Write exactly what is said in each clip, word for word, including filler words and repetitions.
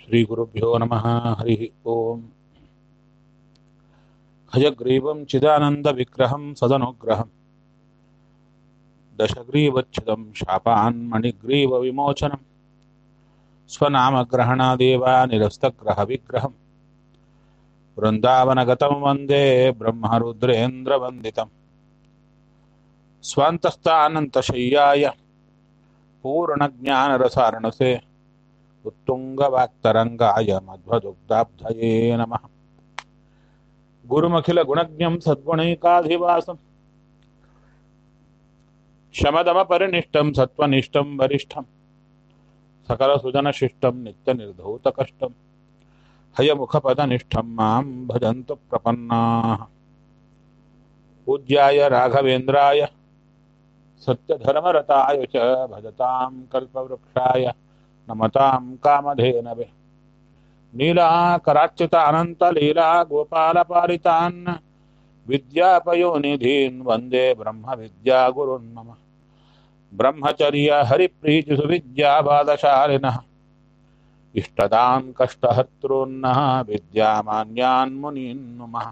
ಶ್ರೀಗುರುಭ್ಯೋ ನಮಃ. ಹರಿ ಓಂ. ಹಯಗ್ರೀವಂ ಚಿದಾನಂದವಿಗ್ರಹಂ ಸದನುಗ್ರಹಂ ದಶಗ್ರೀವಚ್ಛಿದಂ ಶಾಪಾನ್ ಮಣಿಗ್ರೀವವಿಮೋಚನಂ ಸ್ವನಾಮಗ್ರಹಣಾದೇವ ನಿರಸ್ತಗ್ರಹವಿಗ್ರಹಂ ವೃಂದಾವನಗತಂ ವಂದೇ ಬ್ರಹ್ಮರುದ್ರೇಂದ್ರವಂದಿತಂ ಸ್ವಾಂತಸ್ಥಾನಂತಶಯ್ಯಾಯ ಪೂರ್ಣಜ್ಞಾನರಸಾರಣಸೆ ಉತ್ತುಂಗವಾಕ್ತರಂಗಾಯ ಮಧ್ವದುಗ್ಧಾಬ್ಧಯೇ ನಮಃ. ಗುರುಮಖಿಲ ಗುಣಜ್ಞಂ ಸದ್ಗುಣೈಕಾಧಿವಾಸಂ ಶಮದಮ ಪರಿನಿಷ್ಠಂ ಸತ್ವನಿಷ್ಠಂ ವರಿಷ್ಠಂ ಸಕಲ ಸುಜನಶಿಷ್ಟಂ ನಿತ್ಯ ನಿರ್ಧೌತ ಕಷ್ಟಂ ಹಯಮುಖಪದನಿಷ್ಠಂ ಮಾಂ ಭಜಂತು ಪ್ರಪನ್ನಾಃ. ಪೂಜ್ಯಾಯ ರಾಘವೇಂದ್ರಾಯ ಸತ್ಯಧರ್ಮರತಾಯ ಚ ಭಜತಾಂ ಕಲ್ಪವೃಕ್ಷಾಯ ನಮತಾಂ ಕಾಮಧೇನವೇ. ನೀಲಾಕರಾರ್ಚಿತ ಅನಂತ ಲೀಲಾ ಗೋಪಾಲ ಪಾಲಿತಾನ್ ವಿದ್ಯಾಪಯೋನಿಧೀನ್ ವಂದೇ ಬ್ರಹ್ಮ ವಿದ್ಯಾ ಗುರುನ್ ಮಮ. ಬ್ರಹ್ಮಚರ್ಯ ಹರಿಪ್ರೀತಿ ಸುವಿದ್ಯಾವಾದಶಾಲಿನಃ ಇಷ್ಟದಾನ್ ಕಷ್ಟಹರ್ತॄನ್ನಃ ವಿದ್ಯಾಮಾನ್ಯಾನ್ ಮುನೀನ್ ನುಮಃ.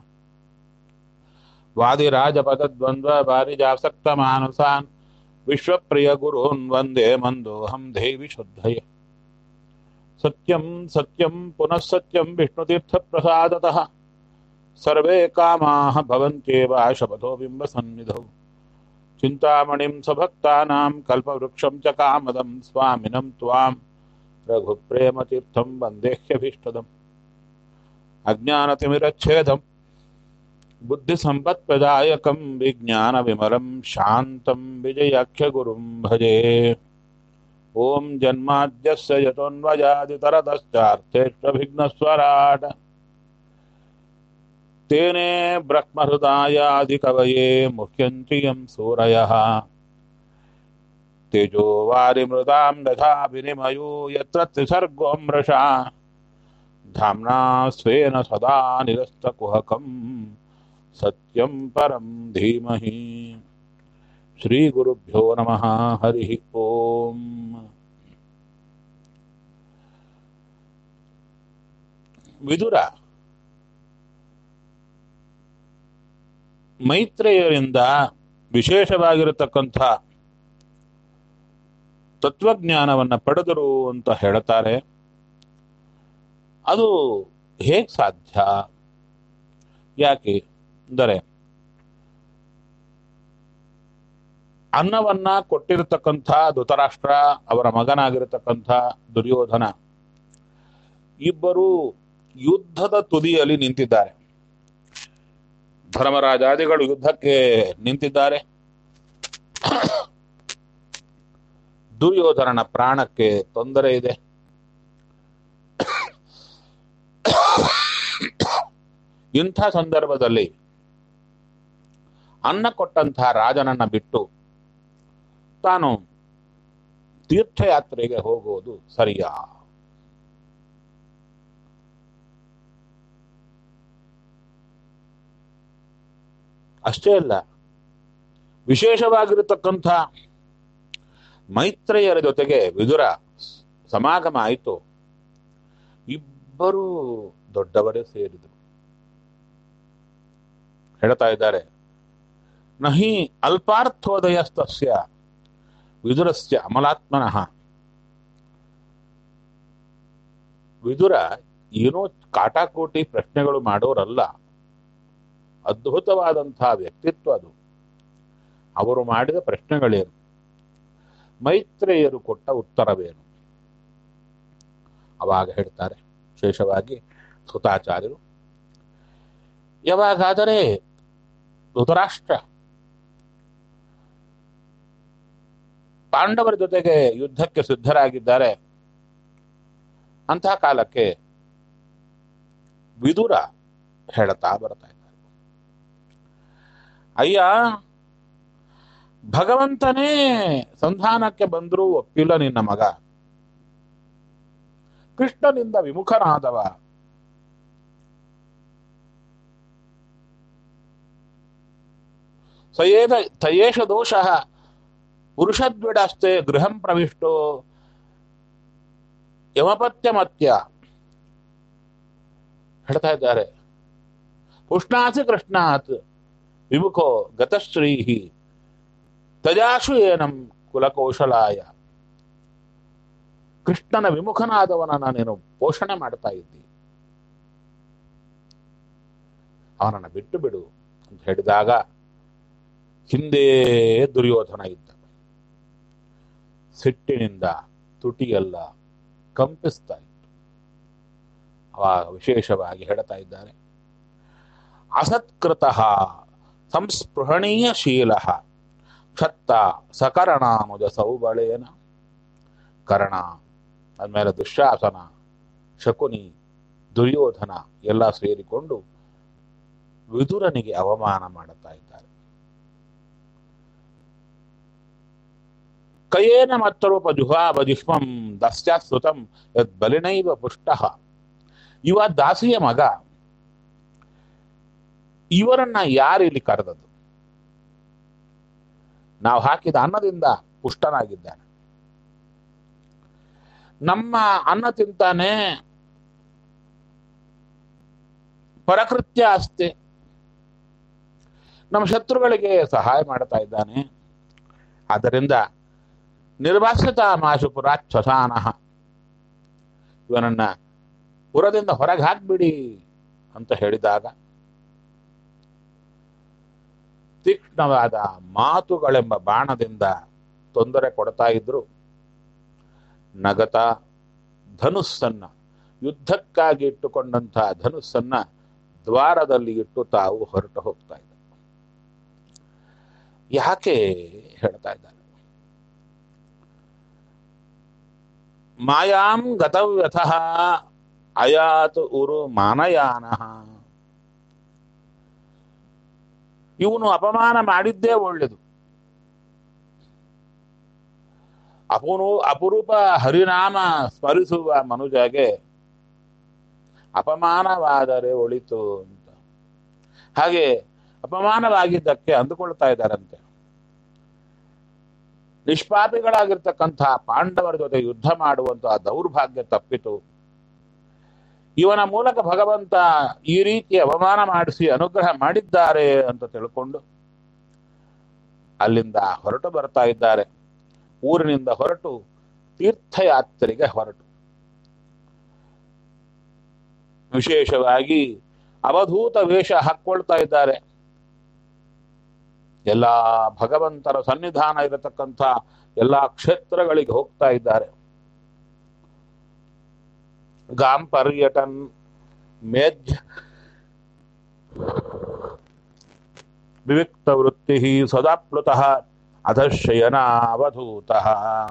ವಾದಿರಾಜಪದದ್ವಂದ್ವ ವಾರಿಜಾಸಕ್ತ ಮಾನಸಾನ್ ವಿಶ್ವಪ್ರಿಯ ಗುರೂನ್ ವಂದೇ ಮಂದೋಹಂ ದೇವಿ ಶುದ್ಧಯೇ. ಸತ್ಯಂ ಸತ್ಯಂ ಪುನಃ ಸತ್ಯಂ ವಿಷ್ಣುತೀರ್ಥ ಪ್ರಸಾದತಃ ಸರ್ವೇ ಕಾಮಾಃ ಭವಂತ್ಯೇವ ಶಪಥೋ ಬಿಂಬಸನ್ನಿಧೌ. ಚಿಂತಾಮಣಿಂ ಸಭಕ್ತಾನಾಂ ಕಲ್ಪವೃಕ್ಷಂ ಚ ಕಾಮದಂ ಸ್ವಾಮಿನಂ ತ್ವಾಂ ರಘುಪ್ರೇಮತೀರ್ಥಂ ವಂದೇಹ್ಯಭೀಷ್ಟದಂ. ಅಜ್ಞಾನತಿಮಿರಚ್ಛೇದಂ ಬುದ್ಧಿಸಂಪತ್ಪ್ರದಾಯಕಂ ವಿಜ್ಞಾನವಿಮಲಂ ಶಾಂತಂ ವಿಜಯಾಖ್ಯಗುರುಂ ಭಜೆ. ಓಂ ಜನ್ಮಾದ್ಯಸ್ಯ ಯತೋನ್ವಯಾದಿತರತಶ್ಚಾರ್ಥೇಷ್ವಭಿಘ್ನಸ್ವರಾಟ್ ತೇನೇ ಬ್ರಹ್ಮಹೃದಾಯಾದಿಕವಯೇ ಮುಹ್ಯಂತಿ ಯಂ ಸೂರಯಃ. ತೇಜೋ ವಾರಿಮೃತಾಂ ಯಥಾ ವಿನಿಮಯೋ ಯತ್ರ ತ್ರಿಸರ್ಗೋ ಮೃಷಾ ಧಾಮ್ನಾ ಸ್ವೇನ ಸದಾ ನಿರಸ್ತಕುಹಕಂ ಸತ್ಯಂ ಪರಂ ಧೀಮಹಿ. ಶ್ರೀ ಗುರುಭ್ಯೋ ನಮಃ. ಹರಿ ಓಂ. ವಿದುರ ಮೈತ್ರೇಯರಿಂದ ವಿಶೇಷವಾಗಿರತಕ್ಕಂಥ ತತ್ವಜ್ಞಾನವನ್ನು ಪಡೆದರು ಅಂತ ಹೇಳ್ತಾರೆ. ಅದು ಹೇಗೆ ಸಾಧ್ಯ? ಯಾಕೆ ಅಂದರೆ ಅನ್ನವನ್ನ ಕೊಟ್ಟಿರತಕ್ಕಂಥ ಧೃತರಾಷ್ಟ್ರ, ಅವರ ಮಗನಾಗಿರತಕ್ಕಂಥ ದುರ್ಯೋಧನ ಇಬ್ಬರು ಯುದ್ಧದ ತುದಿಯಲ್ಲಿ ನಿಂತಿದ್ದಾರೆ. ಧರ್ಮರಾಜಾದಿಗಳು ಯುದ್ಧಕ್ಕೆ ನಿಂತಿದ್ದಾರೆ. ದುರ್ಯೋಧನನ ಪ್ರಾಣಕ್ಕೆ ತೊಂದರೆ ಇದೆ. ಇಂಥ ಸಂದರ್ಭದಲ್ಲಿ ಅನ್ನ ಕೊಟ್ಟಂತಹ ರಾಜನನ್ನ ಬಿಟ್ಟು ತಾನು ತೀರ್ಥಯಾತ್ರೆಗೆ ಹೋಗುವುದು ಸರಿಯಾ? ಅಷ್ಟೇ ಅಲ್ಲ, ವಿಶೇಷವಾಗಿರತಕ್ಕಂಥ ಮೈತ್ರೇಯರ ಜೊತೆಗೆ ವಿದುರ ಸಮಾಗಮ ಆಯಿತು. ಇಬ್ಬರು ದೊಡ್ಡವರೇ ಸೇರಿದರು. ಹೇಳ್ತಾ ಇದ್ದಾರೆ, ನಹಿ ಅಲ್ಪಾರ್ಥೋದಯಸ್ತಸ್ಯ ವಿದುರಸ್ಯ ಅಮಲಾತ್ಮನಃ. ವಿದುರ ಏನೋ ಕಾಟಾಕೋಟಿ ಪ್ರಶ್ನೆಗಳು ಮಾಡೋರಲ್ಲ, ಅದ್ಭುತವಾದಂತಹ ವ್ಯಕ್ತಿತ್ವ ಅದು. ಅವರು ಮಾಡಿದ ಪ್ರಶ್ನೆಗಳೇನು, ಮೈತ್ರೇಯರು ಕೊಟ್ಟ ಉತ್ತರವೇನು? ಅವಾಗ ಹೇಳ್ತಾರೆ ವಿಶೇಷವಾಗಿ ಸುತಾಚಾರ್ಯರು, ಯಾವಾಗಾದರೆ ಧೃತರಾಷ್ಟ್ರ ಪಾಂಡವರ ಜೊತೆಗೆ ಯುದ್ಧಕ್ಕೆ ಸಿದ್ಧರಾಗಿದ್ದಾರೆ, ಅಂತಹ ಕಾಲಕ್ಕೆ ವಿದುರ ಹೇಳ್ತಾ ಬರ್ತಾ ಇದ್ದಾರೆ, ಅಯ್ಯ ಭಗವಂತನೇ ಸಂಧಾನಕ್ಕೆ ಬಂದರೂ ಒಪ್ಪಿಲ್ಲ ನಿನ್ನ ಮಗ, ಕೃಷ್ಣನಿಂದ ವಿಮುಖನಾದವ, ಸಯೇದ ತಯೇಷ ದೋಷಃ ಪುರುಷದ್ವಿಡಾಸ್ತೆ ಗೃಹಂ ಪ್ರವಿಷ್ಟೋ ಯಮಪತ್ಯಮತ್ಯ ಹೇಳ್ತಾ ಇದ್ದಾರೆ, ಪುಷ್ಣಾಸಿ ಕೃಷ್ಣಾತ್ ವಿಮುಖೋ ಗತಶ್ರೀಹಿ ತಜಾಶು ಏನಂ ಕುಲಕೌಶಲಾಯ. ಕೃಷ್ಣನ ವಿಮುಖನಾದವನನ್ನ ನೀನು ಪೋಷಣೆ ಮಾಡ್ತಾ ಇದ್ದಿ, ಅವನನ್ನು ಬಿಟ್ಟು ಬಿಡು ಅಂತ ಹೇಳಿದಾಗ ಹಿಂದೆ ದುರ್ಯೋಧನ ಇದ್ದ. ಸಿಟ್ಟಿನಿಂದ ತುಟಿಯೆಲ್ಲ ಕಂಪಿಸ್ತಾ ಇತ್ತು. ಅವಾಗ ವಿಶೇಷವಾಗಿ ಹೇಳ್ತಾ ಇದ್ದಾರೆ, ಅಸತ್ಕೃತಃ ಸಂಸ್ಪೃಹಣೀಯ ಶೀಲ ಕ್ಷತ್ತ ಸಕರಣಾಮುಜ ಸೌಬಳೇನ. ಕರ್ಣ ಆದ್ಮೇಲೆ ದುಶ್ಯಾಸನ, ಶಕುನಿ, ದುರ್ಯೋಧನ ಎಲ್ಲ ಸೇರಿಕೊಂಡು ವಿದುರನಿಗೆ ಅವಮಾನ ಮಾಡುತ್ತಾ ಇದ್ದಾರೆ. ಕಯೇನ ಮತ್ತರೂಪ ಜುಹಾಬ ಜಿಷ್ಮಂ ದಸ್ಯಾಸ್ತುತಂ ಯದ್ ಬಲಿನೈವ ಪುಷ್ಟಃ. ಇವ ದಾಸಿಯ ಮಗ, ಇವರನ್ನ ಯಾರು ಇಲ್ಲಿ ಕರೆದದ್ದು? ನಾವು ಹಾಕಿದ ಅನ್ನದಿಂದ ಪುಷ್ಟನಾಗಿದ್ದಾನೆ. ನಮ್ಮ ಅನ್ನ ತಿಂತಾನೆ, ಪರಕೃತ್ಯ ಅಷ್ಟೇ, ನಮ್ಮ ಶತ್ರುಗಳಿಗೆ ಸಹಾಯ ಮಾಡ್ತಾ ಇದ್ದಾನೆ. ಆದ್ದರಿಂದ ನಿರ್ವಾಸ್ಯತಾ ಮಾಶು ಪುರಾಚ್ಛಸಾನಃ, ಇವನನ್ನ ಪುರದಿಂದ ಹೊರಗೆ ಹಾಕ್ಬಿಡಿ ಅಂತ ಹೇಳಿದಾಗ ತೀಕ್ಷ್ಣವಾದ ಮಾತುಗಳೆಂಬ ಬಾಣದಿಂದ ತೊಂದರೆ ಕೊಡ್ತಾ ಇದ್ರು. ನಗತ ಧನುಸ್ಸನ್ನ, ಯುದ್ಧಕ್ಕಾಗಿ ಇಟ್ಟುಕೊಂಡಂತಹ ಧನುಸ್ಸನ್ನ ದ್ವಾರದಲ್ಲಿ ಇಟ್ಟು ತಾವು ಹೊರಟು ಹೋಗ್ತಾ ಇದ್ದಾರೆ. ಯಾಕೆ ಹೇಳ್ತಾ ಇದ್ದಾರೆ, ಮಾಯಾಂ ಗತವ್ಯಥಃ ಅಯಾತ್ ಉರು ಮಾನಯಾನಃ. ಇವನು ಅಪಮಾನ ಮಾಡಿದ್ದೇ ಒಳ್ಳೆದು. ಅಪನು ಅಪರೂಪ ಹರಿನಾಮ ಸ್ಮರಿಸುವ ಮನುಜಗೆ ಅಪಮಾನವಾದರೆ ಒಳಿತು ಅಂತ. ಹಾಗೆ ಅಪಮಾನವಾಗಿದ್ದಕ್ಕೆ ಅಂದುಕೊಳ್ತಾ ಇದ್ದಾರಂತೆ. ನಿಷ್ಪಾಪಿಗಳಾಗಿರ್ತಕ್ಕಂಥ ಪಾಂಡವರ ಜೊತೆ ಯುದ್ಧ ಮಾಡುವಂತಹ ದೌರ್ಭಾಗ್ಯ ತಪ್ಪಿತು. ಇವನ ಮೂಲಕ ಭಗವಂತ ಈ ರೀತಿ ಅವಮಾನ ಮಾಡಿಸಿ ಅನುಗ್ರಹ ಮಾಡಿದ್ದಾರೆ ಅಂತ ತಿಳ್ಕೊಂಡು ಅಲ್ಲಿಂದ ಹೊರಟು ಬರ್ತಾ ಇದ್ದಾರೆ. ಊರಿನಿಂದ ಹೊರಟು ತೀರ್ಥಯಾತ್ರೆಗೆ ಹೊರಟು ವಿಶೇಷವಾಗಿ ಅವಧೂತ ವೇಷ ಹಾಕ್ಕೊಳ್ತಾ ಇದ್ದಾರೆ. ಎಲ್ಲ ಭಗವಂತರ ಸನ್ನಿಧಾನ ಇರತಕ್ಕಂಥ ಎಲ್ಲಾ ಕ್ಷೇತ್ರಗಳಿಗೆ ಹೋಗ್ತಾ ಇದ್ದಾರೆ. ಗಾಂ ಪರ್ಯಟನ್ ಮೇಧ್ಯ ವಿವಿಕ್ತ ವೃತ್ತಿ ಸದಾಪ್ಲುತಃ ಅಧಶಯನ ಅವಧೂತಃ.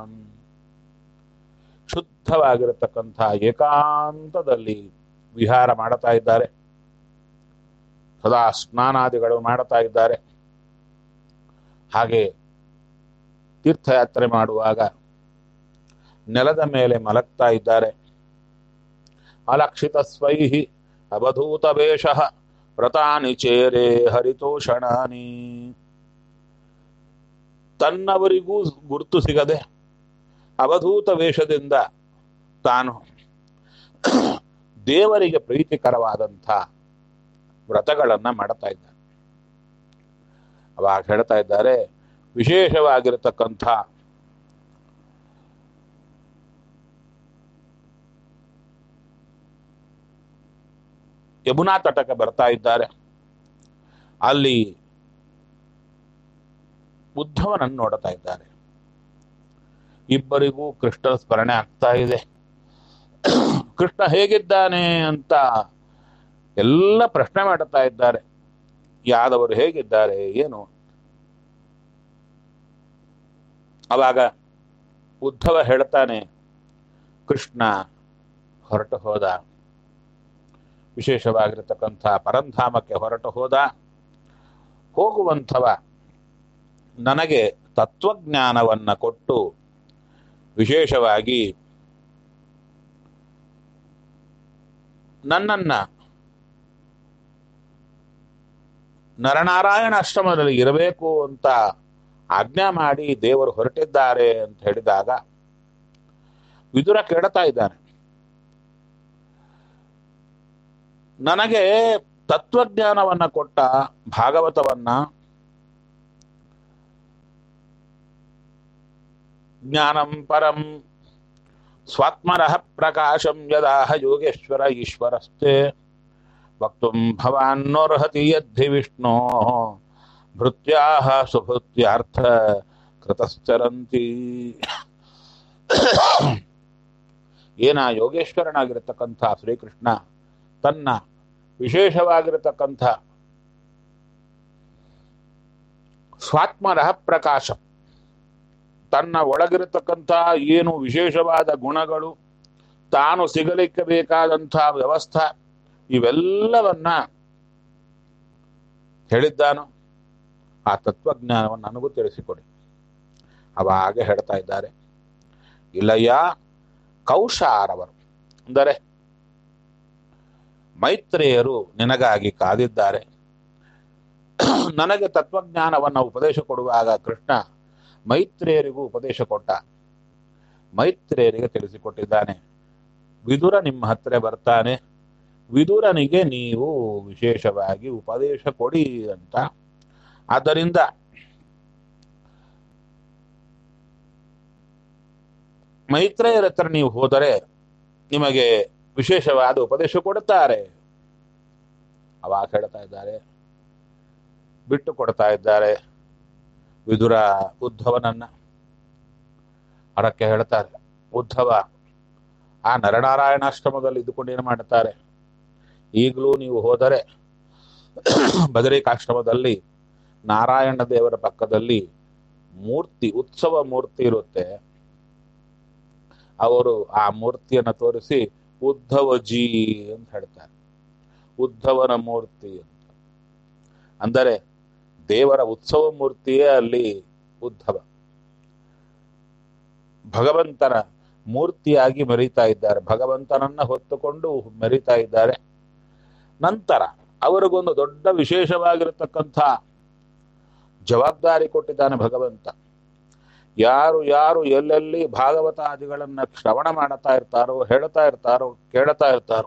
ಶುದ್ಧವಾಗಿರತಕ್ಕಂಥ ಏಕಾಂತದಲ್ಲಿ ವಿಹಾರ ಮಾಡುತ್ತಾ ಇದ್ದಾರೆ. ಸದಾ ಸ್ನಾನಾದಿಗಳು ಮಾಡುತ್ತಾ ಇದ್ದಾರೆ. ಹಾಗೆ ತೀರ್ಥಯಾತ್ರೆ ಮಾಡುವಾಗ ನೆಲದ ಮೇಲೆ ಮಲಗ್ತಾ ಇದ್ದಾರೆ. ಅಲಕ್ಷಿತ ಸ್ವೈಹಿ ಅವಧೂತ ವೇಷ ವ್ರತಾನಿ ಚೇರೆ ಹರಿತೋಷಣಾನಿ. ತನ್ನವರಿಗೂ ಗುರುತು ಸಿಗದೆ ಅವಧೂತ ವೇಷದಿಂದ ತಾನು ದೇವರಿಗೆ ಪ್ರೀತಿಕರವಾದಂಥ ವ್ರತಗಳನ್ನ ಮಾಡ್ತಾ ಇದ್ದಾನೆ. ಅವಾಗ ಹೇಳ್ತಾ ಇದ್ದಾರೆ, ವಿಶೇಷವಾಗಿರತಕ್ಕಂಥ ಯಮುನಾ ತಟಕ್ಕೆ ಬರ್ತಾ ಇದ್ದಾರೆ. ಅಲ್ಲಿ ಉದ್ಧವನನ್ನು ನೋಡ್ತಾ ಇದ್ದಾರೆ. ಇಬ್ಬರಿಗೂ ಕೃಷ್ಣನ ಸ್ಮರಣೆ ಆಗ್ತಾ ಇದೆ. ಕೃಷ್ಣ ಹೇಗಿದ್ದಾನೆ ಅಂತ ಎಲ್ಲ ಪ್ರಶ್ನೆ ಮಾಡುತ್ತಾ ಇದ್ದಾರೆ. ಯಾದವರು ಹೇಗಿದ್ದಾರೆ ಏನು. ಅವಾಗ ಉದ್ಧವ ಹೇಳ್ತಾನೆ, ಕೃಷ್ಣ ಹೊರಟು ಹೋದ, ವಿಶೇಷವಾಗಿರತಕ್ಕಂಥ ಪರಂಧಾಮಕ್ಕೆ ಹೊರಟು ಹೋದ. ಹೋಗುವಂಥವ ನನಗೆ ತತ್ವಜ್ಞಾನವನ್ನ ಕೊಟ್ಟು ವಿಶೇಷವಾಗಿ ನನ್ನನ್ನ ನರನಾರಾಯಣ ಆಶ್ರಮದಲ್ಲಿ ಇರಬೇಕು ಅಂತ ಆಜ್ಞಾ ಮಾಡಿ ದೇವರು ಹೊರಟಿದ್ದಾರೆ ಅಂತ ಹೇಳಿದಾಗ ವಿದುರ ಕೇಳ್ತಾ ಇದ್ದಾನೆ, ನನಗೆ ತತ್ವಜ್ಞಾನವನ್ನ ಕೊಟ್ಟ ಭಾಗವತವನ್ನ ಜ್ಞಾನಂ ಪರಂ ಸ್ವಾತ್ಮರಃ ಪ್ರಕಾಶಂ ಯದಾಹ ಯೋಗೇಶ್ವರ ಈಶ್ವರಸ್ತೆ ವಕ್ತುಂ ಭವಾನ್ನೋರ್ಹತಿ ಯದ್ಧಿ ವಿಷ್ಣೋ ಭೃತ್ಯಾಹ ಸುಭೃತ್ಯಾರ್ಥ ಕೃತಶ್ಚರಂತಿ. ಏನ ಯೋಗೇಶ್ವರನಾಗಿರತಕ್ಕಂಥ ಶ್ರೀಕೃಷ್ಣ ತನ್ನ ವಿಶೇಷವಾಗಿರತಕ್ಕಂಥ ಸ್ವಾತ್ಮರಃ ಪ್ರಕಾಶ, ತನ್ನ ಒಳಗಿರತಕ್ಕಂಥ ಏನು ವಿಶೇಷವಾದ ಗುಣಗಳು, ತಾನು ಸಿಗಲಿಕ್ಕೆ ಬೇಕಾದಂಥ ವ್ಯವಸ್ಥೆ, ಇವೆಲ್ಲವನ್ನ ಹೇಳಿದ್ದಾನು. ಆ ತತ್ವಜ್ಞಾನವನ್ನು ನನಗೂ ತಿಳಿಸಿಕೊಡಿ. ಅವಾಗ ಹೇಳ್ತಾ ಇದ್ದಾರೆ, ಇಲ್ಲಯ್ಯ ಕೌಶಾರವರು ಅಂದರೆ ಮೈತ್ರೇಯರು ನಿನಗಾಗಿ ಕಾದಿದ್ದಾರೆ. ನನಗೆ ತತ್ವಜ್ಞಾನವನ್ನು ಉಪದೇಶ ಕೊಡುವಾಗ ಕೃಷ್ಣ ಮೈತ್ರೇಯರಿಗೂ ಉಪದೇಶ ಕೊಟ್ಟ. ಮೈತ್ರೇಯರಿಗೆ ತಿಳಿಸಿಕೊಟ್ಟಿದ್ದಾನೆ, ವಿದುರ ನಿಮ್ಮ ಹತ್ರ ಬರ್ತಾನೆ, ವಿದುರನಿಗೆ ನೀವು ವಿಶೇಷವಾಗಿ ಉಪದೇಶ ಕೊಡಿ ಅಂತ. ಆದ್ದರಿಂದ ಮೈತ್ರೇಯರ ಹತ್ರ ನೀವು ಹೋದರೆ ನಿಮಗೆ ವಿಶೇಷವಾದ ಉಪದೇಶ ಕೊಡುತ್ತಾರೆ. ಅವಾಗ ಹೇಳ್ತಾ ಇದ್ದಾರೆ, ಬಿಟ್ಟು ಕೊಡ್ತಾ ಇದ್ದಾರೆ ವಿದುರ ಉದ್ಧವನನ್ನ. ಅದಕ್ಕೆ ಹೇಳ್ತಾರೆ, ಉದ್ಧವ ಆ ನರನಾರಾಯಣಾಶ್ರಮದಲ್ಲಿ ಇದ್ದುಕೊಂಡು ಏನು ಮಾಡುತ್ತಾರೆ, ಈಗಲೂ ನೀವು ಹೋದರೆ ಬದರಿಕಾಶ್ರಮದಲ್ಲಿ ನಾರಾಯಣ ದೇವರ ಪಕ್ಕದಲ್ಲಿ ಮೂರ್ತಿ, ಉತ್ಸವ ಮೂರ್ತಿ ಇರುತ್ತೆ. ಅವರು ಆ ಮೂರ್ತಿಯನ್ನು ತೋರಿಸಿ ಉದ್ಧವಜಿ ಅಂತ ಹೇಳ್ತಾರೆ, ಉದ್ಧವನ ಮೂರ್ತಿ ಅಂತ. ಅಂದರೆ ದೇವರ ಉತ್ಸವ ಮೂರ್ತಿಯೇ ಅಲ್ಲಿ ಉದ್ಧವ, ಭಗವಂತನ ಮೂರ್ತಿಯಾಗಿ ಮೆರೀತಾ ಇದ್ದಾರೆ, ಭಗವಂತನನ್ನ ಹೊತ್ತುಕೊಂಡು ಮೆರೀತಾ ಇದ್ದಾರೆ. ನಂತರ ಅವರಿಗೊಂದು ದೊಡ್ಡ ವಿಶೇಷವಾಗಿರತಕ್ಕಂಥ ಜವಾಬ್ದಾರಿ ಕೊಟ್ಟಿದ್ದಾನೆ ಭಗವಂತ. ಯಾರು ಯಾರು ಎಲ್ಲೆಲ್ಲಿ ಭಾಗವತಾದಿಗಳನ್ನ ಶ್ರವಣ ಮಾಡ್ತಾ ಇರ್ತಾರೋ, ಹೇಳ್ತಾ ಇರ್ತಾರೋ, ಕೇಳ್ತಾ ಇರ್ತಾರೋ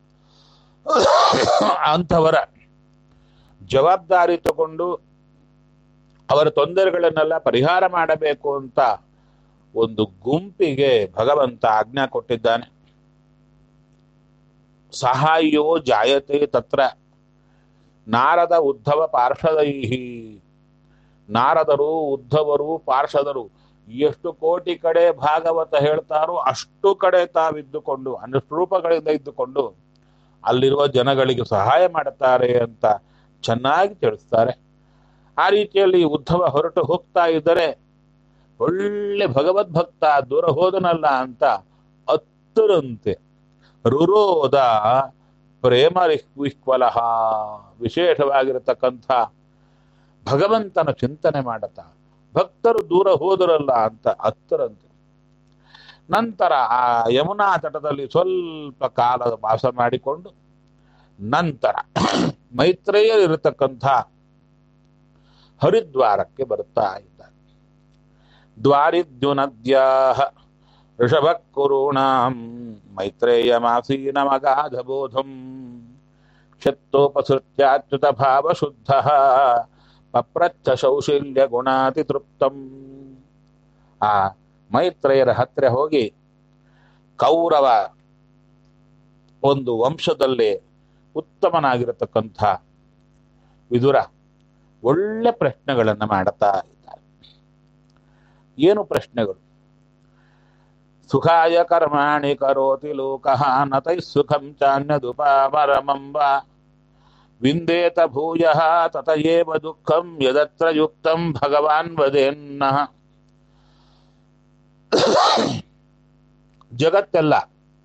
ಅಂಥವರ ಜವಾಬ್ದಾರಿ ತಗೊಂಡು ಅವರ ತೊಂದರೆಗಳನ್ನೆಲ್ಲ ಪರಿಹಾರ ಮಾಡಬೇಕು ಅಂತ ಒಂದು ಗುಂಪಿಗೆ ಭಗವಂತ ಆಜ್ಞಾ ಕೊಟ್ಟಿದ್ದಾನೆ. ಸಹಾಯೋ ಜಾಯತೆ ತತ್ರ ನಾರದ ಉದ್ಧವ ಪಾರ್ಷದೈಹಿ. ನಾರದರು, ಉದ್ಧವರು, ಪಾರ್ಷದರು ಎಷ್ಟು ಕೋಟಿ ಕಡೆ ಭಾಗವತ ಹೇಳ್ತಾರೋ ಅಷ್ಟು ಕಡೆ ತಾವಿದ್ದುಕೊಂಡು ಅನುರೂಪಗಳಿಂದ ಇದ್ದುಕೊಂಡು ಅಲ್ಲಿರುವ ಜನಗಳಿಗೆ ಸಹಾಯ ಮಾಡುತ್ತಾರೆ ಅಂತ ಚೆನ್ನಾಗಿ ತಿಳಿಸ್ತಾರೆ. ಆ ರೀತಿಯಲ್ಲಿ ಉದ್ಧವ ಹೊರಟು ಹೋಗ್ತಾ ಇದ್ದರೆ ಒಳ್ಳೆ ಭಗವದ್ಭಕ್ತ ದೂರ ಹೋದನಲ್ಲ ಅಂತ ಹತ್ತರಂತೆ ರುರೋದ ಪ್ರೇಮ ವಿಹ್ವಲಹ, ವಿಶೇಷವಾಗಿರತಕ್ಕಂಥ ಭಗವಂತನ ಚಿಂತನೆ ಮಾಡುತ್ತಾ ಭಕ್ತರು ದೂರ ಹೋದರಲ್ಲ ಅಂತ ಹತ್ತರಂತೆ. ನಂತರ ಆ ಯಮುನಾ ತಟದಲ್ಲಿ ಸ್ವಲ್ಪ ಕಾಲ ವಾಸ ಮಾಡಿಕೊಂಡು ನಂತರ ಮೈತ್ರೇಯರಿರತಕ್ಕಂಥ ಹರಿದ್ವಾರಕ್ಕೆ ಬರ್ತಾ ಇದ್ದಾರೆ. ದ್ವಾರಿದ್ಯುನದ್ಯಾ ಋಷಭ ಕುರುಣಾಂ ಮೈತ್ರೇಯಮಾಸೀನಮಗಾಧ ಬೋಧಂ ಕ್ಷತ್ತೋಪಸೃತ್ಯಾಚ್ಯುತ ಭಾವ ಶುದ್ಧ ಪಪ್ರಚ್ಛ ಶೌಶಲ್ಯ ಗುಣಾತಿ ತೃಪ್ತಂ. ಆ ಮೈತ್ರೇಯರ ಹತ್ತಿರ ಹೋಗಿ ಕೌರವ ಒಂದು ವಂಶದಲ್ಲಿ ಉತ್ತಮನಾಗಿರತಕ್ಕಂಥ ವಿದುರ ಒಳ್ಳೆ ಪ್ರಶ್ನೆಗಳನ್ನು ಮಾಡುತ್ತಾ ಇದ್ದಾರೆ. ಏನು ಪ್ರಶ್ನೆಗಳು? ಸುಖಾಯ ಕರ್ಮಾಣಿ ಕರೋತಿ ಲೋಕಃ ನತೈ ಸುಖಂ ಚಾನ್ಯದುಪಮರಮಂಬ ವಿಂದೇತ ಭೂಯಃ ತತಯೇವ ದುಃಖಂ ಯದತ್ರ ಯುಕ್ತಂ ಭಗವಾನ್ ವದೇನ್ನಃ. ಜಗತ್ತೆಲ್ಲ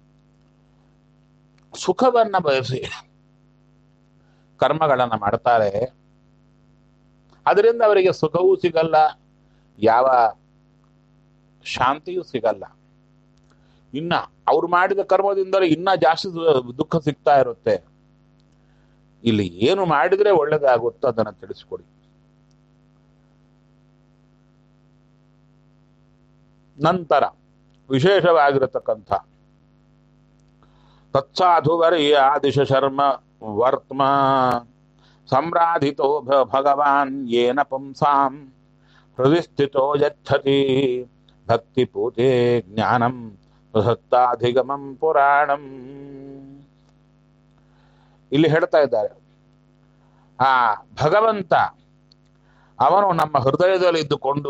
ಸುಖವನ್ನ ಬಯಸಿ ಕರ್ಮಗಳನ್ನ ಮಾಡ್ತಾರೆ, ಅದರಿಂದ ಅವರಿಗೆ ಸುಖವೂ ಸಿಗಲ್ಲ, ಯಾವ ಶಾಂತಿಯೂ ಸಿಗಲ್ಲ. ಇನ್ನ ಅವ್ರು ಮಾಡಿದ ಕರ್ಮದಿಂದಲೇ ಇನ್ನ ಜಾಸ್ತಿ ದುಃಖ ಸಿಗ್ತಾ ಇರುತ್ತೆ. ಇಲ್ಲಿ ಏನು ಮಾಡಿದ್ರೆ ಒಳ್ಳೇದಾಗುತ್ತೋ ಅದನ್ನು ತಿಳಿಸ್ಕೊಡಿ. ನಂತರ ವಿಶೇಷವಾಗಿರತಕ್ಕಂಥ ತತ್ಸಾಧುವರ್ಯ ಆದಿಶ ಶರ್ಮ ವರ್ತ್ಮ ಸಂರಾಧಿತೋ ಭ- ಭಗವಾನ್ ಯೇನ ಪುಂಸಾಂ ಹೃದಯ ಸ್ಥಿತೋ ಯಚ್ಛತಿ ಭಕ್ತಿ ಪೂತೆ ಜ್ಞಾನಂ ಸತ್ತಾಧಿಗಮಂ ಪುರಾಣಂ. ಇಲ್ಲಿ ಹೇಳ್ತಾ ಇದ್ದಾರೆ, ಆ ಭಗವಂತ ಅವನು ನಮ್ಮ ಹೃದಯದಲ್ಲಿ ಇದ್ದುಕೊಂಡು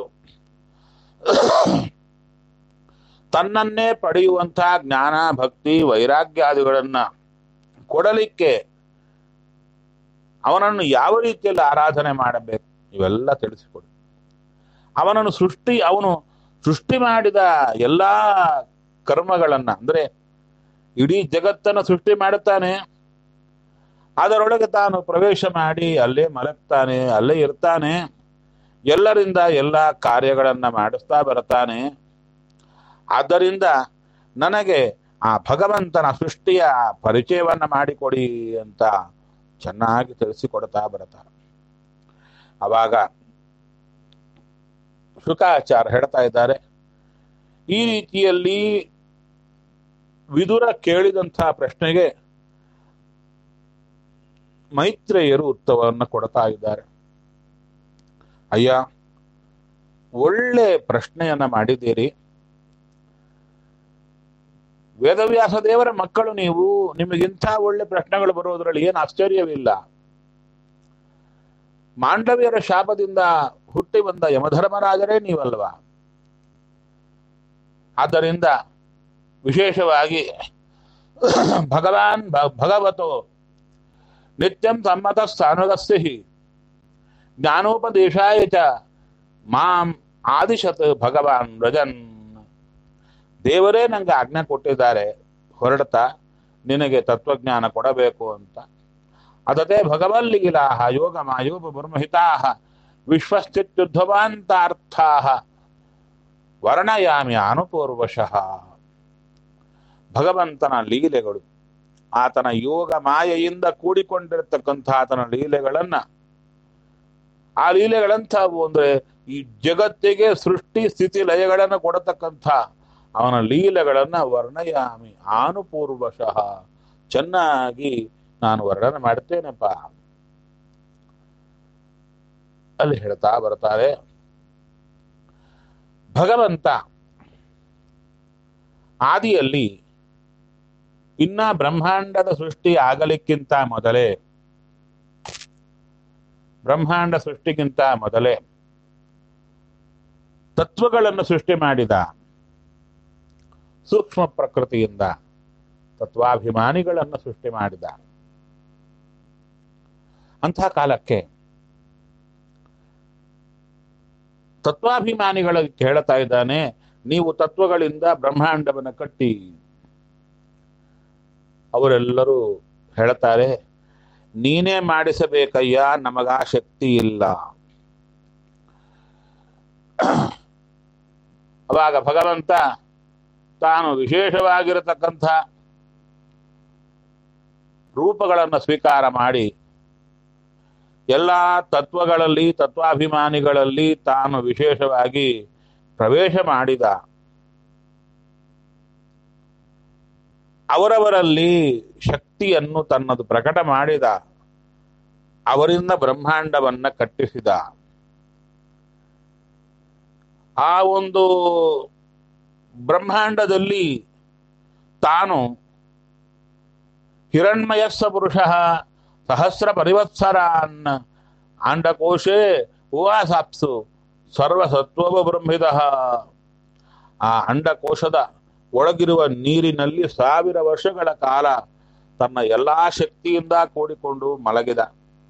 ತನ್ನನ್ನೇ ಪಡೆಯುವಂತಹ ಜ್ಞಾನ ಭಕ್ತಿ ವೈರಾಗ್ಯಾದಿಗಳನ್ನ ಕೊಡಲಿಕ್ಕೆ ಅವನನ್ನು ಯಾವ ರೀತಿಯಲ್ಲಿ ಆರಾಧನೆ ಮಾಡಬೇಕು ಇವೆಲ್ಲ ತಿಳಿಸಿಕೊಡು. ಅವನನ್ನು ಸೃಷ್ಟಿ ಅವನು ಸೃಷ್ಟಿ ಮಾಡಿದ ಎಲ್ಲಾ ಕರ್ಮಗಳನ್ನ ಅಂದ್ರೆ ಇಡೀ ಜಗತ್ತನ್ನು ಸೃಷ್ಟಿ ಮಾಡುತ್ತಾನೆ, ಅದರೊಳಗೆ ತಾನು ಪ್ರವೇಶ ಮಾಡಿ ಅಲ್ಲೇ ಮಲಗ್ತಾನೆ, ಅಲ್ಲೇ ಇರ್ತಾನೆ, ಎಲ್ಲರಿಂದ ಎಲ್ಲ ಕಾರ್ಯಗಳನ್ನ ಮಾಡಿಸ್ತಾ ಬರ್ತಾನೆ. ಆದ್ದರಿಂದ ನನಗೆ ಆ ಭಗವಂತನ ಸೃಷ್ಟಿಯ ಪರಿಚಯವನ್ನ ಮಾಡಿಕೊಡಿ ಅಂತ ಚೆನ್ನಾಗಿ ತಿಳಿಸಿಕೊಡ್ತಾ ಬರ್ತಾರೆ. ಅವಾಗ ಶುಕಾಚಾರ್ಯ ಹೇಳ್ತಾ ಇದ್ದಾರೆ, ಈ ರೀತಿಯಲ್ಲಿ ವಿದುರ ಕೇಳಿದಂತಹ ಪ್ರಶ್ನೆಗೆ ಮೈತ್ರೇಯರು ಉತ್ತರವನ್ನು ಕೊಡ್ತಾ ಇದ್ದಾರೆ. ಅಯ್ಯ, ಒಳ್ಳೆ ಪ್ರಶ್ನೆಯನ್ನ ಮಾಡಿದ್ದೀರಿ. ವೇದವ್ಯಾಸ ದೇವರ ಮಕ್ಕಳು ನೀವು, ನಿಮಗಿಂಥ ಒಳ್ಳೆ ಪ್ರಶ್ನೆಗಳು ಬರೋದ್ರಲ್ಲಿ ಏನು ಆಶ್ಚರ್ಯವಿಲ್ಲ. ಮಾಂಡವ್ಯರ ಶಾಪದಿಂದ ಹುಟ್ಟಿ ಬಂದ ಯಮಧರ್ಮರಾಜರೇ ನೀವಲ್ವಾ. ಆದ್ದರಿಂದ ವಿಶೇಷವಾಗಿ ಭಗವಾನ್ ಭಗವತೋ ನಿತ್ಯಂ ಸಮ್ಮತ ಸ್ಥಾನದಸ್ಯ ಹಿ ಜ್ಞಾನೋಪದೇಶಾಯ ಚ ಮಾಂ ಆದಿಶತ್ ಭಗವಾನ್ ವ್ರಜನ್. ದೇವರೇ ನಂಗೆ ಆಜ್ಞೆ ಕೊಟ್ಟಿದ್ದಾರೆ, ಹೊರಡ್ತಾ ನಿನಗೆ ತತ್ವಜ್ಞಾನ ಕೊಡಬೇಕು ಅಂತ. ಅದತೆ ಭಗವಲ್ಲೀಲಾಹ ಯೋಗ ಮಾಯೋಪ ಬ್ರಹ್ಮಹಿತಾಹ ವಿಶ್ವಸ್ಥಿತ್ಯುದ್ಧವಾಂತಾರ್ಥಾಹ ವರ್ಣಯಾಮಿ ಅನುಪೂರ್ವಶಃ. ಭಗವಂತನ ಲೀಲೆಗಳು, ಆತನ ಯೋಗ ಮಾಯೆಯಿಂದ ಕೂಡಿಕೊಂಡಿರತಕ್ಕಂಥ ಆತನ ಲೀಲೆಗಳನ್ನ, ಆ ಲೀಲೆಗಳಂಥವು ಅಂದ್ರೆ ಈ ಜಗತ್ತಿಗೆ ಸೃಷ್ಟಿ ಸ್ಥಿತಿ ಲಯಗಳನ್ನು ಕೊಡತಕ್ಕಂಥ ಅವನ ಲೀಲೆಗಳನ್ನ ವರ್ಣಯಾಮಿ ಆನುಪೂರ್ವಶಃ, ಚೆನ್ನಾಗಿ ನಾನು ವರ್ಣನೆ ಮಾಡ್ತೇನಪ್ಪ. ಅಲ್ಲಿ ಹೇಳ್ತಾ ಬರ್ತಾರೆ, ಭಗವಂತ ಆದಿಯಲ್ಲಿ ಇನ್ನ ಬ್ರಹ್ಮಾಂಡದ ಸೃಷ್ಟಿ ಆಗಲಿಕ್ಕಿಂತ ಮೊದಲೇ ಬ್ರಹ್ಮಾಂಡ ಸೃಷ್ಟಿಗಿಂತ ಮೊದಲೇ ತತ್ವಗಳನ್ನು ಸೃಷ್ಟಿ ಮಾಡಿದ. ಸೂಕ್ಷ್ಮ ಪ್ರಕೃತಿಯಿಂದ ತತ್ವಾಭಿಮಾನಿಗಳನ್ನು ಸೃಷ್ಟಿ ಮಾಡಿದ. ಅಂಥ ಕಾಲಕ್ಕೆ ತತ್ವಾಭಿಮಾನಿಗಳಿಗೆ ಹೇಳ್ತಾ ಇದ್ದಾನೆ, ನೀವು ತತ್ವಗಳಿಂದ ಬ್ರಹ್ಮಾಂಡವನ್ನು ಕಟ್ಟಿ. ಅವರೆಲ್ಲರೂ ಹೇಳ್ತಾರೆ, ನೀನೇ ಮಾಡಿಸಬೇಕಯ್ಯ, ನಮಗ ಶಕ್ತಿ ಇಲ್ಲ. ಅವಾಗ ಭಗವಂತ ತಾನು ವಿಶೇಷವಾಗಿರತಕ್ಕಂಥ ರೂಪಗಳನ್ನು ಸ್ವೀಕಾರ ಮಾಡಿ ಎಲ್ಲ ತತ್ವಗಳಲ್ಲಿ ತತ್ವಾಭಿಮಾನಿಗಳಲ್ಲಿ ತಾನು ವಿಶೇಷವಾಗಿ ಪ್ರವೇಶ ಮಾಡಿದ. ಅವರವರಲ್ಲಿ ಶಕ್ತಿಯನ್ನು ತನ್ನದು ಪ್ರಕಟ ಮಾಡಿದ. ಅವರಿಂದ ಬ್ರಹ್ಮಾಂಡವನ್ನ ಕಟ್ಟಿಸಿದ. ಆ ಒಂದು ಬ್ರಹ್ಮಾಂಡದಲ್ಲಿ ತಾನು ಹಿರಣ್ಮಯಸ್ಸ ಪುರುಷ ಸಹಸ್ರ ಪರಿವತ್ಸರಾನ್ ಅಂಡಕೋಶೆ ಉವಾಸಾಪ್ಸು ಸರ್ವಸತ್ವವ ಬ್ರಹ್ಮಿದ. ಆ ಅಂಡಕೋಶದ ಒಳಗಿರುವ ನೀರಿನಲ್ಲಿ ಸಾವಿರ ವರ್ಷಗಳ ಕಾಲ ತನ್ನ ಎಲ್ಲಾ ಶಕ್ತಿಯಿಂದ ಕೂಡಿಕೊಂಡು ಮಲಗಿದ.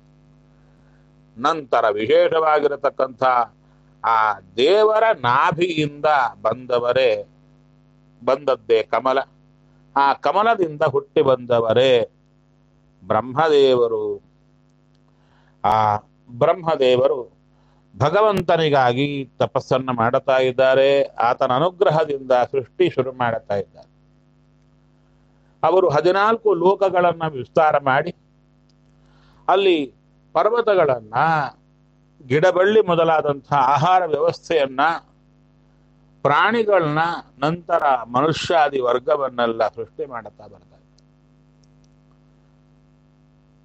ನಂತರ ವಿಶೇಷವಾಗಿರತಕ್ಕಂಥ ಆ ದೇವರ ನಾಭಿಯಿಂದ ಬಂದವರೇ ಬಂದದ್ದೇ ಕಮಲ. ಆ ಕಮಲದಿಂದ ಹುಟ್ಟಿ ಬಂದವರೇ ಬ್ರಹ್ಮದೇವರು. ಆ ಬ್ರಹ್ಮದೇವರು ಭಗವಂತನಿಗಾಗಿ ತಪಸ್ಸನ್ನು ಮಾಡುತ್ತಾ ಇದ್ದಾರೆ. ಆತನ ಅನುಗ್ರಹದಿಂದ ಸೃಷ್ಟಿ ಶುರು ಮಾಡುತ್ತಾ ಇದ್ದಾರೆ. ಅವರು ಹದಿನಾಲ್ಕು ಲೋಕಗಳನ್ನ ವಿಸ್ತಾರ ಮಾಡಿ ಅಲ್ಲಿ ಪರ್ವತಗಳನ್ನ, ಗಿಡಬಳ್ಳಿ ಮೊದಲಾದಂತಹ ಆಹಾರ ವ್ಯವಸ್ಥೆಯನ್ನ, ಪ್ರಾಣಿಗಳನ್ನ, ನಂತರ ಮನುಷ್ಯಾದಿ ವರ್ಗವನ್ನೆಲ್ಲ ಸೃಷ್ಟಿ ಮಾಡುತ್ತಾ ಬರ್ತಾರೆ.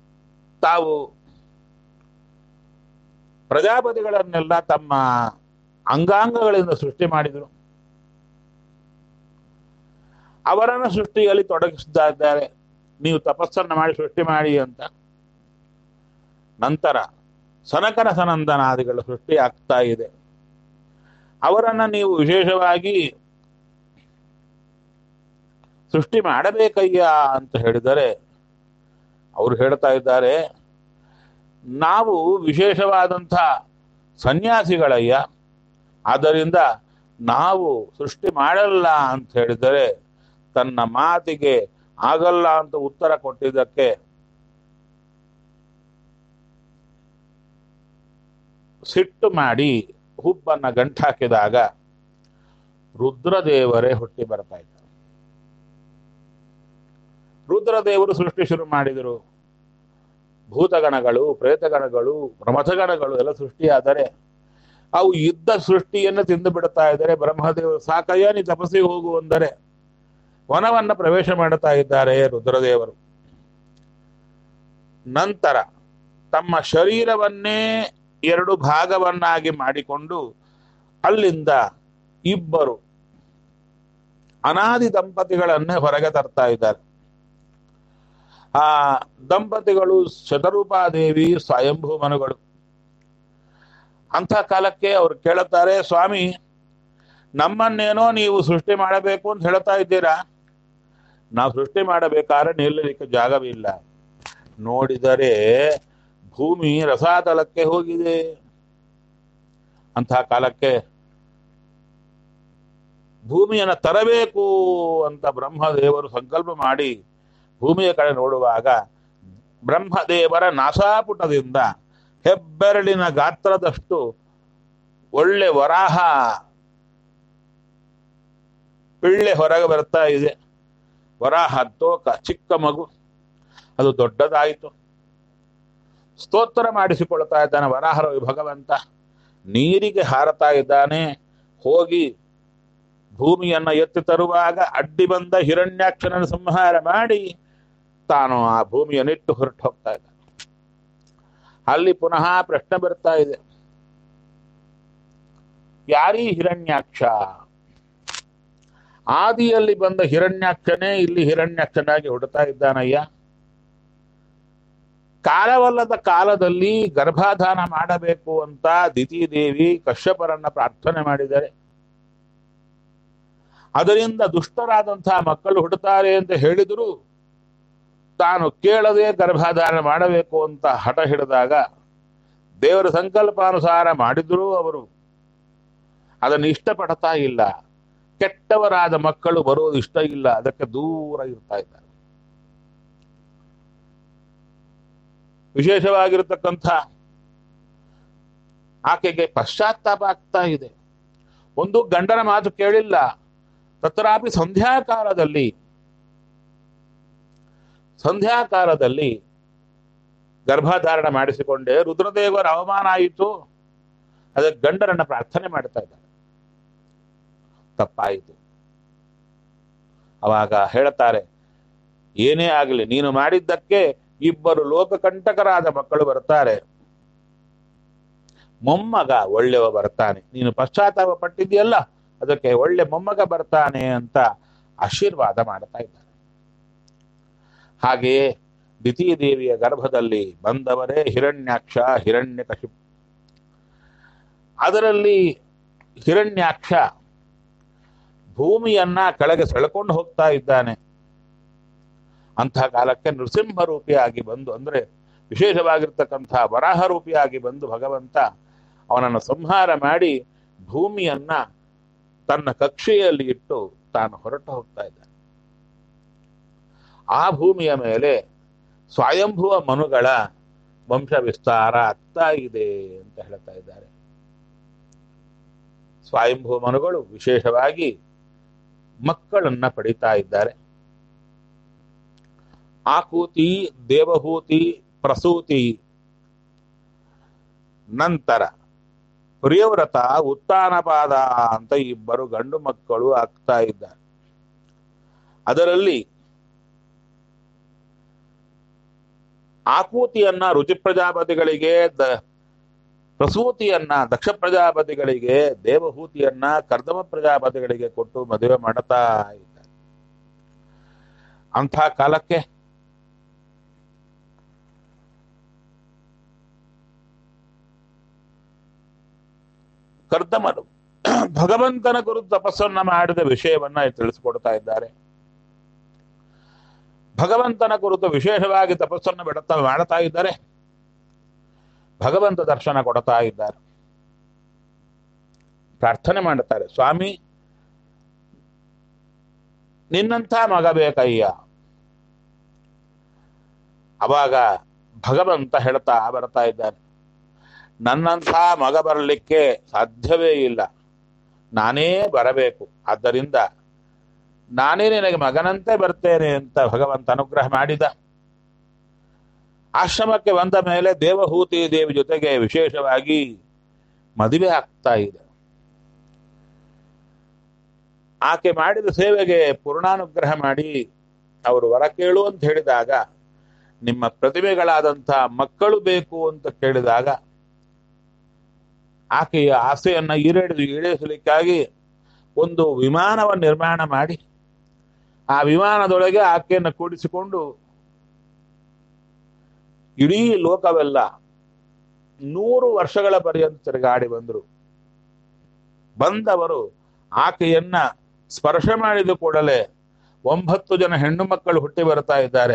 ತಾವು ಪ್ರಜಾಪತಿಗಳನ್ನೆಲ್ಲ ತಮ್ಮ ಅಂಗಾಂಗಗಳಿಂದ ಸೃಷ್ಟಿ ಮಾಡಿದರು. ಅವರನ್ನು ಸೃಷ್ಟಿಯಲ್ಲಿ ತೊಡಗಿಸ್ತಾ ಇದ್ದಾರೆ, ನೀವು ತಪಸ್ಸನ್ನು ಮಾಡಿ ಸೃಷ್ಟಿ ಮಾಡಿ ಅಂತ. ನಂತರ ಸನಕನ ಸನಂದನಾದಿಗಳ ಸೃಷ್ಟಿ ಆಗ್ತಾ ಇದೆ. ಅವರನ್ನು ನೀವು ವಿಶೇಷವಾಗಿ ಸೃಷ್ಟಿ ಮಾಡಬೇಕಯ್ಯ ಅಂತ ಹೇಳಿದರೆ ಅವರು ಹೇಳ್ತಾ ಇದ್ದಾರೆ, ನಾವು ವಿಶೇಷವಾದಂಥ ಸನ್ಯಾಸಿಗಳಯ್ಯ, ಆದ್ದರಿಂದ ನಾವು ಸೃಷ್ಟಿ ಮಾಡಲ್ಲ ಅಂತ ಹೇಳಿದರೆ ತನ್ನ ಮಾತಿಗೆ ಆಗಲ್ಲ ಅಂತ ಉತ್ತರ ಕೊಟ್ಟಿದ್ದಕ್ಕೆ ಸಿಟ್ಟು ಮಾಡಿ ಹುಬ್ಬನ್ನ ಗಂಟಾಕಿದಾಗ ರುದ್ರದೇವರೇ ಹುಟ್ಟಿ ಬರ್ತಾ ಇದ್ದಾರೆ. ರುದ್ರದೇವರು ಸೃಷ್ಟಿ ಶುರು ಮಾಡಿದರು. ಭೂತಗಣಗಳು, ಪ್ರೇತಗಣಗಳು, ಪ್ರಮಥಗಣಗಳು ಎಲ್ಲ ಸೃಷ್ಟಿಯಾದರೆ ಅವು ಇದ್ದ ಸೃಷ್ಟಿಯನ್ನು ತಿಂದು ಬಿಡ್ತಾ ಇದ್ದಾರೆ. ಬ್ರಹ್ಮದೇವರು ಸಾಕಯ್ಯ ನೀ ತಪಸ್ಸಿಗೆ ಹೋಗು ಅಂದರೆ ವನವನ್ನು ಪ್ರವೇಶ ಮಾಡುತ್ತಾ ಇದ್ದಾರೆ ರುದ್ರದೇವರು. ನಂತರ ತಮ್ಮ ಶರೀರವನ್ನೇ ಎರಡು ಭಾಗವನ್ನಾಗಿ ಮಾಡಿಕೊಂಡು ಅಲ್ಲಿಂದ ಇಬ್ಬರು ಅನಾದಿ ದಂಪತಿಗಳನ್ನೇ ಹೊರಗೆ ತರ್ತಾ ಇದ್ದಾರೆ. ಆ ದಂಪತಿಗಳು ಶತರೂಪಾದೇವಿ, ಸ್ವಯಂಭೂ ಮನುಗಳು. ಅಂಥ ಕಾಲಕ್ಕೆ ಅವರು ಕೇಳುತ್ತಾರೆ, ಸ್ವಾಮಿ ನಮ್ಮನ್ನೇನೋ ನೀವು ಸೃಷ್ಟಿ ಮಾಡಬೇಕು ಅಂತ ಹೇಳ್ತಾ ಇದ್ದೀರಾ, ನಾವು ಸೃಷ್ಟಿ ಮಾಡಬೇಕಾದ್ರೆ ನಿಲ್ಲಲಿಕ್ಕೆ ಜಾಗವಿಲ್ಲ. ನೋಡಿದರೆ ಭೂಮಿ ರಸಾತಲಕ್ಕೆ ಹೋಗಿದೆ. ಅಂಥ ಕಾಲಕ್ಕೆ ಭೂಮಿಯನ್ನು ತರಬೇಕು ಅಂತ ಬ್ರಹ್ಮದೇವರು ಸಂಕಲ್ಪ ಮಾಡಿ ಭೂಮಿಯ ಕಡೆ ನೋಡುವಾಗ ಬ್ರಹ್ಮದೇವರ ನಾಸಾಪುಟದಿಂದ ಹೆಬ್ಬೆರಳಿನ ಗಾತ್ರದಷ್ಟು ಒಳ್ಳೆ ವರಾಹ ಪಿಳ್ಳೆ ಹೊರಗೆ ಬರ್ತಾ ಇದೆ. ವರಾಹ ತೋಕ ಚಿಕ್ಕ ಮಗು, ಅದು ದೊಡ್ಡದಾಯಿತು. ಸ್ತೋತ್ರ ಮಾಡಿಸಿಕೊಳ್ತಾ ಇದ್ದಾನೆ ವರಾಹರ ಭಗವಂತ. ನೀರಿಗೆ ಹಾರತಾ ಇದ್ದಾನೆ. ಹೋಗಿ ಭೂಮಿಯನ್ನ ಎತ್ತಿ ತರುವಾಗ ಅಡ್ಡಿ ಬಂದ ಹಿರಣ್ಯಾಕ್ಷನನ್ನು ಸಂಹಾರ ಮಾಡಿ ತಾನು ಆ ಭೂಮಿಯನ್ನಿಟ್ಟು ಹೊರಟು ಹೋಗ್ತಾ ಇದ್ದಾನೆ. ಅಲ್ಲಿ ಪುನಃ ಪ್ರಶ್ನೆ ಬರ್ತಾ ಇದೆ, ಯಾರೀ ಹಿರಣ್ಯಾಕ್ಷ? ಆದಿಯಲ್ಲಿ ಬಂದ ಹಿರಣ್ಯಾಕ್ಷನೇ ಇಲ್ಲಿ ಹಿರಣ್ಯಾಕ್ಷನಾಗಿ ಹುಡುತ್ತಾ ಇದ್ದಾನಯ್ಯ. ಕಾಲವಲ್ಲದ ಕಾಲದಲ್ಲಿ ಗರ್ಭಾಧಾನ ಮಾಡಬೇಕು ಅಂತ ದಿತಿದೇವಿ ಕಶ್ಯಪರನ್ನ ಪ್ರಾರ್ಥನೆ ಮಾಡಿದರೆ, ಅದರಿಂದ ದುಷ್ಟರಾದಂತಹ ಮಕ್ಕಳು ಹುಡುತ್ತಾರೆ ಅಂತ ಹೇಳಿದ್ರು ತಾನು ಕೇಳದೆ ಗರ್ಭಾಧಾನ ಮಾಡಬೇಕು ಅಂತ ಹಠ ಹಿಡಿದಾಗ ದೇವರ ಸಂಕಲ್ಪಾನುಸಾರ ಮಾಡಿದ್ರು ಅವರು ಅದನ್ನು ಇಷ್ಟಪಡ್ತಾ ಇಲ್ಲ. ಕೆಟ್ಟವರಾದ ಮಕ್ಕಳು ಬರೋದು ಇಷ್ಟ ಇಲ್ಲ, ಅದಕ್ಕೆ ದೂರ ಇರ್ತಾ ಇದ್ದಾರೆ. ವಿಶೇಷವಾಗಿರತಕ್ಕಂಥ ಆಕೆಗೆ ಪಶ್ಚಾತ್ತಾಪ ಆಗ್ತಾ ಇದೆ. ಒಂದು ಗಂಡನ ಮಾತು ಕೇಳಿಲ್ಲ, ತತ್ರಾಪಿ ಸಂಧ್ಯಾಕಾಲದಲ್ಲಿ ಸಂಧ್ಯಾಕಾಲದಲ್ಲಿ ಗರ್ಭಧಾರಣ ಮಾಡಿಸಿಕೊಂಡೆ, ರುದ್ರದೇವರ ಅವಮಾನ ಆಯಿತು, ಅದಕ್ಕೆ ಗಂಡರನ್ನ ಪ್ರಾರ್ಥನೆ ಮಾಡ್ತಾ ಇದ್ದಾರೆ. ತಪ್ಪಾಯಿತು. ಅವಾಗ ಹೇಳ್ತಾರೆ, ಏನೇ ಆಗಲಿ ನೀನು ಮಾಡಿದ್ದಕ್ಕೆ ಇಬ್ಬರು ಲೋಕಕಂಟಕರಾದ ಮಕ್ಕಳು ಬರ್ತಾರೆ, ಮೊಮ್ಮಗ ಒಳ್ಳೆವ ಬರ್ತಾನೆ, ನೀನು ಪಶ್ಚಾತ್ತಾಪ ಪಟ್ಟಿದ್ಯಲ್ಲ ಅದಕ್ಕೆ ಒಳ್ಳೆ ಮೊಮ್ಮಗ ಬರ್ತಾನೆ ಅಂತ ಆಶೀರ್ವಾದ ಮಾಡ್ತಾ ಇದ್ದಾರೆ. ಹಾಗೆಯೇ ದಿತಿದೇವಿಯ ಗರ್ಭದಲ್ಲಿ ಬಂದವರೇ ಹಿರಣ್ಯಾಕ್ಷ, ಹಿರಣ್ಯಕಶಿಪು. ಅದರಲ್ಲಿ ಹಿರಣ್ಯಾಕ್ಷ ಭೂಮಿಯನ್ನ ಕೆಳಗೆ ಸೆಳೆಕೊಂಡು ಹೋಗ್ತಾ ಇದ್ದಾನೆ. ಅಂಥ ಕಾಲಕ್ಕೆ ನೃಸಿಂಹ ರೂಪಿಯಾಗಿ ಬಂದು, ಅಂದ್ರೆ ವಿಶೇಷವಾಗಿರ್ತಕ್ಕಂಥ ವರಾಹ ರೂಪಿಯಾಗಿ ಬಂದು ಭಗವಂತ ಅವನನ್ನು ಸಂಹಾರ ಮಾಡಿ ಭೂಮಿಯನ್ನ ತನ್ನ ಕಕ್ಷೆಯಲ್ಲಿ ಇಟ್ಟು ತಾನು ಹೊರಟು ಹೋಗ್ತಾ ಇದ್ದಾನೆ. ಆ ಭೂಮಿಯ ಮೇಲೆ ಸ್ವಯಂಭುವ ಮನುಗಳ ವಂಶ ವಿಸ್ತಾರ ಆಗ್ತಾ ಇದೆ ಅಂತ ಹೇಳ್ತಾ ಇದ್ದಾರೆ. ಸ್ವಯಂಭುವ ಮನುಗಳು ವಿಶೇಷವಾಗಿ ಮಕ್ಕಳನ್ನ ಪಡಿತಾ ಇದ್ದಾರೆ. ಆಕೂತಿ, ದೇವಹೂತಿ, ಪ್ರಸೂತಿ, ನಂತರ ಪ್ರಿಯವ್ರತ, ಉತ್ತಾನಪಾದ ಅಂತ ಇಬ್ಬರು ಗಂಡು ಮಕ್ಕಳು ಆಗ್ತಾ ಇದ್ದಾರೆ. ಅದರಲ್ಲಿ ಆಕೂತಿಯನ್ನ ರುಚಿ ಪ್ರಜಾಪತಿಗಳಿಗೆ, ದ ಪ್ರಸೂತಿಯನ್ನ ದಕ್ಷ ಪ್ರಜಾಪತಿಗಳಿಗೆ, ದೇವಹೂತಿಯನ್ನ ಕರ್ದಮ ಪ್ರಜಾಪತಿಗಳಿಗೆ ಕೊಟ್ಟು ಮದುವೆ ಮಾಡುತ್ತಾ ಇದ್ದಾರೆ. ಅಂಥ ಕಾಲಕ್ಕೆ ಕರ್ದಮರು ಭಗವಂತನ ಕುರಿತು ತಪಸ್ಸನ್ನ ಮಾಡಿದ ವಿಷಯವನ್ನ ತಿಳಿಸಿಕೊಡ್ತಾ ಇದ್ದಾರೆ. ಭಗವಂತನ ಕುರಿತು ವಿಶೇಷವಾಗಿ ತಪಸ್ಸನ್ನು ಬಿಡುತ್ತಾ ಮಾಡ್ತಾ ಇದ್ದಾರೆ. ಭಗವಂತ ದರ್ಶನ ಕೊಡ್ತಾ ಇದ್ದಾರೆ. ಪ್ರಾರ್ಥನೆ ಮಾಡುತ್ತಾರೆ, ಸ್ವಾಮಿ ನಿನ್ನಂಥ ಮಗ ಬೇಕಯ್ಯ. ಅವಾಗ ಭಗವಂತ ಹೇಳ್ತಾ ಬರ್ತಾ ಇದ್ದಾನೆ, ನನ್ನಂಥ ಮಗ ಬರಲಿಕ್ಕೆ ಸಾಧ್ಯವೇ ಇಲ್ಲ, ನಾನೇ ಬರಬೇಕು. ಆದ್ದರಿಂದ ನಾನೇ ನಿನಗೆ ಮಗನಂತೆ ಬರ್ತೇನೆ ಅಂತ ಭಗವಂತ ಅನುಗ್ರಹ ಮಾಡಿದ. ಆಶ್ರಮಕ್ಕೆ ಬಂದ ಮೇಲೆ ದೇವಹೂತಿ ದೇವಿ ಜೊತೆಗೆ ವಿಶೇಷವಾಗಿ ಮದುವೆ ಆಗ್ತಾ ಇದೆ. ಆಕೆ ಮಾಡಿದ ಸೇವೆಗೆ ಪೂರ್ಣಾನುಗ್ರಹ ಮಾಡಿ ಅವರು ವರ ಕೇಳು ಅಂತ ಹೇಳಿದಾಗ, ನಿಮ್ಮ ಪ್ರತಿಭೆಗಳಾದಂಥ ಮಕ್ಕಳು ಬೇಕು ಅಂತ ಕೇಳಿದಾಗ, ಆಕೆಯ ಆಸೆಯನ್ನ ಈಡೇರಿಸಿ ಈಡೇರಿಸಲಿಕ್ಕಾಗಿ ಒಂದು ವಿಮಾನವನ್ನು ನಿರ್ಮಾಣ ಮಾಡಿ ಆ ವಿಮಾನದೊಳಗೆ ಆಕೆಯನ್ನು ಕೂಡಿಸಿಕೊಂಡು ಇಡೀ ಲೋಕವೆಲ್ಲ ನೂರು ವರ್ಷಗಳ ಪರ್ಯಂತ ತಿರುಗಾಡಿ ಬಂದರು. ಬಂದವರು ಆಕೆಯನ್ನ ಸ್ಪರ್ಶ ಮಾಡಿದ ಕೂಡಲೇ ಒಂಬತ್ತು ಜನ ಹೆಣ್ಣು ಮಕ್ಕಳು ಹುಟ್ಟಿ ಬರ್ತಾ ಇದ್ದಾರೆ.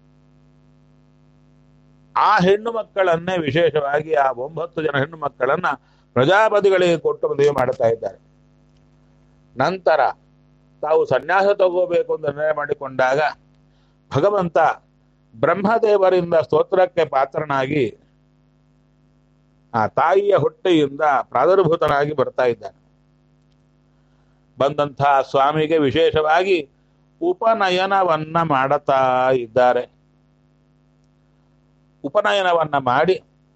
ಆ ಹೆಣ್ಣು ಮಕ್ಕಳನ್ನೇ ವಿಶೇಷವಾಗಿ ಆ ಒಂಬತ್ತು ಜನ ಹೆಣ್ಣು ಮಕ್ಕಳನ್ನ ಪ್ರಜಾಪತಿಗಳಿಗೆ ಕೊಟ್ಟು ಮದುವೆ ಮಾಡ್ತಾ ಇದ್ದಾರೆ. ನಂತರ ತಾವು ಸನ್ಯಾಸ ತಗೋಬೇಕು ಅಂತ ನಿರ್ಣಯ ಮಾಡಿಕೊಂಡಾಗ ಭಗವಂತ ಬ್ರಹ್ಮದೇವರಿಂದ ಸ್ತೋತ್ರಕ್ಕೆ ಪಾತ್ರನಾಗಿ ಆ ತಾಯಿಯ ಹೊಟ್ಟೆಯಿಂದ ಪ್ರಾದುರ್ಭೂತನಾಗಿ ಬರ್ತಾ ಇದ್ದಾನೆ. ಬಂದಂತಹ ಸ್ವಾಮಿಗೆ ವಿಶೇಷವಾಗಿ ಉಪನಯನವನ್ನ ಮಾಡುತ್ತಾ ಇದ್ದಾರೆ. ಉಪನಯನವನ್ನ ಮಾಡಿ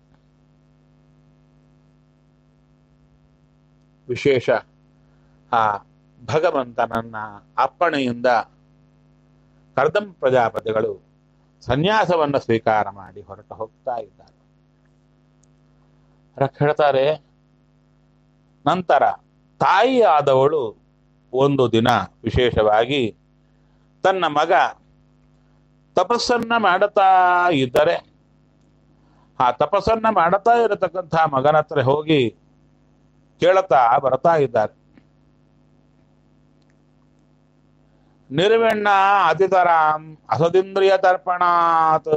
ವಿಶೇಷ ಆ ಭಗವಂತನನ್ನ ಅಪ್ಪಣೆಯಿಂದ ಕರ್ದಮ ಪ್ರಜಾಪತಿಗಳು ಸನ್ಯಾಸವನ್ನ ಸ್ವೀಕಾರ ಮಾಡಿ ಹೊರಟು ಹೋಗ್ತಾ ಇದ್ದಾರೆ. ಹೇಳ್ತಾರೆ, ನಂತರ ತಾಯಿ ಆದವಳು ಒಂದು ದಿನ ವಿಶೇಷವಾಗಿ ತನ್ನ ಮಗ ತಪಸ್ಸನ್ನ ಮಾಡುತ್ತಾ ಇದ್ದರೆ ಆ ತಪಸ್ಸನ್ನ ಮಾಡುತ್ತಾ ಇರತಕ್ಕಂಥ ಮಗನ ಹತ್ರ ಹೋಗಿ ಕೇಳುತ್ತಾ ಬರ್ತಾ ಇದ್ದಾರೆ. ನಿರ್ವೆಣ್ಣ ಅತಿತರಾಂ ಅಸದಿಂದ್ರಿಯ ತರ್ಪಣಾತ್.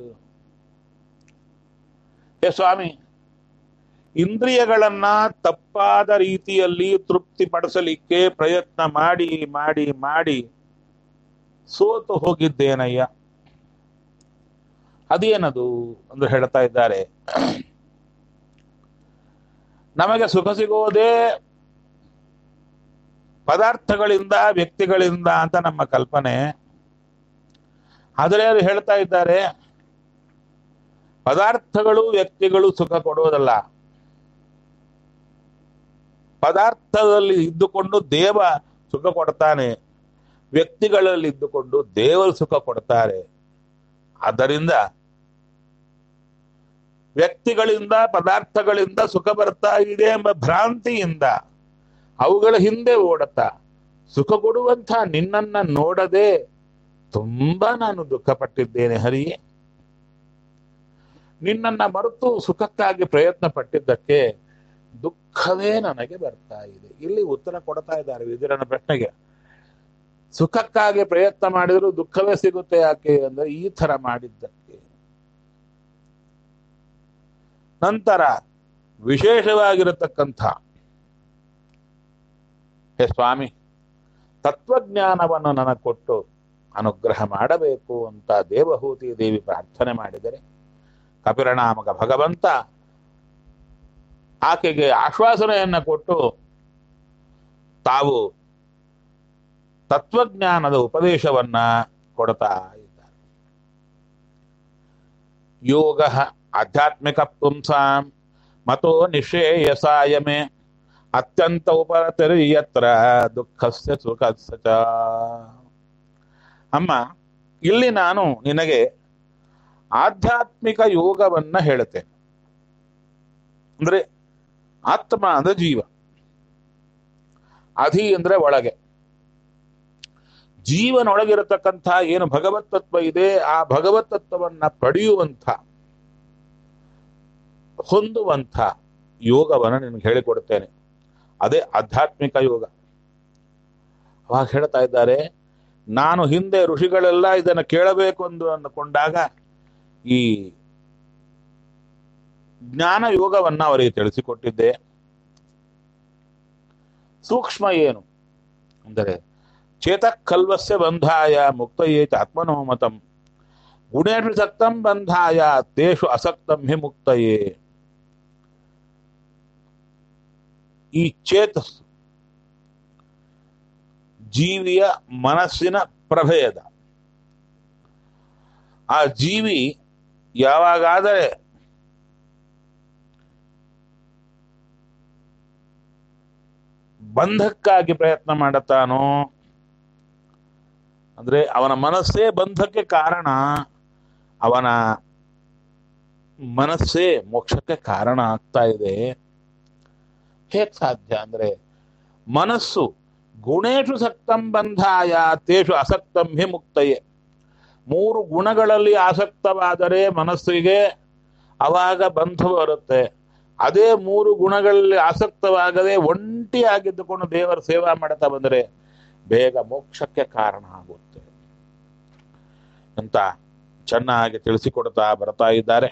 ಹೇ ಸ್ವಾಮಿ, ಇಂದ್ರಿಯಗಳನ್ನ ತಪ್ಪಾದ ರೀತಿಯಲ್ಲಿ ತೃಪ್ತಿಪಡಿಸಲಿಕ್ಕೆ ಪ್ರಯತ್ನ ಮಾಡಿ ಮಾಡಿ ಮಾಡಿ ಸೋತು ಹೋಗಿದ್ದೇನಯ್ಯ. ಅದೇನದು ಎಂದು ಹೇಳ್ತಾ ಇದ್ದಾರೆ. ನಮಗೆ ಸುಖ ಸಿಗೋದೇ ಪದಾರ್ಥಗಳಿಂದ, ವ್ಯಕ್ತಿಗಳಿಂದ ಅಂತ ನಮ್ಮ ಕಲ್ಪನೆ. ಆದರೆ ಅದು ಹೇಳ್ತಾ ಇದ್ದಾರೆ, ಪದಾರ್ಥಗಳು ವ್ಯಕ್ತಿಗಳು ಸುಖ ಕೊಡುವುದಲ್ಲ. ಪದಾರ್ಥದಲ್ಲಿ ಇದ್ದುಕೊಂಡು ದೇವ ಸುಖ ಕೊಡ್ತಾನೆ, ವ್ಯಕ್ತಿಗಳಲ್ಲಿ ಇದ್ದುಕೊಂಡು ದೇವರು ಸುಖ ಕೊಡ್ತಾರೆ. ಆದ್ದರಿಂದ ವ್ಯಕ್ತಿಗಳಿಂದ, ಪದಾರ್ಥಗಳಿಂದ ಸುಖ ಬರ್ತಾ ಇದೆ ಎಂಬ ಭ್ರಾಂತಿಯಿಂದ ಅವುಗಳ ಹಿಂದೆ ಓಡುತ್ತಾ ಸುಖ ಕೊಡುವಂಥ ನಿನ್ನನ್ನ ನೋಡದೆ ತುಂಬಾ ನಾನು ದುಃಖಪಟ್ಟಿದ್ದೇನೆ ಹರಿಯೇ. ನಿನ್ನನ್ನ ಮರೆತು ಸುಖಕ್ಕಾಗಿ ಪ್ರಯತ್ನ ಪಟ್ಟಿದ್ದಕ್ಕೆ ದುಃಖವೇ ನನಗೆ ಬರ್ತಾ ಇದೆ. ಇಲ್ಲಿ ಉತ್ತರ ಕೊಡ್ತಾ ಇದ್ದಾರೆ ವಿದುರನ ಪ್ರಶ್ನೆಗೆ. ಸುಖಕ್ಕಾಗಿ ಪ್ರಯತ್ನ ಮಾಡಿದ್ರು ದುಃಖವೇ ಸಿಗುತ್ತೆ ಯಾಕೆ ಅಂದ್ರೆ ಈ ತರ ಮಾಡಿದ್ದಕ್ಕೆ. ನಂತರ ವಿಶೇಷವಾಗಿರತಕ್ಕಂಥ, ಹೇ ಸ್ವಾಮಿ, ತತ್ವಜ್ಞಾನವನ್ನು ನನಗೆ ಕೊಟ್ಟು ಅನುಗ್ರಹ ಮಾಡಬೇಕು ಅಂತ ದೇವಹೂತಿ ದೇವಿ ಪ್ರಾರ್ಥನೆ ಮಾಡಿದರೆ ಕಪಿಲನಾಮಕ ಭಗವಂತ ಆಕೆಗೆ ಆಶ್ವಾಸನೆಯನ್ನ ಕೊಟ್ಟು ತಾವು ತತ್ವಜ್ಞಾನದ ಉಪದೇಶವನ್ನ ಕೊಡ್ತಾ ಇದ್ದಾರೆ. ಯೋಗ ಆಧ್ಯಾತ್ಮಿಕ ಪುಂಸಾಂ ಮತೋ ನಿಶ್ರೇಯಸಾಯಮೇ ಅತ್ಯಂತ ಉಪರತಿರ್ಯತ್ರ ದುಃಖಸ್ಯ ಸುಖಸ್ಯ ಚ. ಅಮ್ಮ, ಇಲ್ಲಿ ನಾನು ನಿನಗೆ ಆಧ್ಯಾತ್ಮಿಕ ಯೋಗವನ್ನ ಹೇಳುತ್ತೆ. ಅಂದ್ರೆ ಆತ್ಮ ಅಂದ್ರೆ ಜೀವ, ಅಧಿ ಅಂದ್ರೆ ಒಳಗೆ, ಜೀವನೊಳಗಿರತಕ್ಕಂಥ ಏನು ಭಗವತ್ ತತ್ವ ಇದೆ ಆ ಭಗವತ್ ತತ್ವವನ್ನ ಪಡೆಯುವಂಥ ಹೊಂದುವಂಥ ಯೋಗವನ್ನು ನಿನಗೆ ಹೇಳಿಕೊಡ್ತೇನೆ, ಅದೇ ಆಧ್ಯಾತ್ಮಿಕ ಯೋಗ. ಅವಾಗ ಹೇಳ್ತಾ ಇದ್ದಾರೆ, ನಾನು ಹಿಂದೆ ಋಷಿಗಳೆಲ್ಲ ಇದನ್ನು ಕೇಳಬೇಕು ಎಂದು ಅಂದುಕೊಂಡಾಗ ಈ ಜ್ಞಾನ ಯೋಗವನ್ನ ಅವರಿಗೆ ತಿಳಿಸಿಕೊಟ್ಟಿದ್ದೆ. ಸೂಕ್ಷ್ಮ ಏನು ಅಂದರೆ ಚೇತಃಕಲ್ವಸ್ಯ ಬಂಧಾಯ ಮುಕ್ತಯೇ ಆತ್ಮನೋಮತಂ ಗುಣೇಶು ಸಕ್ತಂ ಬಂಧಾಯ ತೇಷು ಅಸಕ್ತಂ ಹಿ ಮುಕ್ತಯೇ. ಈ ಚೇತಸ್ಸು ಜೀವಿಯ ಮನಸ್ಸಿನ ಪ್ರಭೇದ. ಆ ಜೀವಿ ಯಾವಾಗಾದರೆ ಬಂಧಕ್ಕಾಗಿ ಪ್ರಯತ್ನ ಮಾಡುತ್ತಾನೋ, ಅಂದ್ರೆ ಅವನ ಮನಸ್ಸೇ ಬಂಧಕ್ಕೆ ಕಾರಣ, ಅವನ ಮನಸ್ಸೇ ಮೋಕ್ಷಕ್ಕೆ ಕಾರಣ ಆಗ್ತಾ ಇದೆ. ಹೇಗ್ ಸಾಧ್ಯ ಅಂದ್ರೆ ಮನಸ್ಸು ಗುಣೇಶು ಸಕ್ತಂ ಬಂಧಾಯ ತೇಷು ಅಸಕ್ತಂ ಹಿ ಮುಕ್ತಯೇ. ಮೂರು ಗುಣಗಳಲ್ಲಿ ಆಸಕ್ತವಾದರೆ ಮನಸ್ಸಿಗೆ ಅವಾಗ ಬಂಧ ಬರುತ್ತೆ. ಅದೇ ಮೂರು ಗುಣಗಳಲ್ಲಿ ಆಸಕ್ತವಾಗದೆ ಒಂಟಿಯಾಗಿದ್ದುಕೊಂಡು ದೇವರ ಸೇವಾ ಮಾಡ್ತಾ ಬಂದರೆ ಬೇಗ ಮೋಕ್ಷಕ್ಕೆ ಕಾರಣ ಆಗುತ್ತೆ ಅಂತ ಚೆನ್ನಾಗಿ ತಿಳಿಸಿಕೊಡ್ತಾ ಬರ್ತಾ ಇದ್ದಾರೆ.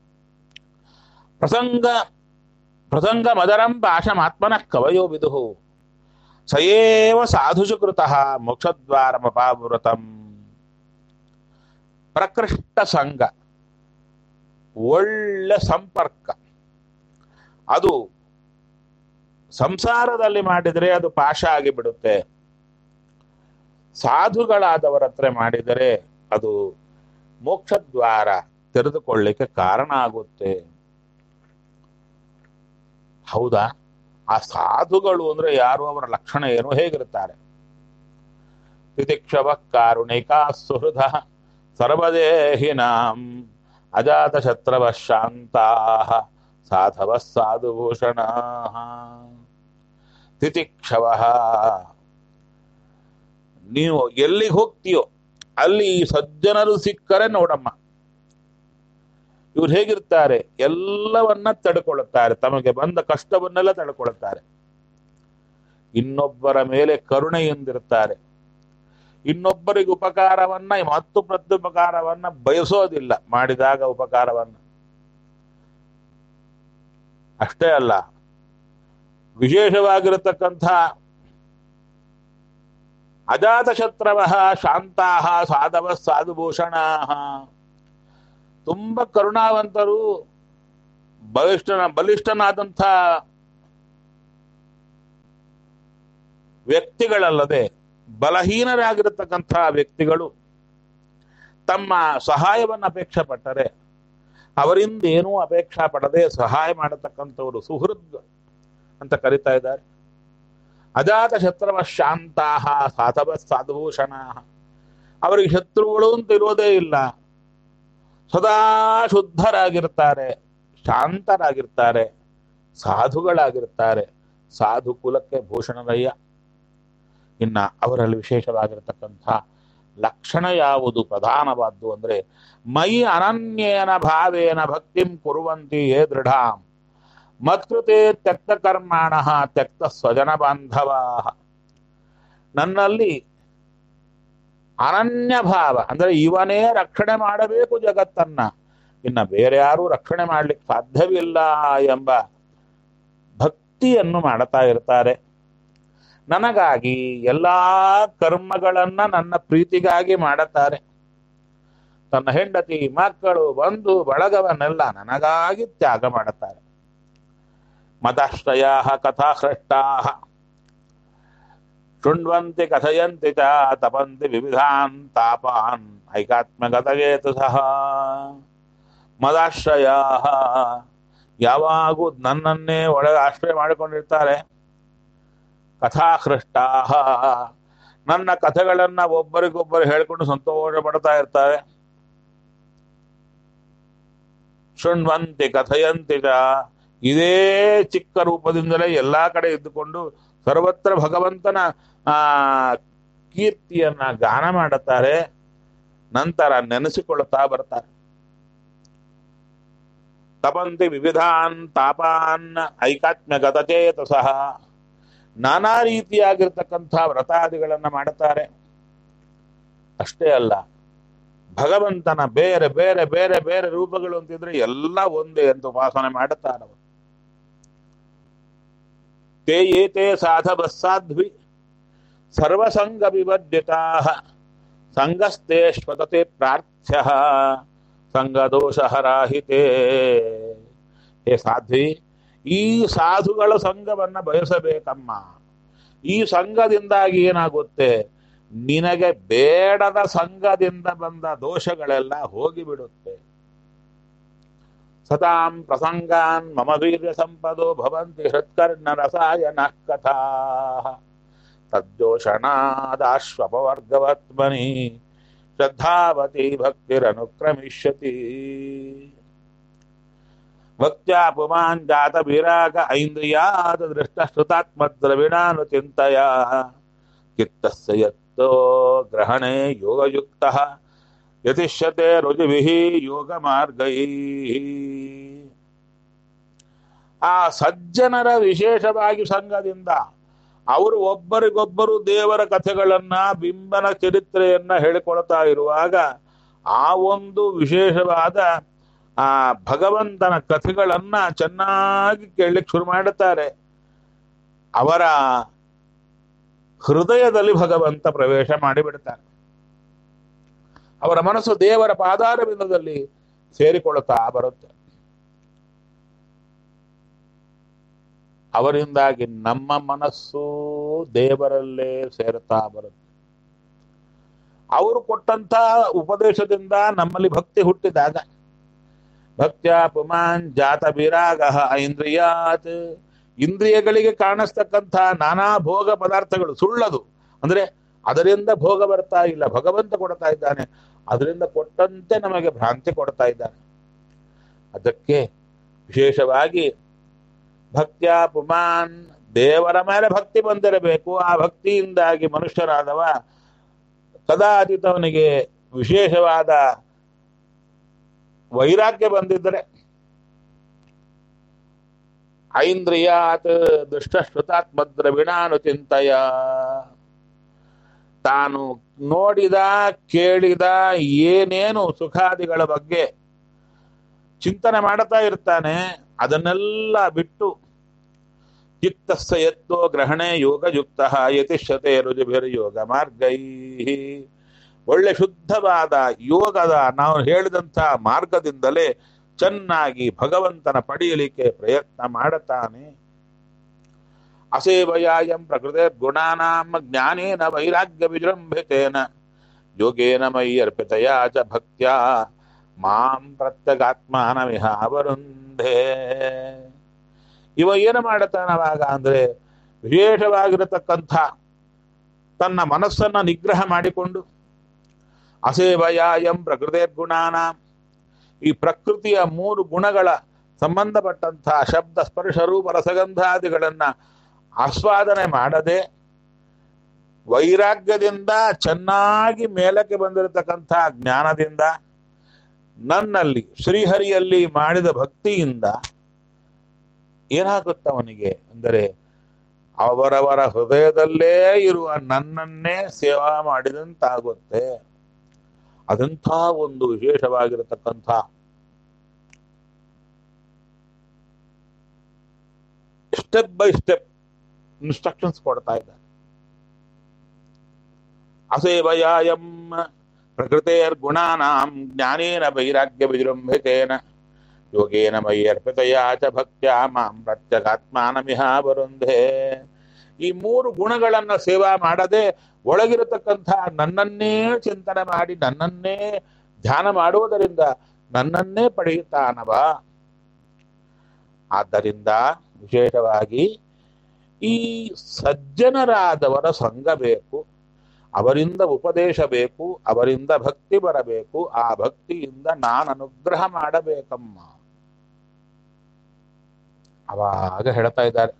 ಪ್ರಸಂಗ ಪ್ರಸಂಗ ಮದರಂ ಪಾಶಮಾತ್ಮನ ಕವಯೋ ವಿದುಹು ಸಯೇವ ಸಾಧುಷು ಕೃತಃ ಮೋಕ್ಷದ್ವಾರಮಪಾವೃತಂ. ಪ್ರಕೃಷ್ಟ ಸಂಘ, ಒಳ್ಳೆ ಸಂಪರ್ಕ, ಅದು ಸಂಸಾರದಲ್ಲಿ ಮಾಡಿದರೆ ಅದು ಪಾಶ ಆಗಿಬಿಡುತ್ತೆ. ಸಾಧುಗಳಾದವರ ಹತ್ರ ಮಾಡಿದರೆ ಅದು ಮೋಕ್ಷದ್ವಾರ ತೆರೆದುಕೊಳ್ಳಿಕ್ಕೆ ಕಾರಣ ಆಗುತ್ತೆ. ಹೌದಾ? ಆ ಸಾಧುಗಳು ಅಂದ್ರೆ ಯಾರು, ಅವರ ಲಕ್ಷಣ ಏನು, ಹೇಗಿರ್ತಾರೆ? ತಿತಿಕ್ಷವ ಕಾರುಣಿಕ ಸುಹೃದ ಸರ್ವದೇಹಿನಾಂ ಅಜಾತ ಶತ್ರವ ಶಾಂತಾ ಸಾಧವ ಸಾಧುಭೂಷಣ. ತಿತಿಕ್ಷವ, ನೀವು ಎಲ್ಲಿಗೆ ಹೋಗ್ತೀಯೋ ಅಲ್ಲಿ ಈ ಸಜ್ಜನರು ಸಿಕ್ಕರೆ ನೋಡಮ್ಮ, ಇವ್ರು ಹೇಗಿರ್ತಾರೆ, ಎಲ್ಲವನ್ನ ತಡ್ಕೊಳ್ಳುತ್ತಾರೆ, ತಮಗೆ ಬಂದ ಕಷ್ಟವನ್ನೆಲ್ಲ ತಡ್ಕೊಳ್ಳುತ್ತಾರೆ, ಇನ್ನೊಬ್ಬರ ಮೇಲೆ ಕರುಣೆಯಿಂದಿರ್ತಾರೆ, ಇನ್ನೊಬ್ಬರಿಗೆ ಉಪಕಾರವನ್ನ ಮತ್ತು ಪ್ರತ್ಯುಪಕಾರವನ್ನ ಬಯಸೋದಿಲ್ಲ, ಮಾಡಿದಾಗ ಉಪಕಾರವನ್ನ. ಅಷ್ಟೇ ಅಲ್ಲ, ವಿಶೇಷವಾಗಿರತಕ್ಕಂಥ ಅಜಾತಶತ್ರವ ಶಾಂತಾ ಸಾಧವ ಸಾಧುಭೂಷಣ, ತುಂಬ ಕರುಣಾವಂತರು, ಬಲಿಷ್ಠನ ಬಲಿಷ್ಠನಾದಂಥ ವ್ಯಕ್ತಿಗಳಲ್ಲದೆ ಬಲಹೀನರಾಗಿರತಕ್ಕಂಥ ವ್ಯಕ್ತಿಗಳು ತಮ್ಮ ಸಹಾಯವನ್ನು ಅಪೇಕ್ಷೆ ಪಟ್ಟರೆ ಅವರಿಂದ ಏನೂ ಅಪೇಕ್ಷಾ ಪಡದೆ ಸಹಾಯ ಮಾಡತಕ್ಕಂಥವರು ಸುಹೃದ್ ಅಂತ ಕರೀತಾ ಇದ್ದಾರೆ. ಅಜಾತ ಶತ್ರವ ಶಾಂತಾ ಸಾಧವ ಸಾಧುಭೂಷಣ, ಅವರಿಗೆ ಶತ್ರುಗಳು ಅಂತ ಇರೋದೇ ಇಲ್ಲ, ಸದಾ ಶುದ್ಧರಾಗಿರ್ತಾರೆ, ಶಾಂತರಾಗಿರ್ತಾರೆ, ಸಾಧುಗಳಾಗಿರ್ತಾರೆ, ಸಾಧು ಕುಲಕ್ಕೆ ಭೂಷಣರಯ್ಯ. ಇನ್ನ ಅವರಲ್ಲಿ ವಿಶೇಷವಾಗಿರತಕ್ಕಂಥ ಲಕ್ಷಣ ಯಾವುದು ಪ್ರಧಾನವಾದ್ದು ಅಂದ್ರೆ ಮೈ ಅನನ್ಯೇನ ಭಾವೇನ ಭಕ್ತಿಂ ಕುರುವಂತಿ ಯೇ ದೃಢಾಂ ಮತ್ಕೃತೆ ತ್ಯಕ್ತ ಕರ್ಮಾಣ ತ್ಯಕ್ತ ಸ್ವಜನ ಬಾಂಧವಾ. ನನ್ನಲ್ಲಿ ಅನನ್ಯ ಭಾವ ಅಂದ್ರೆ ಇವನೇ ರಕ್ಷಣೆ ಮಾಡಬೇಕು ಜಗತ್ತನ್ನ, ಇನ್ನ ಬೇರೆ ಯಾರೂ ರಕ್ಷಣೆ ಮಾಡ್ಲಿಕ್ಕೆ ಸಾಧ್ಯವಿಲ್ಲ ಎಂಬ ಭಕ್ತಿಯನ್ನು ಮಾಡ್ತಾ ಇರ್ತಾರೆ. ನನಗಾಗಿ ಎಲ್ಲಾ ಕರ್ಮಗಳನ್ನ ನನ್ನ ಪ್ರೀತಿಗಾಗಿ ಮಾಡುತ್ತಾರೆ. ತನ್ನ ಹೆಂಡತಿ, ಮಕ್ಕಳು, ಬಂಧು ಬಳಗವನ್ನೆಲ್ಲ ನನಗಾಗಿ ತ್ಯಾಗ ಮಾಡುತ್ತಾರೆ. ಮತಾಶ್ರಯ ಕಥಾಹೃಷ್ಟಾ ಶೃಣ್ವಂತಿ ಕಥಯಂತಿ ಚ ತಪಂತಿ ವಿವಿಧಾನ್ ತಾಪಾನ್ ಐಕಾತ್ಮ್ಯಗತಗೇತು ಸಹ. ಮದಾಶ್ರಯ ಯಾವಾಗೂ ನನ್ನನ್ನೇ ಒಳಗೆ ಆಶ್ರಯ ಮಾಡಿಕೊಂಡಿರ್ತಾರೆ. ಕಥಾಹೃಷ್ಟಾ ನನ್ನ ಕಥೆಗಳನ್ನ ಒಬ್ಬರಿಗೊಬ್ಬರು ಹೇಳ್ಕೊಂಡು ಸಂತೋಷ ಪಡ್ತಾ ಇರ್ತಾರೆ. ಶೃಣ್ವಂತಿ ಕಥಯಂತಿ ಚ. ಇದೇ ಚಿಕ್ಕ ರೂಪದಿಂದಲೇ ಎಲ್ಲಾ ಕಡೆ ಇದ್ದುಕೊಂಡು ಸರ್ವತ್ರ ಭಗವಂತನ ಆ ಕೀರ್ತಿಯನ್ನ ಗಾನ ಮಾಡುತ್ತಾರೆ. ನಂತರ ನೆನೆಸಿಕೊಳ್ಳುತ್ತಾ ಬರ್ತಾರೆ. ತಪಂತಿ ವಿವಿಧಾನ್ ತಾಪಾನ್ ಐಕಾತ್ಮ್ಯ ಗತಚೇತಸಃ. ನಾನಾ ರೀತಿಯಾಗಿರ್ತಕ್ಕಂಥ ವ್ರತಾದಿಗಳನ್ನ ಮಾಡುತ್ತಾರೆ. ಅಷ್ಟೇ ಅಲ್ಲ, ಭಗವಂತನ ಬೇರೆ ಬೇರೆ ಬೇರೆ ಬೇರೆ ರೂಪಗಳು ಅಂತಿದ್ರೆ ಎಲ್ಲ ಒಂದೇ ಅಂತ ಉಪಾಸನೆ ಮಾಡುತ್ತಾರೆ. ತೇ ಏತೇ ಸಾಧವಸ್ಸಾಧ್ವಿ ಸರ್ವಸಂಗ ವಿವರ್ಜಿತಾ ಸಂಗಸ್ತೆ ಶ್ವತತೆ ಪ್ರಾರ್ಥ್ಯ ಸಂಗದೋಷಹರಾಹಿತೇ. ಹೇ ಸಾಧ್ವಿ, ಈ ಸಾಧುಗಳ ಸಂಘವನ್ನ ಬಯಸಬೇಕಮ್ಮ. ಈ ಸಂಘದಿಂದಾಗಿ ಏನಾಗುತ್ತೆ, ನಿನಗೆ ಬೇಡದ ಸಂಘದಿಂದ ಬಂದ ದೋಷಗಳೆಲ್ಲ ಹೋಗಿಬಿಡುತ್ತೆ. ಸತಾಂ ಪ್ರಸಂಗಾನ್ ಮಮ ವೀರ್ಯ ಸಂಪದೋ ಭವಂತಿ ಹೃತ್ಕರ್ಣ ರಸಾಯನ ಕಥಾ ತದ್ದೋಷಣಾದಾಶ್ವಪವರ್ಗವತ್ಮನಿ ಶ್ರದ್ಧಾವತಿ ಭಕ್ತಿರನುಕ್ರಮಿಷ್ಯತಿ. ಭಕ್ತ್ಯಾ ಪುಮಾನ್ ಜಾತ ವಿರಾಗ ಐಂದ್ರಿಯಾದ ದೃಷ್ಟಶ್ರುತಾತ್ಮದ್ರವಿಣಾನು ಚಿಂತಯ ಚಿತ್ತಸ್ಯ ಯತ್ತೋ ಗ್ರಹಣೆ ಯೋಗಯುಕ್ತಃ ಯತಿಷ್ಯತೆ ರುಜುಭಿಃ ಯೋಗ ಮಾರ್ಗೈಃ. ಆ ಸಜ್ಜನರ ವಿಶೇಷವಾಗಿ ಸಂಘದಿಂದ ಅವರು ಒಬ್ಬರಿಗೊಬ್ಬರು ದೇವರ ಕಥೆಗಳನ್ನ ಬಿಂಬನ ಚರಿತ್ರೆಯನ್ನ ಹೇಳಿಕೊಳ್ತಾ ಇರುವಾಗ ಆ ಒಂದು ವಿಶೇಷವಾದ ಆ ಭಗವಂತನ ಕಥೆಗಳನ್ನ ಚೆನ್ನಾಗಿ ಕೇಳಲಿಕ್ಕೆ ಶುರು ಮಾಡುತ್ತಾರೆ. ಅವರ ಹೃದಯದಲ್ಲಿ ಭಗವಂತ ಪ್ರವೇಶ ಮಾಡಿಬಿಡ್ತಾನೆ. ಅವರ ಮನಸ್ಸು ದೇವರ ಪಾದಾರವಿಂದದಲ್ಲಿ ಸೇರಿಕೊಳ್ಳುತ್ತಾ ಬರುತ್ತೆ. ಅವರಿಂದಾಗಿ ನಮ್ಮ ಮನಸ್ಸು ದೇವರಲ್ಲೇ ಸೇರುತ್ತಾ ಬರುತ್ತೆ. ಅವರು ಕೊಟ್ಟಂತ ಉಪದೇಶದಿಂದ ನಮ್ಮಲ್ಲಿ ಭಕ್ತಿ ಹುಟ್ಟಿದಾಗ ಭಕ್ತ್ಯಾ ಪುಮಾನ್ ಜಾತ ವಿರಾಗ ಐಂದ್ರಿಯಾತ್. ಇಂದ್ರಿಯಗಳಿಗೆ ಕಾಣಿಸ್ತಕ್ಕಂಥ ನಾನಾ ಭೋಗ ಪದಾರ್ಥಗಳು ಸುಳ್ಳದು, ಅಂದ್ರೆ ಅದರಿಂದ ಭೋಗ ಬರ್ತಾ ಇಲ್ಲ, ಭಗವಂತ ಕೊಡ್ತಾ ಇದ್ದಾನೆ. ಅದರಿಂದ ಕೊಟ್ಟಂತೆ ನಮಗೆ ಭ್ರಾಂತಿ ಕೊಡ್ತಾ ಇದ್ದಾನೆ. ಅದಕ್ಕೆ ವಿಶೇಷವಾಗಿ ಭಕ್ತ್ಯಾ ಪುಮಾನ್, ದೇವರ ಮೇಲೆ ಭಕ್ತಿ ಬಂದಿರಬೇಕು. ಆ ಭಕ್ತಿಯಿಂದಾಗಿ ಮನುಷ್ಯನಾದವ ಕದಾಚಿತವನಿಗೆ ವಿಶೇಷವಾದ ವೈರಾಗ್ಯ ಬಂದಿದ್ದರೆ ಐಂದ್ರಿಯಾತ್ ದುಷ್ಟಶ್ರುತಾತ್ಮದ್ರವಿಣಾನು ಚಿಂತಯ. ತಾನು ನೋಡಿದ ಕೇಳಿದ ಏನೇನು ಸುಖಾದಿಗಳ ಬಗ್ಗೆ ಚಿಂತನೆ ಮಾಡ್ತಾ ಇರ್ತಾನೆ, ಅದನ್ನೆಲ್ಲ ಬಿಟ್ಟು ಚಿತ್ತಸ್ಯ ಯತ್ತೋ ಗ್ರಹಣೆ ಯೋಗಯುಕ್ತ ಯತಿಷ್ಯತೆ ರುಜುಭಿರ್ ಯೋಗ ಮಾರ್ಗೈ. ಒಳ್ಳೆ ಶುದ್ಧವಾದ ಯೋಗದ ನಾವು ಹೇಳಿದಂಥ ಮಾರ್ಗದಿಂದಲೇ ಚೆನ್ನಾಗಿ ಭಗವಂತನ ಪಡೆಯಲಿಕ್ಕೆ ಪ್ರಯತ್ನ ಮಾಡುತ್ತಾನೆ. ಅಸೇವಯಾಯಂ ಪ್ರಕೃತೆ ಗುಣಾನಾಂ ಜ್ಞಾನೇನ ವೈರಾಗ್ಯ ವಿಜೃಂಭಿತೇನ ಯೋಗೇನ ಮಯಿ ಅರ್ಪಿತಯಾ ಚ ಭಕ್ತ್ಯಾ ಮಾಂ ಪ್ರತ್ಯಗಾತ್ಮಾನಮಿಹ ಅವರುಂಧೆ. ಇವ ಏನು ಮಾಡುತ್ತಾನವಾಗ ಅಂದ್ರೆ ವಿಶೇಷವಾಗಿರತಕ್ಕಂಥ ತನ್ನ ಮನಸ್ಸನ್ನ ನಿಗ್ರಹ ಮಾಡಿಕೊಂಡು ಅಸೇವಯಾಯಂ ಪ್ರಕೃತೆ ಗುಣಾನಾಂ, ಈ ಪ್ರಕೃತಿಯ ಮೂರು ಗುಣಗಳ ಸಂಬಂಧಪಟ್ಟಂತಹ ಶಬ್ದ ಸ್ಪರ್ಶ ರೂಪ ರಸಗಂಧಾದಿಗಳನ್ನ ಆಸ್ವಾದನೆ ಮಾಡದೆ ವೈರಾಗ್ಯದಿಂದ ಚೆನ್ನಾಗಿ ಮೇಲಕ್ಕೆ ಬಂದಿರತಕ್ಕಂಥ ಜ್ಞಾನದಿಂದ ನನ್ನಲ್ಲಿ ಶ್ರೀಹರಿಯಲ್ಲಿ ಮಾಡಿದ ಭಕ್ತಿಯಿಂದ ಏನಾಗುತ್ತವನಿಗೆ ಅಂದರೆ ಅವರವರ ಹೃದಯದಲ್ಲೇ ಇರುವ ನನ್ನನ್ನೇ ಸೇವಾ ಮಾಡಿದಂತಾಗುತ್ತೆ. ಅದಂಥ ಒಂದು ವಿಶೇಷವಾಗಿರತಕ್ಕಂಥ ಸ್ಟೆಪ್ ಬೈ ಸ್ಟೆಪ್ ಇನ್ಸ್ಟ್ರಕ್ಷನ್ಸ್ ಕೊಡ್ತಾ ಇದ್ದಾರೆ. ಅಸೇವಯಾಯಂ ಪ್ರಕೃತೇರ್ ಗುಣಾನಾಂ ಜ್ಞಾನೇನ ವೈರಾಗ್ಯ ವಿಜೃಂಭಿತೇನ ಯೋಗೇನ ಮಯಿ ಅರ್ಪಿತಯಾ ಚ ಭಕ್ತ್ಯಾ ಮಾಂ ಪ್ರತ್ಯಗಾತ್ಮಾನಮಿಹ ವರುಂಧೆ. ಈ ಮೂರು ಗುಣಗಳನ್ನ ಸೇವಾ ಮಾಡದೆ ಒಳಗಿರತಕ್ಕಂಥ ನನ್ನನ್ನೇ ಚಿಂತನೆ ಮಾಡಿ ನನ್ನನ್ನೇ ಧ್ಯಾನ ಮಾಡುವುದರಿಂದ ನನ್ನನ್ನೇ ಪಡೆಯುತ್ತಾನವ. ಆದ್ದರಿಂದ ವಿಶೇಷವಾಗಿ ಈ ಸಜ್ಜನರಾದವರ ಸಂಘ ಬೇಕು, ಅವರಿಂದ ಉಪದೇಶ ಬೇಕು, ಅವರಿಂದ ಭಕ್ತಿ ಬರಬೇಕು. ಆ ಭಕ್ತಿಯಿಂದ ನಾನು ಅನುಗ್ರಹ ಮಾಡಬೇಕಮ್ಮ. ಅವಾಗ ಹೇಳ್ತಾ ಇದ್ದಾರೆ,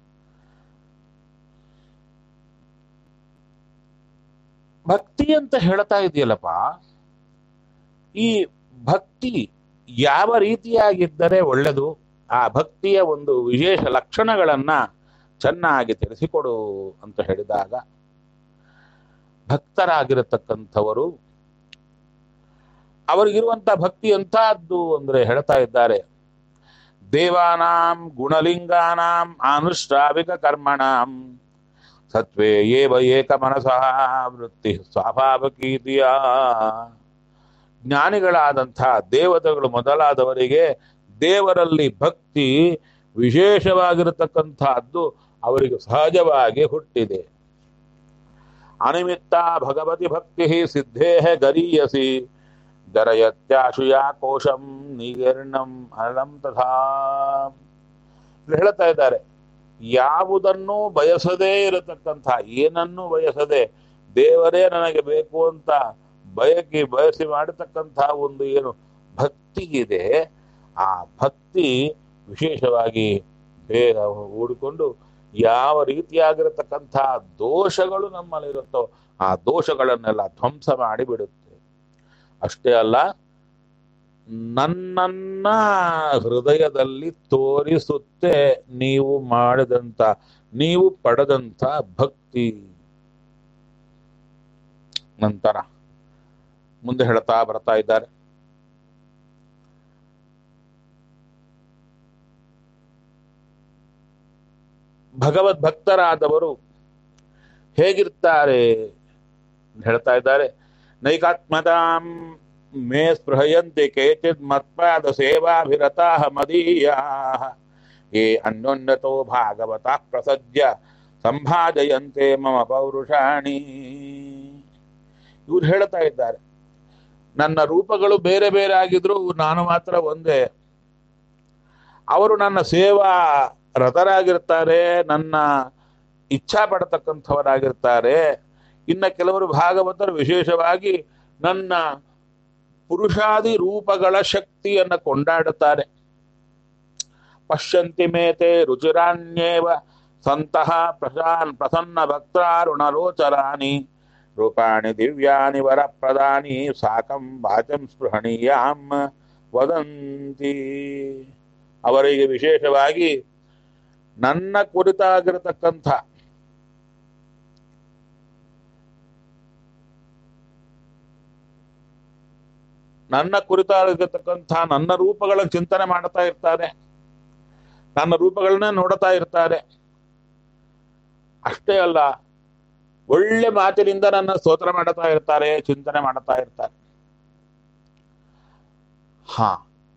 ಭಕ್ತಿ ಅಂತ ಹೇಳ್ತಾ ಇದೆಯಲ್ಲಪ್ಪ, ಈ ಭಕ್ತಿ ಯಾವ ರೀತಿಯಾಗಿದ್ದರೆ ಒಳ್ಳೆದು, ಆ ಭಕ್ತಿಯ ಒಂದು ವಿಶೇಷ ಲಕ್ಷಣಗಳನ್ನ ಚೆನ್ನಾಗಿ ತಿಳಿಸಿಕೊಡು ಅಂತ ಹೇಳಿದಾಗ, ಭಕ್ತರಾಗಿರತಕ್ಕಂಥವರು ಅವರಿಗಿರುವಂತಹ ಭಕ್ತಿ ಎಂಥದ್ದು ಅಂದ್ರೆ ಹೇಳ್ತಾ ಇದ್ದಾರೆ, ದೇವಾನಾಂ ಗುಣಲಿಂಗಾನಾಂ ಅನುಶ್ರಾವಿಕ ಕರ್ಮಣಾಂ ಸತ್ವೇ ಏವ ಏಕ ಮನಸಃ ವೃತ್ತಿ ಸ್ವಾಭಾವಿಕೀತಿಯ. ಜ್ಞಾನಿಗಳಾದಂಥ ದೇವತೆಗಳು ಮೊದಲಾದವರಿಗೆ ದೇವರಲ್ಲಿ ಭಕ್ತಿ ವಿಶೇಷವಾಗಿರತಕ್ಕಂಥದ್ದು ಅವರಿಗೆ ಸಹಜವಾಗಿ ಹುಟ್ಟಿದೆ. ಅನಿಮಿತ್ತ ಭಗವತಿ ಭಕ್ತಿ ಸಿದ್ಧೇ ಗರೀಯಸಿ ದರಯತ್ಯಾಶುಯಾ ಕೋಶಂ ನೀರ್ಣಂ ಅನಲಂ ತಥಾ. ಹೇಳ್ತಾ ಇದ್ದಾರೆ, ಯಾವುದನ್ನು ಬಯಸದೇ ಇರತಕ್ಕಂಥ, ಏನನ್ನೂ ಬಯಸದೆ ದೇವರೇ ನನಗೆ ಬೇಕು ಅಂತ ಬಯಕಿ ಬಯಸಿ ಮಾಡತಕ್ಕಂಥ ಒಂದು ಏನು ಭಕ್ತಿ ಇದೆ, ಆ ಭಕ್ತಿ ವಿಶೇಷವಾಗಿ ಬೇಗ ಹೂಡಿಕೊಂಡು ಯಾವ ರೀತಿಯಾಗಿರತಕ್ಕಂಥ ದೋಷಗಳು ನಮ್ಮಲ್ಲಿರುತ್ತೋ ಆ ದೋಷಗಳನ್ನೆಲ್ಲ ಧ್ವಂಸ ಮಾಡಿಬಿಡುತ್ತೆ. ಅಷ್ಟೇ ಅಲ್ಲ, ನನ್ನನ್ನ ಹೃದಯದಲ್ಲಿ ತೋರಿಸುತ್ತೆ ನೀವು ಮಾಡಿದಂಥ, ನೀವು ಪಡೆದಂಥ ಭಕ್ತಿ. ನಂತರ ಮುಂದೆ ಹೇಳ್ತಾ ಬರ್ತಾ ಇದ್ದಾರೆ, ಭಗವದ್ ಭಕ್ತರಾದವರು ಹೇಗಿರ್ತಾರೆ ಹೇಳ್ತಾ ಇದ್ದಾರೆ, ನೈಕಾತ್ಮತಾಂ ಮೇ ಸ್ಪೃಹಯಂತೆ ಕೇಚಿದ್ ಮತ್ಪಾದ ಸೇವಾಭಿರತಾ ಮದೀಯಾ ಯೇ ಅನ್ಯೋನ್ಯತೋ ಭಾಗವತಃ ಪ್ರಸಜ್ಯ ಸಂಭಾಜಯಂತೆ ಮಮ ಪೌರುಷಾಣಿ. ಇವ್ರು ಹೇಳ್ತಾ ಇದ್ದಾರೆ, ನನ್ನ ರೂಪಗಳು ಬೇರೆ ಬೇರೆ ಆಗಿದ್ರು ನಾನು ಮಾತ್ರ ಒಂದೇ. ಅವರು ನನ್ನ ಸೇವಾ ರತರಾಗಿರ್ತಾರೆ, ನನ್ನ ಇಚ್ಛಾ ಪಡತಕ್ಕಂಥವರಾಗಿರ್ತಾರೆ. ಇನ್ನ ಕೆಲವರು ಭಾಗವತರು ವಿಶೇಷವಾಗಿ ನನ್ನ ಪುರುಷಾದಿ ರೂಪಗಳ ಶಕ್ತಿಯನ್ನು ಕೊಂಡಾಡುತ್ತಾರೆ. ಪಶ್ಯಂತಿ ಮೇತೆ ರುಚಿರಾಣ್ಯೇವ ಸಂತಹ ಪ್ರಶಾನ್ ಪ್ರಸನ್ನ ಭಕ್ತಾರುಣರೋಚರಾಣಿ ರೂಪಾಣಿ ದಿವ್ಯಾನಿ ವರಪ್ರದಾನಿ ಸಾಕಂ ವಾಚಂ ಸ್ಪೃಹಣೀಯಾಂ ವದಂತಿ. ಅವರಿಗೆ ವಿಶೇಷವಾಗಿ ನನ್ನ ಕುರಿತಾಗಿರತಕ್ಕಂಥ ನನ್ನ ಕುರಿತಾಗಿರತಕ್ಕಂಥ ನನ್ನ ರೂಪಗಳ ಚಿಂತನೆ ಮಾಡ್ತಾ ಇರ್ತಾರೆ, ನನ್ನ ರೂಪಗಳನ್ನ ನೋಡ್ತಾ ಇರ್ತಾರೆ. ಅಷ್ಟೇ ಅಲ್ಲ, ಒಳ್ಳೆ ಮಾತಿನಿಂದ ನನ್ನ ಸ್ತೋತ್ರ ಮಾಡ್ತಾ ಇರ್ತಾರೆ, ಚಿಂತನೆ ಮಾಡ್ತಾ ಇರ್ತಾರೆ. ಹಾ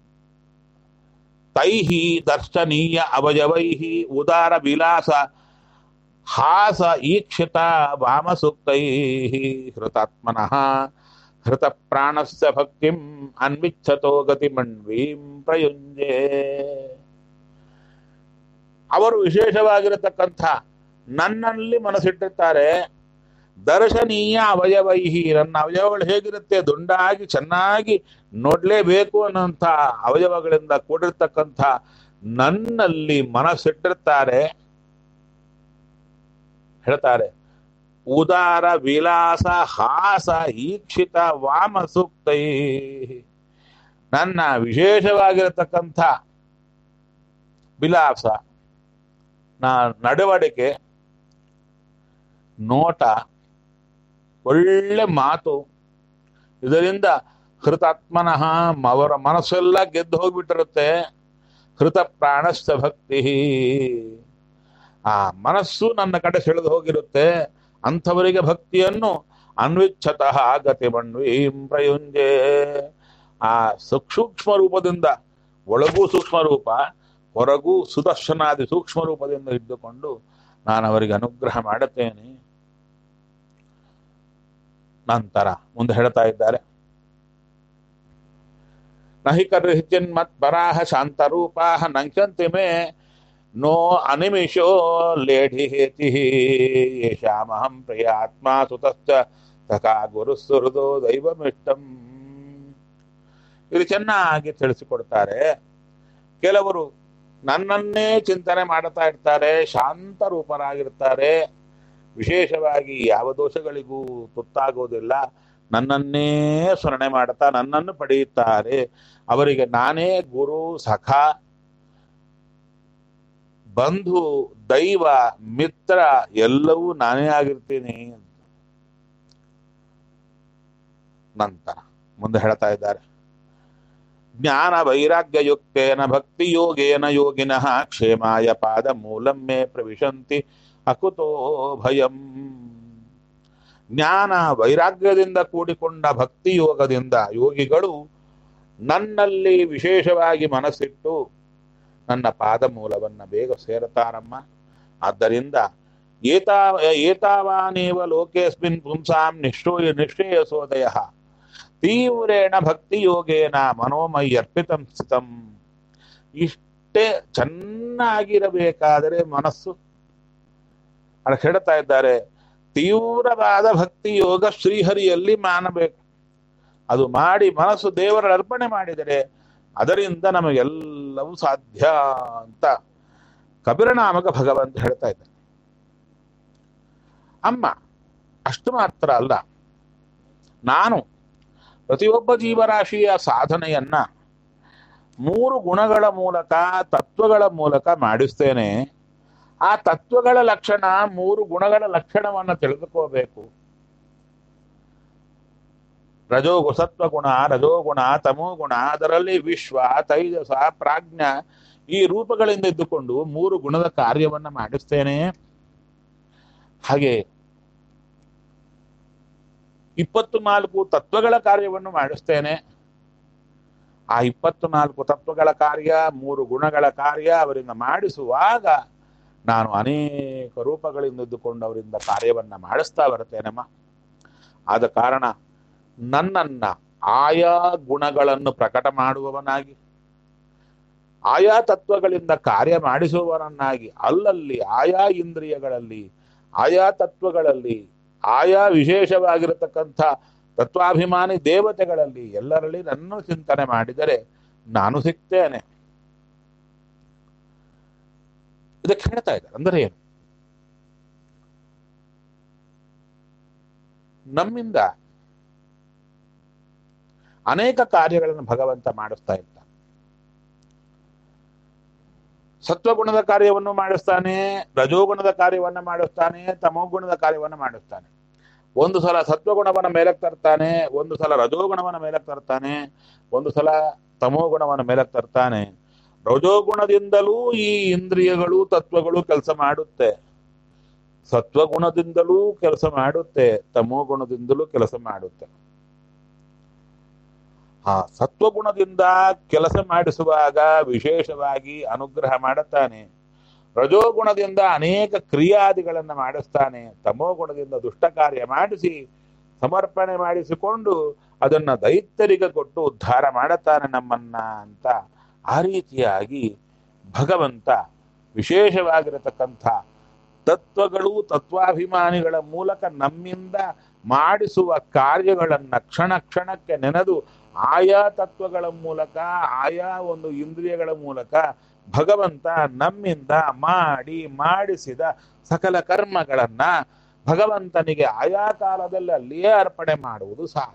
ತೈಹಿ ದರ್ಶನೀಯ ಅವಯವೈಹಿ ಉದಾರ ವಿಲಾಸ ಹಾಸ ಈಕ್ಷಿತ ವಾಮಸೂಕ್ತೈ ಹೃತಾತ್ಮನಃ ಹೃತ ಪ್ರಾಣಸ್ಯ ಭಕ್ತಿಂ ಅನ್ವಿಚ್ಛತೋ ಗತಿಮಣ್ವೀಂ ಪ್ರಯುಂಜೆ. ಅವರು ವಿಶೇಷವಾಗಿರತಕ್ಕಂಥ ನನ್ನಲ್ಲಿ ಮನಸ್ಸಿಟ್ಟಿರ್ತಾರೆ. ದರ್ಶನೀಯ ಅವಯವೈಹಿ, ನನ್ನ ಅವಯವಗಳು ಹೇಗಿರುತ್ತೆ, ದುಂಡಾಗಿ ಚೆನ್ನಾಗಿ ನೋಡ್ಲೇಬೇಕು ಅನ್ನೋಂಥ ಅವಯವಗಳಿಂದ ಕೂಡಿರ್ತಕ್ಕಂಥ ನನ್ನಲ್ಲಿ ಮನಸ್ಸಿಟ್ಟಿರ್ತಾರೆ. ಹೇಳ್ತಾರೆ, ಉದಾರ ವಿಲಾಸ ಹಾಸ ಈಕ್ಷಿತ ವಾಮ ಸೂಕ್ತೈ, ನನ್ನ ವಿಶೇಷವಾಗಿರತಕ್ಕಂಥ ವಿಲಾಸ, ನಾ ನಡವಳಿಕೆ, ನೋಟ, ಒಳ್ಳೆ ಮಾತು, ಇದರಿಂದ ಹೃತಾತ್ಮನಃ ಅವರ ಮನಸ್ಸೆಲ್ಲ ಗೆದ್ದು ಹೋಗ್ಬಿಟ್ಟಿರುತ್ತೆ. ಹೃತ ಪ್ರಾಣಸ್ಥ ಭಕ್ತಿ, ಆ ಮನಸ್ಸು ನನ್ನ ಕಡೆ ಸೆಳೆದು ಹೋಗಿರುತ್ತೆ. ಅಂಥವರಿಗೆ ಭಕ್ತಿಯನ್ನು ಅನ್ವಿಚ್ಛತಃ ಗತಿಮಣ್ವೀಂ ಪ್ರಯುಂಜೆ, ಆ ಸೂಕ್ಷ್ಮ ರೂಪದಿಂದ, ಒಳಗೂ ಸೂಕ್ಷ್ಮ ರೂಪ, ಹೊರಗೂ ಸುದರ್ಶನಾದಿ ಸೂಕ್ಷ್ಮ ರೂಪದಿಂದ ಇದ್ದುಕೊಂಡು ನಾನು ಅವರಿಗೆ ಅನುಗ್ರಹ ಮಾಡುತ್ತೇನೆ. ನಂತರ ಮುಂದೆ ಹೇಳ್ತಾ ಇದ್ದಾರೆ, ನಹಿ ಕರ್ಹಿಚಿನ್ಮತ್ ಪರಾಹ ಶಾಂತರೂಪಾಹ ನಂಕ್ಷಂತಿ ಮೇ ನೋ ಅನಿಮಿಷೋ ಲೇಢಿ ಹೇತಿ ಯೇಷಾಮಹಂ ಪ್ರಿಯಾತ್ಮ ಸುತಶ್ಚ ತಥಾ ಗುರು ಸುಹೃದೋ ದೈವಮಿಷ್ಟಂ. ಇದು ಚೆನ್ನಾಗಿ ತಿಳಿಸಿಕೊಡ್ತಾರೆ. ಕೆಲವರು ನನ್ನನ್ನೇ ಚಿಂತನೆ ಮಾಡುತ್ತಾ ಇರ್ತಾರೆ, ಶಾಂತ ರೂಪರಾಗಿರ್ತಾರೆ, ವಿಶೇಷವಾಗಿ ಯಾವ ದೋಷಗಳಿಗೂ ತುತ್ತಾಗೋದಿಲ್ಲ, ನನ್ನನ್ನೇ ಸ್ಮರಣೆ ಮಾಡುತ್ತಾ ನನ್ನನ್ನು ಪಡೆಯುತ್ತಾರೆ. ಅವರಿಗೆ ನಾನೇ ಗುರು, ಸಖ, ಬಂಧು, ದೈವ, ಮಿತ್ರ ಎಲ್ಲವೂ ನಾನೇ ಆಗಿರ್ತೀನಿ. ನಂತರ ಮುಂದೆ ಹೇಳ್ತಾ ಇದ್ದಾರೆ, ಜ್ಞಾನ ವೈರಾಗ್ಯಯುಕ್ತೇನ ಭಕ್ತಿ ಯೋಗೇನ ಯೋಗಿನಃ ಕ್ಷೇಮಾಯ ಪಾದ ಮೂಲಂ ಮೇ ಪ್ರವಿಶಂತಿ ಅಕುತೋ ಭಯಂ. ಜ್ಞಾನ ವೈರಾಗ್ಯದಿಂದ ಕೂಡಿಕೊಂಡ ಭಕ್ತಿ ಯೋಗದಿಂದ ಯೋಗಿಗಳು ನನ್ನಲ್ಲಿ ವಿಶೇಷವಾಗಿ ಮನಸ್ಸಿಟ್ಟು ನನ್ನ ಪಾದ ಮೂಲವನ್ನ ಬೇಗ ಸೇರತಾರಮ್ಮ. ಆದ್ದರಿಂದ ಏತಾ ಏತಾವಾನೇವ ಲೋಕೇಸ್ಮಿನ್ ಪುಂಸಾಂ ನಿಶ್ಚಯ ನಿಶ್ಚಯಸೋದಯ ತೀವ್ರೇಣ ಭಕ್ತಿ ಯೋಗೇನ ಮನೋಮಯ್ಯರ್ಪಿತಂ ಸ್ಥಿತಂ. ಇಷ್ಟೇ ಚೆನ್ನಾಗಿರಬೇಕಾದರೆ ಮನಸ್ಸು, ಅದಕ್ಕೆ ಹೇಳ್ತಾ ಇದ್ದಾರೆ, ತೀವ್ರವಾದ ಭಕ್ತಿ ಯೋಗ ಶ್ರೀಹರಿಯಲ್ಲಿ ಮಾಡಬೇಕು. ಅದು ಮಾಡಿ ಮನಸ್ಸು ದೇವರ ಅರ್ಪಣೆ ಮಾಡಿದರೆ ಅದರಿಂದ ನಮಗೆಲ್ಲವೂ ಸಾಧ್ಯ ಅಂತ ಕಬೀರನಾಮಕ ಭಗವಂತ ಹೇಳ್ತಾ ಇದ್ದಾರೆ. ಅಮ್ಮ ಅಷ್ಟು ಮಾತ್ರ ಅಲ್ಲ, ನಾನು ಪ್ರತಿಯೊಬ್ಬ ಜೀವರಾಶಿಯ ಸಾಧನೆಯನ್ನ ಮೂರು ಗುಣಗಳ ಮೂಲಕ, ತತ್ವಗಳ ಮೂಲಕ ಮಾಡಿಸ್ತೇನೆ. ಆ ತತ್ವಗಳ ಲಕ್ಷಣ, ಮೂರು ಗುಣಗಳ ಲಕ್ಷಣವನ್ನು ತಿಳಿದುಕೋಬೇಕು. ರಜೋ ಸತ್ವಗುಣ, ರಜೋಗುಣ, ತಮೋಗುಣ, ಅದರಲ್ಲಿ ವಿಶ್ವ, ತೈಜಸ, ಪ್ರಾಜ್ಞ ಈ ರೂಪಗಳಿಂದ ಇದ್ದುಕೊಂಡು ಮೂರು ಗುಣದ ಕಾರ್ಯವನ್ನ ಮಾಡಿಸ್ತೇನೆ. ಹಾಗೆ ಇಪ್ಪತ್ತು ನಾಲ್ಕು ತತ್ವಗಳ ಕಾರ್ಯವನ್ನು ಮಾಡಿಸ್ತೇನೆ. ಆ ಇಪ್ಪತ್ತು ನಾಲ್ಕು ತತ್ವಗಳ ಕಾರ್ಯ, ಮೂರು ಗುಣಗಳ ಕಾರ್ಯ ಅವರಿಂದ ಮಾಡಿಸುವಾಗ ನಾನು ಅನೇಕ ರೂಪಗಳಿಂದ ಇದ್ದುಕೊಂಡು ಅವರಿಂದ ಕಾರ್ಯವನ್ನ ಮಾಡಿಸ್ತಾ ಬರ್ತೇನಮ್ಮ. ಆದ ಕಾರಣ ನನ್ನನ್ನ ಆಯಾ ಗುಣಗಳನ್ನು ಪ್ರಕಟ ಮಾಡುವವನಾಗಿ, ಆಯಾ ತತ್ವಗಳಿಂದ ಕಾರ್ಯ ಮಾಡಿಸುವವನನ್ನಾಗಿ, ಅಲ್ಲಲ್ಲಿ ಆಯಾ ಇಂದ್ರಿಯಗಳಲ್ಲಿ, ಆಯಾ ತತ್ವಗಳಲ್ಲಿ, ಆಯಾ ವಿಶೇಷವಾಗಿರತಕ್ಕಂಥ ತತ್ವಾಭಿಮಾನಿ ದೇವತೆಗಳಲ್ಲಿ ಎಲ್ಲರಲ್ಲಿ ನನ್ನ ಚಿಂತನೆ ಮಾಡಿದರೆ ನಾನು ಸಿಗ್ತೇನೆ. ಇದಕ್ಕೆ ಹೇಳ್ತಾ ಇದ್ದಾರೆ. ಅಂದರೆ ಏನು? ನಮ್ಮಿಂದ ಅನೇಕ ಕಾರ್ಯಗಳನ್ನು ಭಗವಂತ ಮಾಡಿಸ್ತಾ ಇರ್ತಾನೆ. ಸತ್ವಗುಣದ ಕಾರ್ಯವನ್ನು ಮಾಡಿಸ್ತಾನೆ, ರಜೋಗುಣದ ಕಾರ್ಯವನ್ನು ಮಾಡಿಸ್ತಾನೆ, ತಮೋಗುಣದ ಕಾರ್ಯವನ್ನು ಮಾಡಿಸ್ತಾನೆ. ಒಂದು ಸಲ ಸತ್ವಗುಣವನ್ನ ಮೇಲಕ್ಕೆ ತರ್ತಾನೆ, ಒಂದು ಸಲ ರಜೋಗುಣವನ್ನ ಮೇಲಕ್ಕೆ ತರ್ತಾನೆ, ಒಂದು ಸಲ ತಮೋಗುಣವನ್ನ ಮೇಲಕ್ಕೆ ತರ್ತಾನೆ. ರಜೋಗುಣದಿಂದಲೂ ಈ ಇಂದ್ರಿಯಗಳು, ತತ್ವಗಳು ಕೆಲಸ ಮಾಡುತ್ತೆ, ಸತ್ವಗುಣದಿಂದಲೂ ಕೆಲಸ ಮಾಡುತ್ತೆ, ತಮೋಗುಣದಿಂದಲೂ ಕೆಲಸ ಮಾಡುತ್ತೆ. ಆ ಸತ್ವಗುಣದಿಂದ ಕೆಲಸ ಮಾಡಿಸುವಾಗ ವಿಶೇಷವಾಗಿ ಅನುಗ್ರಹ ಮಾಡುತ್ತಾನೆ. ರಜೋಗುಣದಿಂದ ಅನೇಕ ಕ್ರಿಯಾದಿಗಳನ್ನು ಮಾಡಿಸ್ತಾನೆ. ತಮೋಗುಣದಿಂದ ದುಷ್ಟ ಕಾರ್ಯ ಮಾಡಿಸಿ ಸಮರ್ಪಣೆ ಮಾಡಿಸಿಕೊಂಡು ಅದನ್ನ ದೈತ್ಯರಿಗೆ ಕೊಟ್ಟು ಉದ್ಧಾರ ಮಾಡುತ್ತಾನೆ ನಮ್ಮನ್ನ ಅಂತ. ಆ ರೀತಿಯಾಗಿ ಭಗವಂತ ವಿಶೇಷವಾಗಿರತಕ್ಕಂಥ ತತ್ವಗಳು, ತತ್ವಾಭಿಮಾನಿಗಳ ಮೂಲಕ ನಮ್ಮಿಂದ ಮಾಡಿಸುವ ಕಾರ್ಯಗಳನ್ನ ಕ್ಷಣ ಕ್ಷಣಕ್ಕೆ ನೆನೆದು ಆಯಾ ತತ್ವಗಳ ಮೂಲಕ, ಆಯಾ ಒಂದು ಇಂದ್ರಿಯಗಳ ಮೂಲಕ ಭಗವಂತ ನಮ್ಮಿಂದ ಮಾಡಿ ಮಾಡಿಸಿದ ಸಕಲ ಕರ್ಮಗಳನ್ನ ಭಗವಂತನಿಗೆ ಆಯಾ ಕಾಲದಲ್ಲಿ ಅಲ್ಲಿಯೇ ಅರ್ಪಣೆ ಮಾಡುವುದು ಸಾಧನ.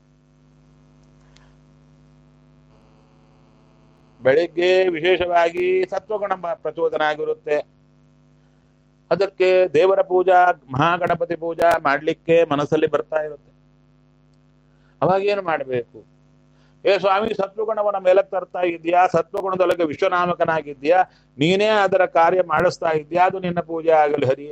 ಬೆಳಿಗ್ಗೆ ವಿಶೇಷವಾಗಿ ಸತ್ವಗುಣ ಪ್ರಚೋದನೆ ಆಗಿರುತ್ತೆ. ಅದಕ್ಕೆ ದೇವರ ಪೂಜಾ, ಮಹಾಗಣಪತಿ ಪೂಜಾ ಮಾಡಲಿಕ್ಕೆ ಮನಸ್ಸಲ್ಲಿ ಬರ್ತಾ ಇರುತ್ತೆ. ಅವಾಗೇನು ಮಾಡಬೇಕು? ಏ ಸ್ವಾಮಿ, ಸತ್ವಗುಣವನ್ನ ಮೇಲಕ್ಕೆ ತರ್ತಾ ಇದೆಯಾ, ಸತ್ವಗುಣದೊಳಗೆ ವಿಶ್ವನಾಮಕನಾಗಿದ್ಯಾ, ನೀನೇ ಅದರ ಕಾರ್ಯ ಮಾಡಿಸ್ತಾ ಇದೆಯಾ, ಅದು ನಿನ್ನ ಪೂಜೆ ಆಗಲಿ ಹರಿಯೇ.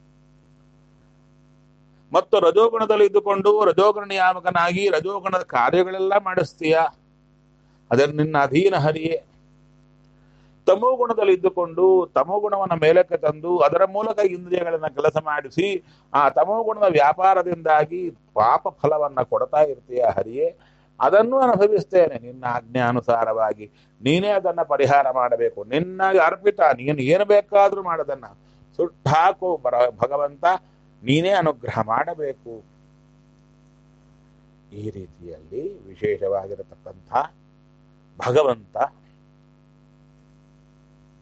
ಮತ್ತು ರಜೋಗುಣದಲ್ಲಿ ಇದ್ದುಕೊಂಡು ರಜೋಗುಣ ನಿಯಾಮಕನಾಗಿ ರಜೋಗುಣದ ಕಾರ್ಯಗಳೆಲ್ಲ ಮಾಡಿಸ್ತೀಯಾ, ಅದರ ನಿನ್ನ ಅಧೀನ ಹರಿಯೇ. ತಮೋಗುಣದಲ್ಲಿ ಇದ್ದುಕೊಂಡು ತಮೋಗುಣವನ್ನ ಮೇಲಕ್ಕೆ ತಂದು ಅದರ ಮೂಲಕ ಇಂದ್ರಿಯಗಳನ್ನ ಕೆಲಸ ಮಾಡಿಸಿ ಆ ತಮೋಗುಣದ ವ್ಯಾಪಾರದಿಂದಾಗಿ ಪಾಪ ಫಲವನ್ನ ಕೊಡ್ತಾ ಇರ್ತೀಯ ಹರಿಯೇ. ಅದನ್ನು ಅನುಭವಿಸ್ತೇನೆ ನಿನ್ನ ಆಜ್ಞಾನುಸಾರವಾಗಿ. ನೀನೇ ಅದನ್ನ ಪರಿಹಾರ ಮಾಡಬೇಕು. ನಿನ್ನ ಅರ್ಪಿತ, ನೀನು ಏನು ಬೇಕಾದ್ರೂ ಮಾಡೋದನ್ನ ಸುಟ್ಟಾಕು ಬರ ಭಗವಂತ, ನೀನೇ ಅನುಗ್ರಹ ಮಾಡಬೇಕು. ಈ ರೀತಿಯಲ್ಲಿ ವಿಶೇಷವಾಗಿರತಕ್ಕಂಥ ಭಗವಂತ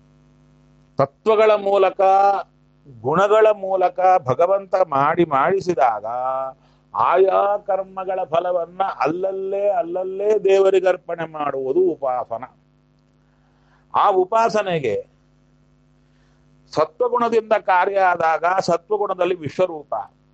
ತತ್ವಗಳ ಮೂಲಕ ಗುಣಗಳ ಮೂಲಕ ಭಗವಂತ ಮಾಡಿ ಮಾಡಿಸಿದಾಗ ಆಯಾ ಕರ್ಮಗಳ ಫಲವನ್ನ ಅಲ್ಲಲ್ಲೇ ಅಲ್ಲಲ್ಲೇ ದೇವರಿಗೆ ಅರ್ಪಣೆ ಮಾಡುವುದು ಉಪಾಸನ. ಆ ಉಪಾಸನೆಗೆ ಸತ್ವಗುಣದಿಂದ ಕಾರ್ಯ ಆದಾಗ ಸತ್ವಗುಣದಲ್ಲಿ ವಿಶ್ವರೂಪ,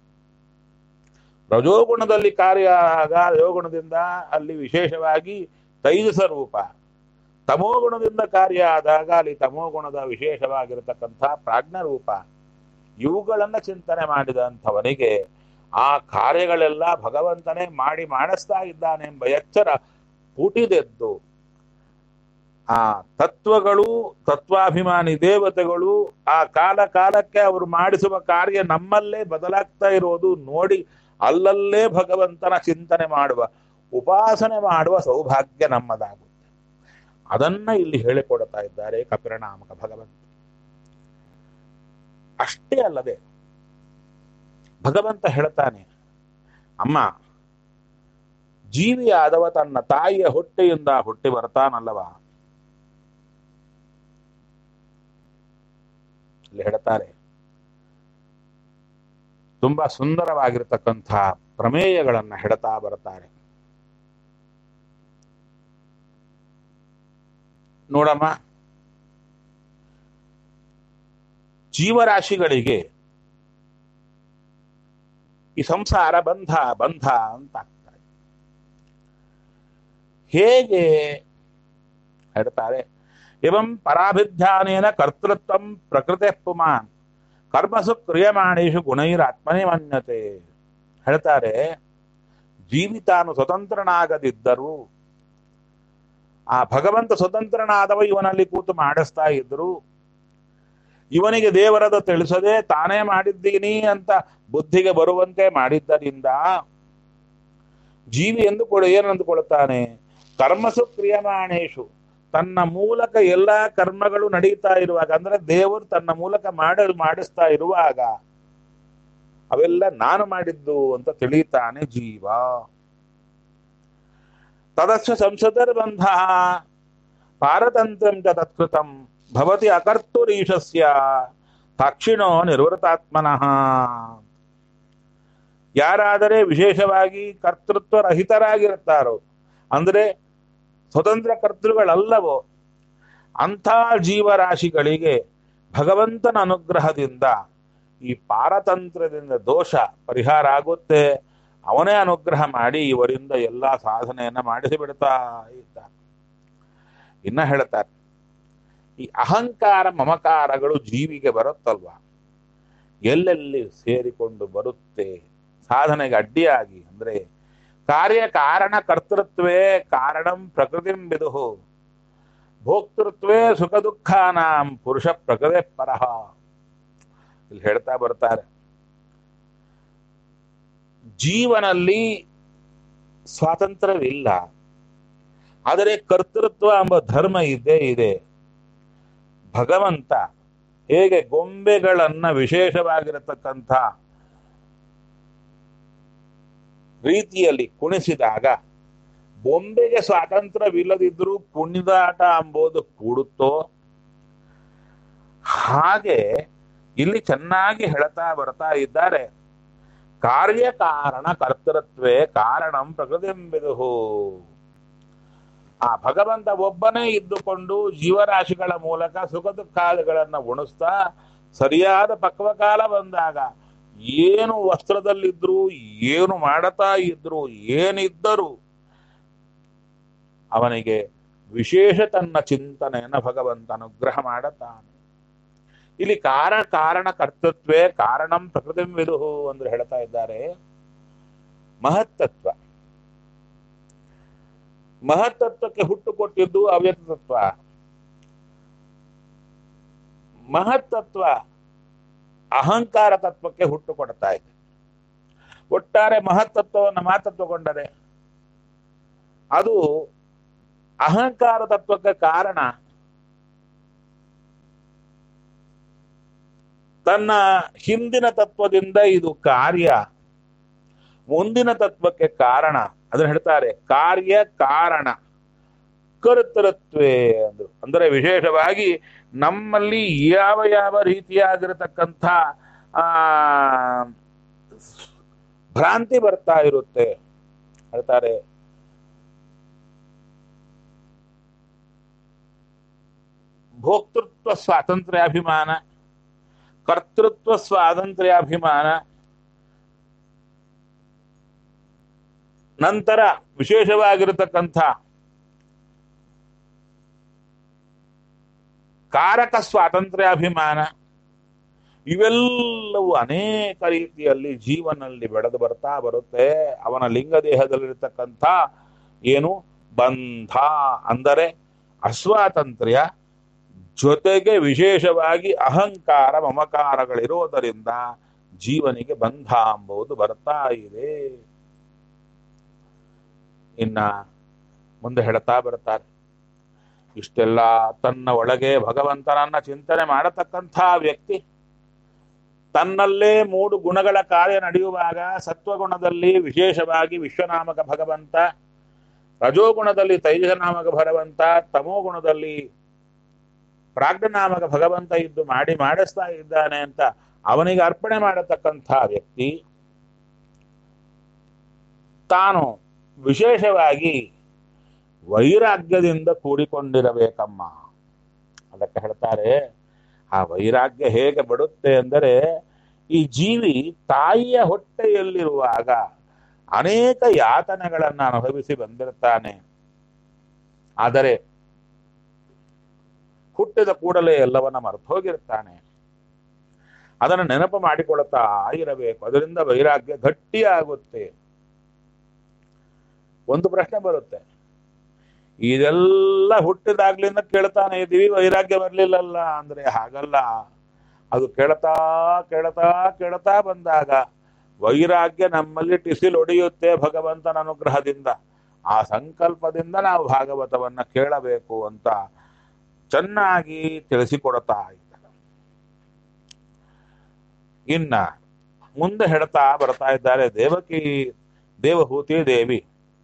ರಜೋಗುಣದಲ್ಲಿ ಕಾರ್ಯ ಆದಾಗ ರಜೋಗುಣದಿಂದ ಅಲ್ಲಿ ವಿಶೇಷವಾಗಿ ತೈಜಸ ರೂಪ, ತಮೋಗುಣದಿಂದ ಕಾರ್ಯ ಆದಾಗ ಅಲ್ಲಿ ತಮೋಗುಣದ ವಿಶೇಷವಾಗಿರತಕ್ಕಂಥ ಪ್ರಾಜ್ಞರೂಪ. ಇವುಗಳನ್ನ ಚಿಂತನೆ ಮಾಡಿದಂಥವನಿಗೆ ಆ ಕಾರ್ಯಗಳೆಲ್ಲ ಭಗವಂತನೇ ಮಾಡಿ ಮಾಡಿಸ್ತಾ ಇದ್ದಾನೆಂಬ ಎಚ್ಚರ ಹುಟ್ಟಿದೆದ್ದು ಆ ತತ್ವಗಳು, ತತ್ವಾಭಿಮಾನಿ ದೇವತೆಗಳು ಆ ಕಾಲ ಕಾಲಕ್ಕೆ ಅವರು ಮಾಡಿಸುವ ಕಾರ್ಯ ನಮ್ಮಲ್ಲೇ ಬದಲಾಗ್ತಾ ಇರೋದು ನೋಡಿ ಅಲ್ಲಲ್ಲೇ ಭಗವಂತನ ಚಿಂತನೆ ಮಾಡುವ, ಉಪಾಸನೆ ಮಾಡುವ ಸೌಭಾಗ್ಯ ನಮ್ಮದಾಗುತ್ತೆ. ಅದನ್ನ ಇಲ್ಲಿ ಹೇಳಿಕೊಡ್ತಾ ಇದ್ದಾರೆ ಕಪಿರನಾಮಕ ಭಗವಂತ. ಅಷ್ಟೇ ಅಲ್ಲದೆ ಭಗವಂತ ಹೇಳ್ತಾನೆ, ಅಮ್ಮ, ಜೀವಿಯಾದವ ತನ್ನ ತಾಯಿಯ ಹೊಟ್ಟೆಯಿಂದ ಹುಟ್ಟಿ ಬರ್ತಾನಲ್ಲವ, ಇಲ್ಲಿ ಹೇಳ್ತಾರೆ ತುಂಬಾ ಸುಂದರವಾಗಿರ್ತಕ್ಕಂಥ ಪ್ರಮೇಯಗಳನ್ನ ಹೇಳ್ತಾ ಬರ್ತಾರೆ. ನೋಡಮ್ಮ, ಜೀವರಾಶಿಗಳಿಗೆ ಈ ಸಂಸಾರ ಬಂಧ ಬಂಧ ಅಂತ ಆಗ್ತಾರೆ. ಹೇಗೆ ಹೇಳ್ತಾರೆ, ಇವಂ ಪರಾಭಿಧ್ಯಾನೇನ ಕರ್ತೃತ್ವಂ ಪ್ರಕೃತಿ ಪುಮಾನ್ ಕರ್ಮಸು ಕ್ರಿಯಮಾಣೇಶು ಗುಣೈರಾತ್ಮನೇ ಮನ್ಯತೆ. ಹೇಳ್ತಾರೆ, ಜೀವಿ ತಾನು ಸ್ವತಂತ್ರನಾಗದಿದ್ದರು, ಆ ಭಗವಂತ ಸ್ವತಂತ್ರನಾದವ ಇವನಲ್ಲಿ ಕೂತು ಮಾಡಿಸ್ತಾ ಇದ್ರು. ಇವನಿಗೆ ದೇವರದ ತಿಳಿಸದೆ ತಾನೇ ಮಾಡಿದ್ದೀನಿ ಅಂತ ಬುದ್ಧಿಗೆ ಬರುವಂತೆ ಮಾಡಿದ್ದರಿಂದ ಜೀವಿ ಎಂದುಕೊಳ್ಳ ಏನಂದುಕೊಳ್ತಾನೆ, ಕರ್ಮಸು ಕ್ರಿಯಮಾಣೇಶು, ತನ್ನ ಮೂಲಕ ಎಲ್ಲಾ ಕರ್ಮಗಳು ನಡೀತಾ ಇರುವಾಗ, ಅಂದ್ರೆ ದೇವರು ತನ್ನ ಮೂಲಕ ಮಾಡ ಮಾಡಿಸ್ತಾ ಇರುವಾಗ ಅವೆಲ್ಲ ನಾನು ಮಾಡಿದ್ದು ಅಂತ ತಿಳಿತಾನೆ ಜೀವ. ತದಸ್ಯ ಸಂಸದರ್ ಬಂಧ ಪಾರತಂತ್ರಂ ಚ ತತ್ಕೃತಂ ಭವತಿ ಅಕರ್ತುರೀಶಸ್ಯ ಸಾಕ್ಷಿಣೋ ನಿರ್ವೃತಾತ್ಮನಃ. ಯಾರಾದರೆ ವಿಶೇಷವಾಗಿ ಕರ್ತೃತ್ವ ರಹಿತರಾಗಿರುತ್ತಾರೋ, ಅಂದ್ರೆ ಸ್ವತಂತ್ರ ಕರ್ತೃಗಳಲ್ಲವೋ, ಅಂಥ ಜೀವರಾಶಿಗಳಿಗೆ ಭಗವಂತನ ಅನುಗ್ರಹದಿಂದ ಈ ಪಾರತಂತ್ರದಿಂದ ದೋಷ ಪರಿಹಾರ ಆಗುತ್ತೆ. ಅವನೇ ಅನುಗ್ರಹ ಮಾಡಿ ಇವರಿಂದ ಎಲ್ಲ ಸಾಧನೆಯನ್ನ ಮಾಡಿಸಿ ಬಿಡ್ತಾ ಇದ್ದ. ಇನ್ನ ಹೇಳ್ತಾರೆ, ಈ ಅಹಂಕಾರ ಮಮಕಾರಗಳು ಜೀವಿಗೆ ಬರುತ್ತಲ್ವಾ, ಎಲ್ಲೆಲ್ಲಿ ಸೇರಿಕೊಂಡು ಬರುತ್ತೆ ಸಾಧನೆಗೆ ಅಡ್ಡಿಯಾಗಿ, ಅಂದ್ರೆ ಕಾರ್ಯ ಕಾರಣ ಕರ್ತೃತ್ವೇ ಕಾರಣಂ ಪ್ರಕೃತಿಂ ಬಿದುಹು ಭೋಕ್ತೃತ್ವೇ ಸುಖ ದುಃಖಾನಾಂ ಪುರುಷ ಪ್ರಕೃತಿ ಪರಹ. ಇಲ್ಲಿ ಹೇಳ್ತಾ ಬರ್ತಾರೆ, ಜೀವನಲ್ಲಿ ಸ್ವಾತಂತ್ರ್ಯವಿಲ್ಲ, ಆದರೆ ಕರ್ತೃತ್ವ ಎಂಬ ಧರ್ಮ ಇದ್ದೇ ಇದೆ. ಭಗವಂತ ಹೇಗೆ ಗೊಂಬೆಗಳನ್ನ ವಿಶೇಷವಾಗಿರತಕ್ಕಂಥ ರೀತಿಯಲ್ಲಿ ಕುಣಿಸಿದಾಗ ಬೊಂಬೆಗೆ ಸ್ವಾತಂತ್ರ್ಯವಿಲ್ಲದಿದ್ರೂ ಕುಣಿದಾಟ ಎಂಬುದು ಕೂಡುತ್ತೋ, ಹಾಗೆ ಇಲ್ಲಿ ಚೆನ್ನಾಗಿ ಹೇಳ್ತಾ ಬರ್ತಾ ಇದ್ದಾರೆ, ಕಾರ್ಯಕಾರಣ ಕರ್ತೃತ್ವೇ ಕಾರಣಂ ಪ್ರಕೃತಿಂಬಿದುಹು. ಆ ಭಗವಂತ ಒಬ್ಬನೇ ಇದ್ದುಕೊಂಡು ಜೀವರಾಶಿಗಳ ಮೂಲಕ ಸುಖ ದುಃಖಾದಿಗಳನ್ನ ಉಣಿಸ್ತಾ ಸರಿಯಾದ ಪಕ್ವಕಾಲ ಬಂದಾಗ ಏನು ವಸ್ತ್ರದಲ್ಲಿದ್ರು, ಏನು ಮಾಡತಾ ಇದ್ರು, ಏನಿದ್ದರೂ ಅವನಿಗೆ ವಿಶೇಷ ತನ್ನ ಚಿಂತನೆಯನ್ನ ಭಗವಂತ ಅನುಗ್ರಹ ಮಾಡುತ್ತಾನೆ. ಇಲ್ಲಿ ಕಾರ ಕಾರಣ ಕರ್ತೃತ್ವೇ ಕಾರಣಂ ಪ್ರಕೃತಿಂ ವಿದುಹು ಅಂದ್ರೆ ಹೇಳ್ತಾ ಇದ್ದಾರೆ. ಮಹತ್ತತ್ವ, ಮಹತ್ತತ್ವಕ್ಕೆ ಹುಟ್ಟು ಕೊಟ್ಟಿದ್ದು ಅವ್ಯಕ್ತ ತತ್ವ. ಮಹತ್ತತ್ವ ಅಹಂಕಾರ ತತ್ವಕ್ಕೆ ಹುಟ್ಟು ಕೊಡ್ತಾ ಇದೆ. ಒಟ್ಟಾರೆ ಮಹತ್ತತ್ವವನ್ನು ಮಾತ್ರ ತಗೊಂಡರೆ ಅದು ಅಹಂಕಾರ ತತ್ವಕ್ಕೆ ಕಾರಣ. ತನ್ನ ಹಿಂದಿನ ತತ್ವದಿಂದ ಇದು ಕಾರ್ಯ, ಮುಂದಿನ ತತ್ವಕ್ಕೆ ಕಾರಣ. ಅದನ್ನ ಹೇಳ್ತಾರೆ ಕಾರ್ಯ ಕಾರಣ. ಕರ್ತೃತ್ವೇ ಅಂದ್ರು. ಅಂದರೆ ವಿಶೇಷವಾಗಿ ನಮ್ಮಲ್ಲಿ ಯಾವ ಯಾವ ರೀತಿಯಾಗಿರತಕ್ಕಂಥ ಆ ಭ್ರಾಂತಿ ಬರ್ತಾ ಇರುತ್ತೆ ಹೇಳ್ತಾರೆ. ಭೋಕ್ತೃತ್ವ ಸ್ವಾತಂತ್ರ್ಯಾಭಿಮಾನ, ಕರ್ತೃತ್ವ ಸ್ವಾತಂತ್ರ್ಯಾಭಿಮಾನ, ನಂತರ ವಿಶೇಷವಾಗಿರತಕ್ಕಂಥ ಕಾರಕ ಸ್ವಾತಂತ್ರ್ಯಾಭಿಮಾನ, ಇವೆಲ್ಲವೂ ಅನೇಕ ರೀತಿಯಲ್ಲಿ ಜೀವನಲ್ಲಿ ಬೆಳೆದು ಬರ್ತಾ ಬರುತ್ತೆ. ಅವನ ಲಿಂಗದೇಹದಲ್ಲಿರ್ತಕ್ಕಂಥ ಏನು ಬಂಧ ಅಂದರೆ ಅಸ್ವಾತಂತ್ರ್ಯ, ಜೊತೆಗೆ ವಿಶೇಷವಾಗಿ ಅಹಂಕಾರ ಮಮಕಾರಗಳಿರೋದರಿಂದ ಜೀವನಿಗೆ ಬಂಧ ಎಂಬುದು ಬರ್ತಾ ಇದೆ. ಇನ್ನ ಮುಂದೆ ಹೇಳ್ತಾ ಬರ್ತಾರೆ, ಇಷ್ಟೆಲ್ಲ ತನ್ನ ಒಳಗೆ ಭಗವಂತನನ್ನ ಚಿಂತನೆ ಮಾಡತಕ್ಕಂಥ ವ್ಯಕ್ತಿ ತನ್ನಲ್ಲೇ ಮೂರು ಗುಣಗಳ ಕಾರ್ಯ ನಡೆಯುವಾಗ ಸತ್ವಗುಣದಲ್ಲಿ ವಿಶೇಷವಾಗಿ ವಿಶ್ವನಾಮಕ ಭಗವಂತ, ರಜೋಗುಣದಲ್ಲಿ ತೈಜನಾಮಕ ಭಗವಂತ, ತಮೋಗುಣದಲ್ಲಿ ಪ್ರಾಜ್ಞನಾಮಕ ಭಗವಂತ ಇದ್ದು ಮಾಡಿ ಮಾಡಿಸ್ತಾ ಇದ್ದಾನೆ ಅಂತ ಅವನಿಗೆ ಅರ್ಪಣೆ ಮಾಡತಕ್ಕಂಥ ವ್ಯಕ್ತಿ ತಾನು ವಿಶೇಷವಾಗಿ ವೈರಾಗ್ಯದಿಂದ ಕೂಡಿಕೊಂಡಿರಬೇಕಮ್ಮ. ಅದಕ್ಕೆ ಹೇಳ್ತಾರೆ, ಆ ವೈರಾಗ್ಯ ಹೇಗೆ ಬರುತ್ತೆ ಅಂದರೆ, ಈ ಜೀವಿ ತಾಯಿಯ ಹೊಟ್ಟೆಯಲ್ಲಿರುವಾಗ ಅನೇಕ ಯಾತನೆಗಳನ್ನು ಅನುಭವಿಸಿ ಬಂದಿರ್ತಾನೆ. ಆದರೆ ಹುಟ್ಟಿದ ಕೂಡಲೇ ಎಲ್ಲವನ್ನ ಮರೆತೋಗಿರ್ತಾನೆ. ಅದನ್ನು ನೆನಪು ಮಾಡಿಕೊಳ್ಳುತ್ತಾ ಇರಬೇಕು. ಅದರಿಂದ ವೈರಾಗ್ಯ ಗಟ್ಟಿಯಾಗುತ್ತೆ. ಒಂದು ಪ್ರಶ್ನೆ ಬರುತ್ತೆ, ಇದೆಲ್ಲ ಹುಟ್ಟಿದಾಗ್ಲಿಂದ ಕೇಳ್ತಾನೆ ಇದ್ದೀವಿ, ವೈರಾಗ್ಯ ಬರ್ಲಿಲ್ಲಲ್ಲ ಅಂದ್ರೆ ಹಾಗಲ್ಲ. ಅದು ಕೇಳ್ತಾ ಕೇಳ್ತಾ ಕೇಳ್ತಾ ಬಂದಾಗ ವೈರಾಗ್ಯ ನಮ್ಮಲ್ಲಿ ಟಿಸಿಲ್ ಹೊಡೆಯುತ್ತೆ ಭಗವಂತನ ಅನುಗ್ರಹದಿಂದ. ಆ ಸಂಕಲ್ಪದಿಂದ ನಾವು ಭಾಗವತವನ್ನ ಕೇಳಬೇಕು ಅಂತ ಚೆನ್ನಾಗಿ ತಿಳಿಸಿಕೊಡ್ತಾ ಇದ್ದಾರೆ. ಇನ್ನ ಮುಂದೆ ಹೇಳ್ತಾ ಬರ್ತಾ ಇದ್ದಾರೆ ದೇವಕಿ ದೇವಹೂತಿ ದೇವಿ.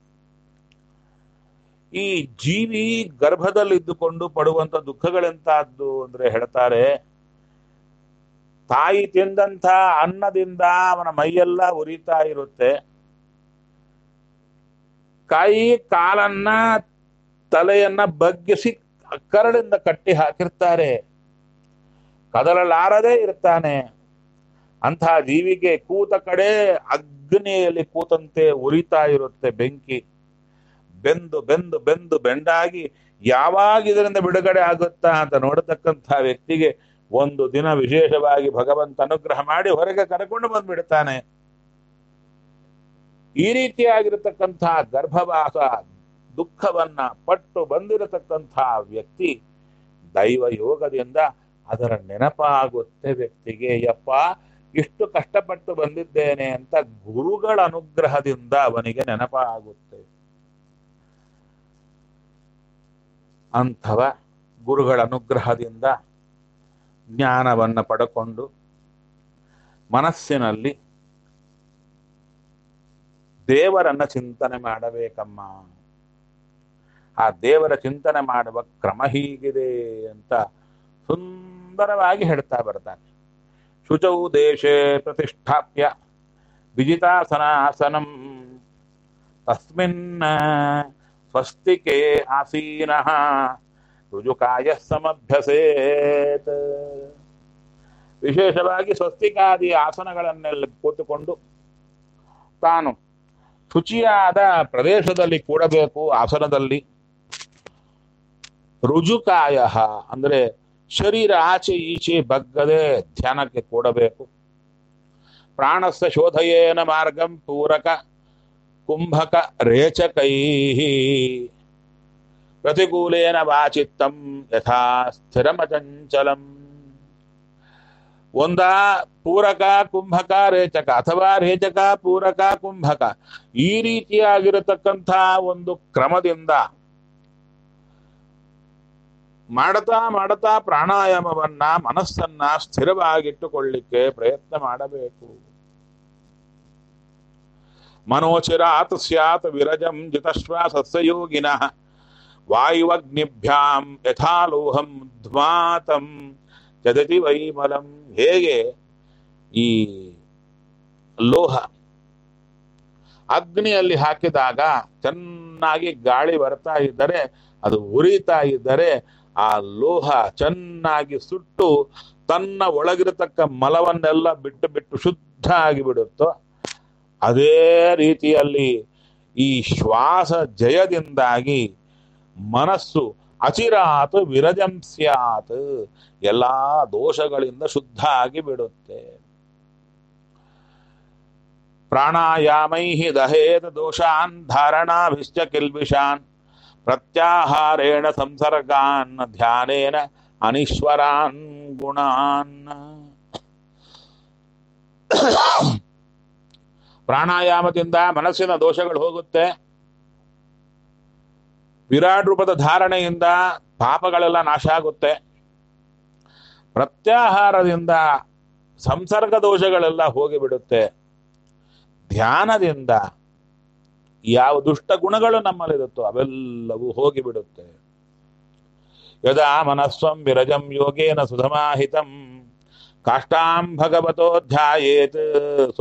ಈ ಜೀವಿ ಗರ್ಭದಲ್ಲಿದ್ದುಕೊಂಡು ಪಡುವಂತ ದುಃಖಗಳೆಂತಹದ್ದು ಅಂದ್ರೆ ಹೇಳ್ತಾರೆ, ತಾಯಿ ತಿಂದಂಥ ಅನ್ನದಿಂದ ಅವನ ಮೈಯೆಲ್ಲ ಉರಿತಾ ಇರುತ್ತೆ. ಕೈ ಕಾಲನ್ನ ತಲೆಯನ್ನ ಬಗ್ಗಿಸಿ ಕರಳಿಂದ ಕಟ್ಟಿ ಹಾಕಿರ್ತಾರೆ, ಕದಲಲಾರದೆ ಇರ್ತಾನೆ. ಅಂಥ ಜೀವಿಗೆ ಕೂತ ಕಡೆ ಅಗ್ನಿಯಲ್ಲಿ ಕೂತಂತೆ ಉರಿತಾ ಇರುತ್ತೆ ಬೆಂಕಿ. ಬೆಂದು ಬೆಂದು ಬೆಂದು ಬೆಂಡಾಗಿ ಯಾವಾಗ ಇದರಿಂದ ಬಿಡುಗಡೆ ಆಗುತ್ತಾ ಅಂತ ನೋಡತಕ್ಕಂಥ ವ್ಯಕ್ತಿಗೆ ಒಂದು ದಿನ ವಿಶೇಷವಾಗಿ ಭಗವಂತ ಅನುಗ್ರಹ ಮಾಡಿ ಹೊರಗೆ ಕರ್ಕೊಂಡು ಬಂದ್ಬಿಡ್ತಾನೆ. ಈ ರೀತಿಯಾಗಿರತಕ್ಕಂಥ ಗರ್ಭವಾಸ ದುಃಖವನ್ನ ಪಟ್ಟು ಬಂದಿರತಕ್ಕಂಥ ವ್ಯಕ್ತಿ ದೈವ ಯೋಗದಿಂದ ಅದರ ನೆನಪಾಗುತ್ತೆ ವ್ಯಕ್ತಿಗೆ. ಯಪ್ಪ, ಇಷ್ಟು ಕಷ್ಟಪಟ್ಟು ಬಂದಿದ್ದೇನೆ ಅಂತ ಗುರುಗಳ ಅನುಗ್ರಹದಿಂದ ಅವನಿಗೆ ನೆನಪಾಗುತ್ತೆ. ಅಂಥವ ಗುರುಗಳ ಅನುಗ್ರಹದಿಂದ ಜ್ಞಾನವನ್ನು ಪಡ್ಕೊಂಡು ಮನಸ್ಸಿನಲ್ಲಿ ದೇವರನ್ನ ಚಿಂತನೆ ಮಾಡಬೇಕಮ್ಮ. ಆ ದೇವರ ಚಿಂತನೆ ಮಾಡುವ ಕ್ರಮ ಹೀಗಿದೆ ಅಂತ ಸುಂದರವಾಗಿ ಹೇಳ್ತಾ ಬರ್ತಾನೆ. ಶುಚೌ ದೇಶೇ ಪ್ರತಿಷ್ಠಾಪ್ಯ ವಿಜಿತಾಸನಾಸನಂ ತಸ್ಮಿನ್ ಸ್ವಸ್ತಿಕೆ ಆಸೀನಃ ರುಜುಕಾಯ ಸಮಭ್ಯಸೇತ್. ವಿಶೇಷವಾಗಿ ಸ್ವಸ್ತಿಕಾದಿ ಆಸನಗಳನ್ನೆಲ್ಲ ಕೂತುಕೊಂಡು ತಾನು ಶುಚಿಯಾದ ಪ್ರದೇಶದಲ್ಲಿ ಕೂಡಬೇಕು. ಆಸನದಲ್ಲಿ ರುಜುಕಾಯ ಅಂದ್ರೆ ಶರೀರ ಆಚೆ ಈಚೆ ಬಗ್ಗದೆ ಧ್ಯಾನಕ್ಕೆ ಕೂಡಬೇಕು. ಪ್ರಾಣಸ್ಯ ಶೋಧಯೇನ ಮಾರ್ಗಂ ಪೂರಕ ಕುಂಭಕ ರೇಚಕೈ ಪ್ರತಿಕೂಲೇನ ವಾಚಿತ್ತಂ ಯಥಾ ಸ್ಥಿರಮಚಂಚಲಂ. ಒಂದ ಪೂರಕ ಕುಂಭಕ ರೇಚಕ ಅಥವಾ ರೇಚಕ ಪೂರಕ ಕುಂಭಕ ಈ ರೀತಿಯಾಗಿರತಕ್ಕಂಥ ಒಂದು ಕ್ರಮದಿಂದ ಮಾಡತಾ ಮಾಡತಾ ಪ್ರಾಣಾಯಾಮವನ್ನ ಮನಸ್ಸನ್ನ ಸ್ಥಿರವಾಗಿಟ್ಟುಕೊಳ್ಳಿಕ್ಕೆ ಪ್ರಯತ್ನ ಮಾಡಬೇಕು. ಮನೋಚಿರಾತ್ ಸ್ಯಾತ್ ವಿರಜಂ ಜಿತಶ್ವಾಸಸ್ಯ ಯೋಗಿನಃ ವಾಯುವಗ್ನಿಭ್ಯಾಂ ಯಥಾಲೋಹಂ ಧ್ವಾತಂ ಜದತಿ ವೈಮಲಂ. ಹೇಗೆ ಈ ಲೋಹ ಅಗ್ನಿಯಲ್ಲಿ ಹಾಕಿದಾಗ ಚೆನ್ನಾಗಿ ಗಾಳಿ ಬರ್ತಾ ಇದ್ದರೆ, ಅದು ಉರಿತಾ ಇದ್ದರೆ ಆ ಲೋಹ ಚೆನ್ನಾಗಿ ಸುಟ್ಟು ತನ್ನ ಒಳಗಿರತಕ್ಕ ಮಲವನ್ನೆಲ್ಲ ಬಿಟ್ಟು ಬಿಟ್ಟು ಶುದ್ಧ ಆಗಿಬಿಡುತ್ತೋ, ಅದೇ ರೀತಿಯಲ್ಲಿ ಈ ಶ್ವಾಸ ಜಯದಿಂದಾಗಿ ಮನಸ್ಸು ಅಚಿರಾತ್ ವಿರಜಂ ಸ್ಯಾತ್, ಎಲ್ಲಾ ದೋಷಗಳಿಂದ ಶುದ್ಧ ಆಗಿ ಬಿಡುತ್ತೆ. ಪ್ರಾಣಾಯಾಮೈ ದಹೇತ ದೋಷಾನ್ ಧಾರಣಾಭಿಶ್ಚ ಕಿಲ್ಬಿಷಾನ್ ಪ್ರತ್ಯಾಹಾರೇಣ ಸಂಸರ್ಗಾನ್ ಧ್ಯಾನೇನ ಅನೀಶ್ವರಾನ್ ಗುಣಾನ್. ಪ್ರಾಣಾಯಾಮದಿಂದ ಮನಸ್ಸಿನ ದೋಷಗಳು ಹೋಗುತ್ತೆ. ವಿರಾಟ್ ರೂಪದ ಧಾರಣೆಯಿಂದ ಪಾಪಗಳೆಲ್ಲ ನಾಶ ಆಗುತ್ತೆ. ಪ್ರತ್ಯಾಹಾರದಿಂದ ಸಂಸರ್ಗ ದೋಷಗಳೆಲ್ಲ ಹೋಗಿಬಿಡುತ್ತೆ. ಧ್ಯಾನದಿಂದ ಯಾವ ದುಷ್ಟ ಗುಣಗಳು ನಮ್ಮಲ್ಲಿರುತ್ತೋ ಅವೆಲ್ಲವೂ ಹೋಗಿಬಿಡುತ್ತೆ. ಯದಾ ಮನಸ್ವಂ ವಿರಜಂ ಯೋಗೇನ ಸುಧಮಾಹಿತಂ ಕಾಷ್ಟಾಂ ಭಗವತೋ ಧ್ಯಾಯೇತ್ ಸ್ವ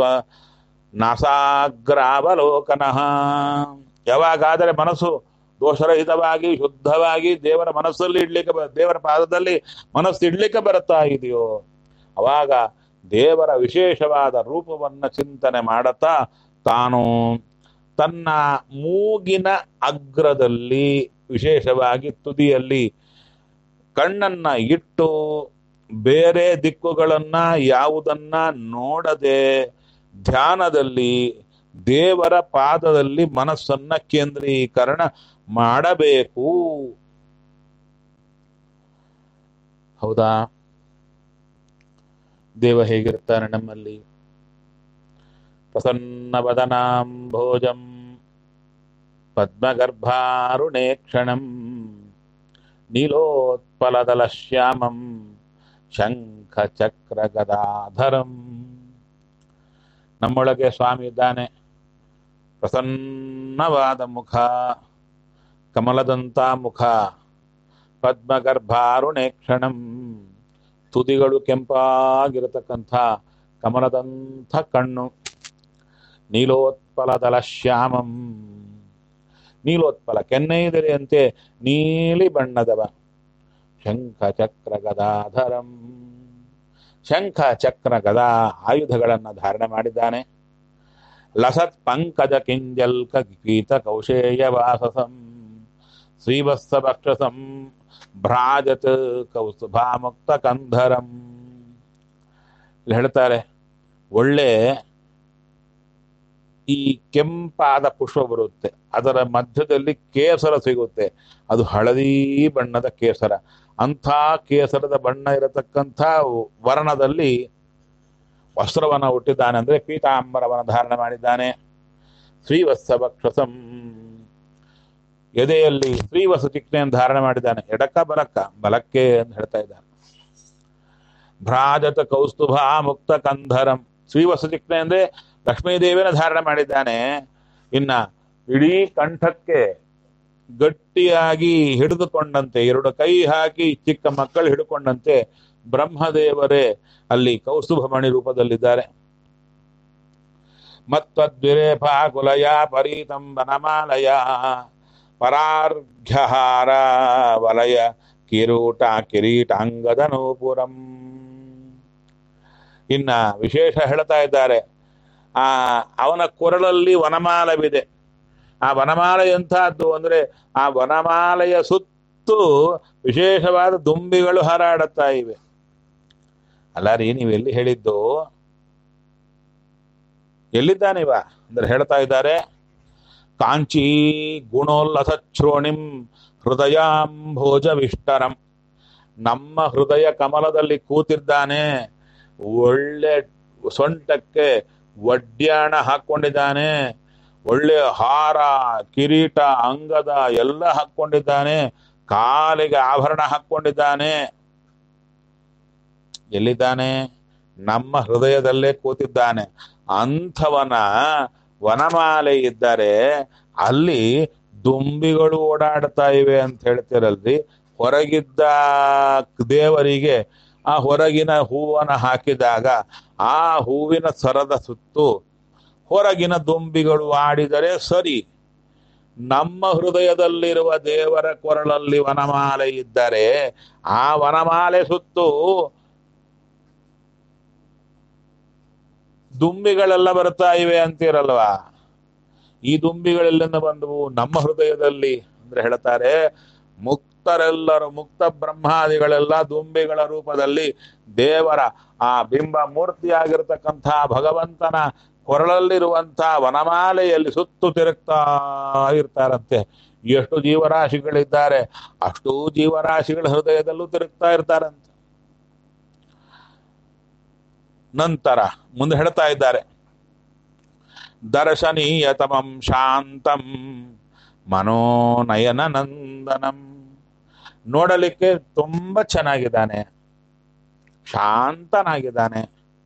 ನಾಸಾಗ್ರಾವಲೋಕನಃ. ಯಾವಾಗಾದರೆ ಮನಸ್ಸು ದೋಷರಹಿತವಾಗಿ ಶುದ್ಧವಾಗಿ ದೇವರ ಮನಸ್ಸಲ್ಲಿ ಇಡ್ಲಿಕ್ಕೆ ಬ ದೇವರ ಪಾದದಲ್ಲಿ ಮನಸ್ಸು ಇಡ್ಲಿಕ್ಕೆ ಬರುತ್ತಾ ಇದೆಯೋ, ಅವಾಗ ದೇವರ ವಿಶೇಷವಾದ ರೂಪವನ್ನು ಚಿಂತನೆ ಮಾಡುತ್ತಾ ತಾನು ತನ್ನ ಮೂಗಿನ ಅಗ್ರದಲ್ಲಿ ವಿಶೇಷವಾಗಿ ತುದಿಯಲ್ಲಿ ಕಣ್ಣನ್ನ ಇಟ್ಟು ಬೇರೆ ದಿಕ್ಕುಗಳನ್ನ ಯಾವುದನ್ನ ನೋಡದೆ ಧ್ಯಾನದಲ್ಲಿ ದೇವರ ಪಾದದಲ್ಲಿ ಮನಸ್ಸನ್ನ ಕೇಂದ್ರೀಕರಣ ಮಾಡಬೇಕು. ಹೌದಾ? ದೇವ ಹೇಗಿರ್ತಾನೆ ನಮ್ಮಲ್ಲಿ? ಪ್ರಸನ್ನ ವದನಾಂಭೋಜಂ ಪದ್ಮಗರ್ಭಾರುಣೇಕ್ಷಣಂ ನೀಲೋತ್ಪಲದಲ ಶ್ಯಾಮಂ ಶಂಖ ಚಕ್ರ ಗದಾಧರಂ. ನಮ್ಮೊಳಗೆ ಸ್ವಾಮಿ ಇದ್ದಾನೆ. ಪ್ರಸನ್ನವಾದ ಮುಖ, ಕಮಲದಂತ ಮುಖ, ಪದ್ಮಗರ್ಭಾರುಣೇಕ್ಷಣಂ, ತುದಿಗಳು ಕೆಂಪಾಗಿರತಕ್ಕಂಥ ಕಮಲದಂಥ ಕಣ್ಣು, ನೀಲೋತ್ಪಲದಲ ಶ್ಯಾಮಂ, ನೀಲೋತ್ಪಲ ಕೆನ್ನೆಯಿದೆಯಂತೆ ನೀಲಿ ಬಣ್ಣದವ, ಶಂಖ ಚಕ್ರ ಗದಾಧರಂ, ಶಂಖ ಚಕ್ರ ಗದಾ ಆಯುಧಗಳನ್ನು ಧಾರಣೆ ಮಾಡಿದ್ದಾನೆ. ಲಸತ್ ಪಂಕಜ ಕಿಂಜಲ್ಕ ಗೀತ ಕೌಶೇಯ ವಾಸಸಂ ಶ್ರೀವತ್ಸ ಭಕ್ಷಸಂ ಭ್ರಾಜತ್ ಕೌಸ್ತುಭಾಮುಕ್ತ ಕಂಧರಂ. ಇಲ್ಲಿ ಹೇಳ್ತಾರೆ, ಒಳ್ಳೆ ಈ ಕೆಂಪಾದ ಪುಷ್ಪ ಬರುತ್ತೆ, ಅದರ ಮಧ್ಯದಲ್ಲಿ ಕೇಸರ ಸಿಗುತ್ತೆ, ಅದು ಹಳದಿ ಬಣ್ಣದ ಕೇಸರ. ಅಂಥ ಕೇಸರದ ಬಣ್ಣ ಇರತಕ್ಕಂಥ ವರ್ಣದಲ್ಲಿ ವಸ್ತ್ರವನ್ನು ಹುಟ್ಟಿದ್ದಾನೆ, ಅಂದ್ರೆ ಪೀತಾಂಬರವನ್ನು ಧಾರಣೆ ಮಾಡಿದ್ದಾನೆ. ಶ್ರೀವತ್ಸ ಭಕ್ಷಸಂ, ಎದೆಯಲ್ಲಿ ಶ್ರೀವತ್ಸ ಚಿಹ್ನೆಯನ್ನು ಧಾರಣೆ ಮಾಡಿದ್ದಾನೆ. ಎಡಕ್ಕ ಬಲಕ್ಕ, ಬಲಕ್ಕೆ ಅಂತ ಹೇಳ್ತಾ ಇದ್ದಾನೆ. ಭ್ರಾಜತ ಕೌಸ್ತುಭ ಮುಕ್ತ ಕಂಧರಂ, ಶ್ರೀವತ್ಸ ಚಿಹ್ನೆ ಅಂದ್ರೆ ಲಕ್ಷ್ಮೀದೇವಿನ ಧಾರಣೆ ಮಾಡಿದ್ದಾನೆ. ಇನ್ನ ಇಡೀ ಕಂಠಕ್ಕೆ ಗಟ್ಟಿಯಾಗಿ ಹಿಡಿದುಕೊಂಡಂತೆ, ಎರಡು ಕೈ ಹಾಕಿ ಚಿಕ್ಕ ಮಕ್ಕಳು ಹಿಡ್ಕೊಂಡಂತೆ ಬ್ರಹ್ಮದೇವರೇ ಅಲ್ಲಿ ಕೌಸ್ತುಭ ಮಣಿ ರೂಪದಲ್ಲಿದ್ದಾರೆ. ಮತ್ವದ್ವಿರೇಫ ಕುಲಯ ಪರೀತಂ ವನಮಾಲಯ ಪರಾರ್ಘ್ಯಹಾರ ವಲಯ ಕಿರೀಟ ಕಿರೀಟಾಂಗದ ನೂಪುರಂ. ಇನ್ನ ವಿಶೇಷ ಹೇಳ್ತಾ ಇದ್ದಾರೆ, ಆ ಅವನ ಕೊರಳಲ್ಲಿ ವನಮಾಲವಿದೆ. ಆ ವನಮಾಲೆ ಎಂಥದ್ದು ಅಂದ್ರೆ, ಆ ವನಮಾಲೆಯ ಸುತ್ತು ವಿಶೇಷವಾದ ದುಂಬಿಗಳು ಹಾರಾಡುತ್ತಾ ಇವೆ. ಅಲ್ಲ ರೀ, ನೀವೆಲ್ಲಿ ಹೇಳಿದ್ದು? ಎಲ್ಲಿದ್ದಾನಿವ ಅಂದ್ರೆ ಹೇಳ್ತಾ ಇದ್ದಾರೆ, ಕಾಂಚೀ ಗುಣೋಲ್ಲಸಚ್ಛ್ರೋಣಿಂ ಹೃದಯಾಂಭೋಜ ವಿಷ್ಟರಂ. ನಮ್ಮ ಹೃದಯ ಕಮಲದಲ್ಲಿ ಕೂತಿದ್ದಾನೆ. ಒಳ್ಳೆ ಸೊಂಟಕ್ಕೆ ವಡ್ಯಾಣ ಹಾಕೊಂಡಿದ್ದಾನೆ, ಒಳ್ಳೆ ಹಾರ ಕಿರೀಟ ಅಂಗದ ಎಲ್ಲ ಹಾಕೊಂಡಿದ್ದಾನೆ, ಕಾಲಿಗೆ ಆಭರಣ ಹಾಕೊಂಡಿದ್ದಾನೆ. ಎಲ್ಲಿದ್ದಾನೆ? ನಮ್ಮ ಹೃದಯದಲ್ಲೇ ಕೂತಿದ್ದಾನೆ. ಅಂಥವನ ವನಮಾಲೆ ಇದ್ದರೆ ಅಲ್ಲಿ ದುಂಬಿಗಳು ಓಡಾಡ್ತಾ ಇವೆ ಅಂತ ಹೇಳ್ತಿರಲ್ರಿ, ಹೊರಗಿದ್ದ ದೇವರಿಗೆ ಆ ಹೊರಗಿನ ಹೂವನ್ನು ಹಾಕಿದಾಗ ಆ ಹೂವಿನ ಸರದ ಸುತ್ತು ಹೊರಗಿನ ದುಂಬಿಗಳು ಆಡಿದರೆ ಸರಿ. ನಮ್ಮ ಹೃದಯದಲ್ಲಿರುವ ದೇವರ ಕೊರಳಲ್ಲಿ ವನಮಾಲೆ ಇದ್ದರೆ ಆ ವನಮಾಲೆ ಸುತ್ತು ದುಂಬಿಗಳೆಲ್ಲ ಬರ್ತಾ ಇವೆ ಅಂತಿರಲ್ವಾ, ಈ ದುಂಬಿಗಳೆಲ್ಲಿಂದ ಬಂದವು? ನಮ್ಮ ಹೃದಯದಲ್ಲಿ. ಅಂದ್ರೆ ಹೇಳ್ತಾರೆ, ಮುಕ್ತರೆಲ್ಲರೂ, ಮುಕ್ತ ಬ್ರಹ್ಮಾದಿಗಳೆಲ್ಲ ದುಂಬಿಗಳ ರೂಪದಲ್ಲಿ ದೇವರ ಆ ಬಿಂಬ ಮೂರ್ತಿಯಾಗಿರ್ತಕ್ಕಂಥ ಭಗವಂತನ ಕೊರಳಲ್ಲಿರುವಂತಹ ವನಮಾಲೆಯಲ್ಲಿ ಸುತ್ತು ತಿರುಗ್ತಾ ಇರ್ತಾರಂತೆ. ಎಷ್ಟು ಜೀವರಾಶಿಗಳಿದ್ದಾರೆ ಅಷ್ಟೂ ಜೀವರಾಶಿಗಳ ಹೃದಯದಲ್ಲೂ ತಿರುಗ್ತಾ ಇರ್ತಾರಂತೆ. ನಂತರ ಮುಂದೆ ಹೇಳ್ತಾ ಇದ್ದಾರೆ, ದರ್ಶನೀಯತಮಂ ಶಾಂತಂ ಮನೋನಯನ ನಂದನಂ. ನೋಡಲಿಕ್ಕೆ ತುಂಬಾ ಚೆನ್ನಾಗಿದ್ದಾನೆ, ಶಾಂತನಾಗಿದ್ದಾನೆ.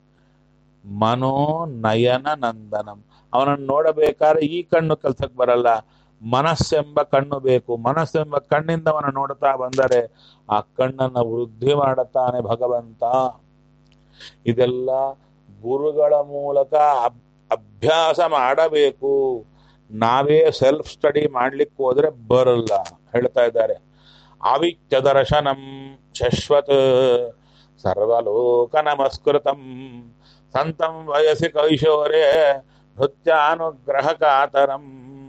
ಮನೋನಯನ ನಂದನಂ, ಅವನನ್ನು ನೋಡಬೇಕಾದ್ರೆ ಈ ಕಣ್ಣು ಕೆಲ್ಸಕ್ಕೆ ಬರಲ್ಲ, ಮನಸ್ಸೆಂಬ ಕಣ್ಣು ಬೇಕು. ಮನಸ್ಸೆಂಬ ಕಣ್ಣಿಂದ ಅವನ ನೋಡ್ತಾ ಬಂದರೆ ಆ ಕಣ್ಣನ್ನು ವೃದ್ಧಿ ಮಾಡುತ್ತಾನೆ ಭಗವಂತ. ಇದೆಲ್ಲ ಗುರುಗಳ ಮೂಲಕ ಅಬ್ ಅಭ್ಯಾಸ ಮಾಡಬೇಕು. ನಾವೇ ಸೆಲ್ಫ್ ಸ್ಟಡಿ ಮಾಡ್ಲಿಕ್ಕೆ ಹೋದ್ರೆ ಬರಲ್ಲ. ಹೇಳ್ತಾ ಇದ್ದಾರೆ, ಆವಿತ್ಯ ದರ್ಶನಂ ಶಶ್ವತ್ ಸರ್ವಲೋಕ ನಮಸ್ಕೃತಂ ಸಂತಂ ವಯಸ್ಸಿ ಕೈಶೋರೇ ನೃತ್ಯಾನುಗ್ರಹ ಕಾತರಂ.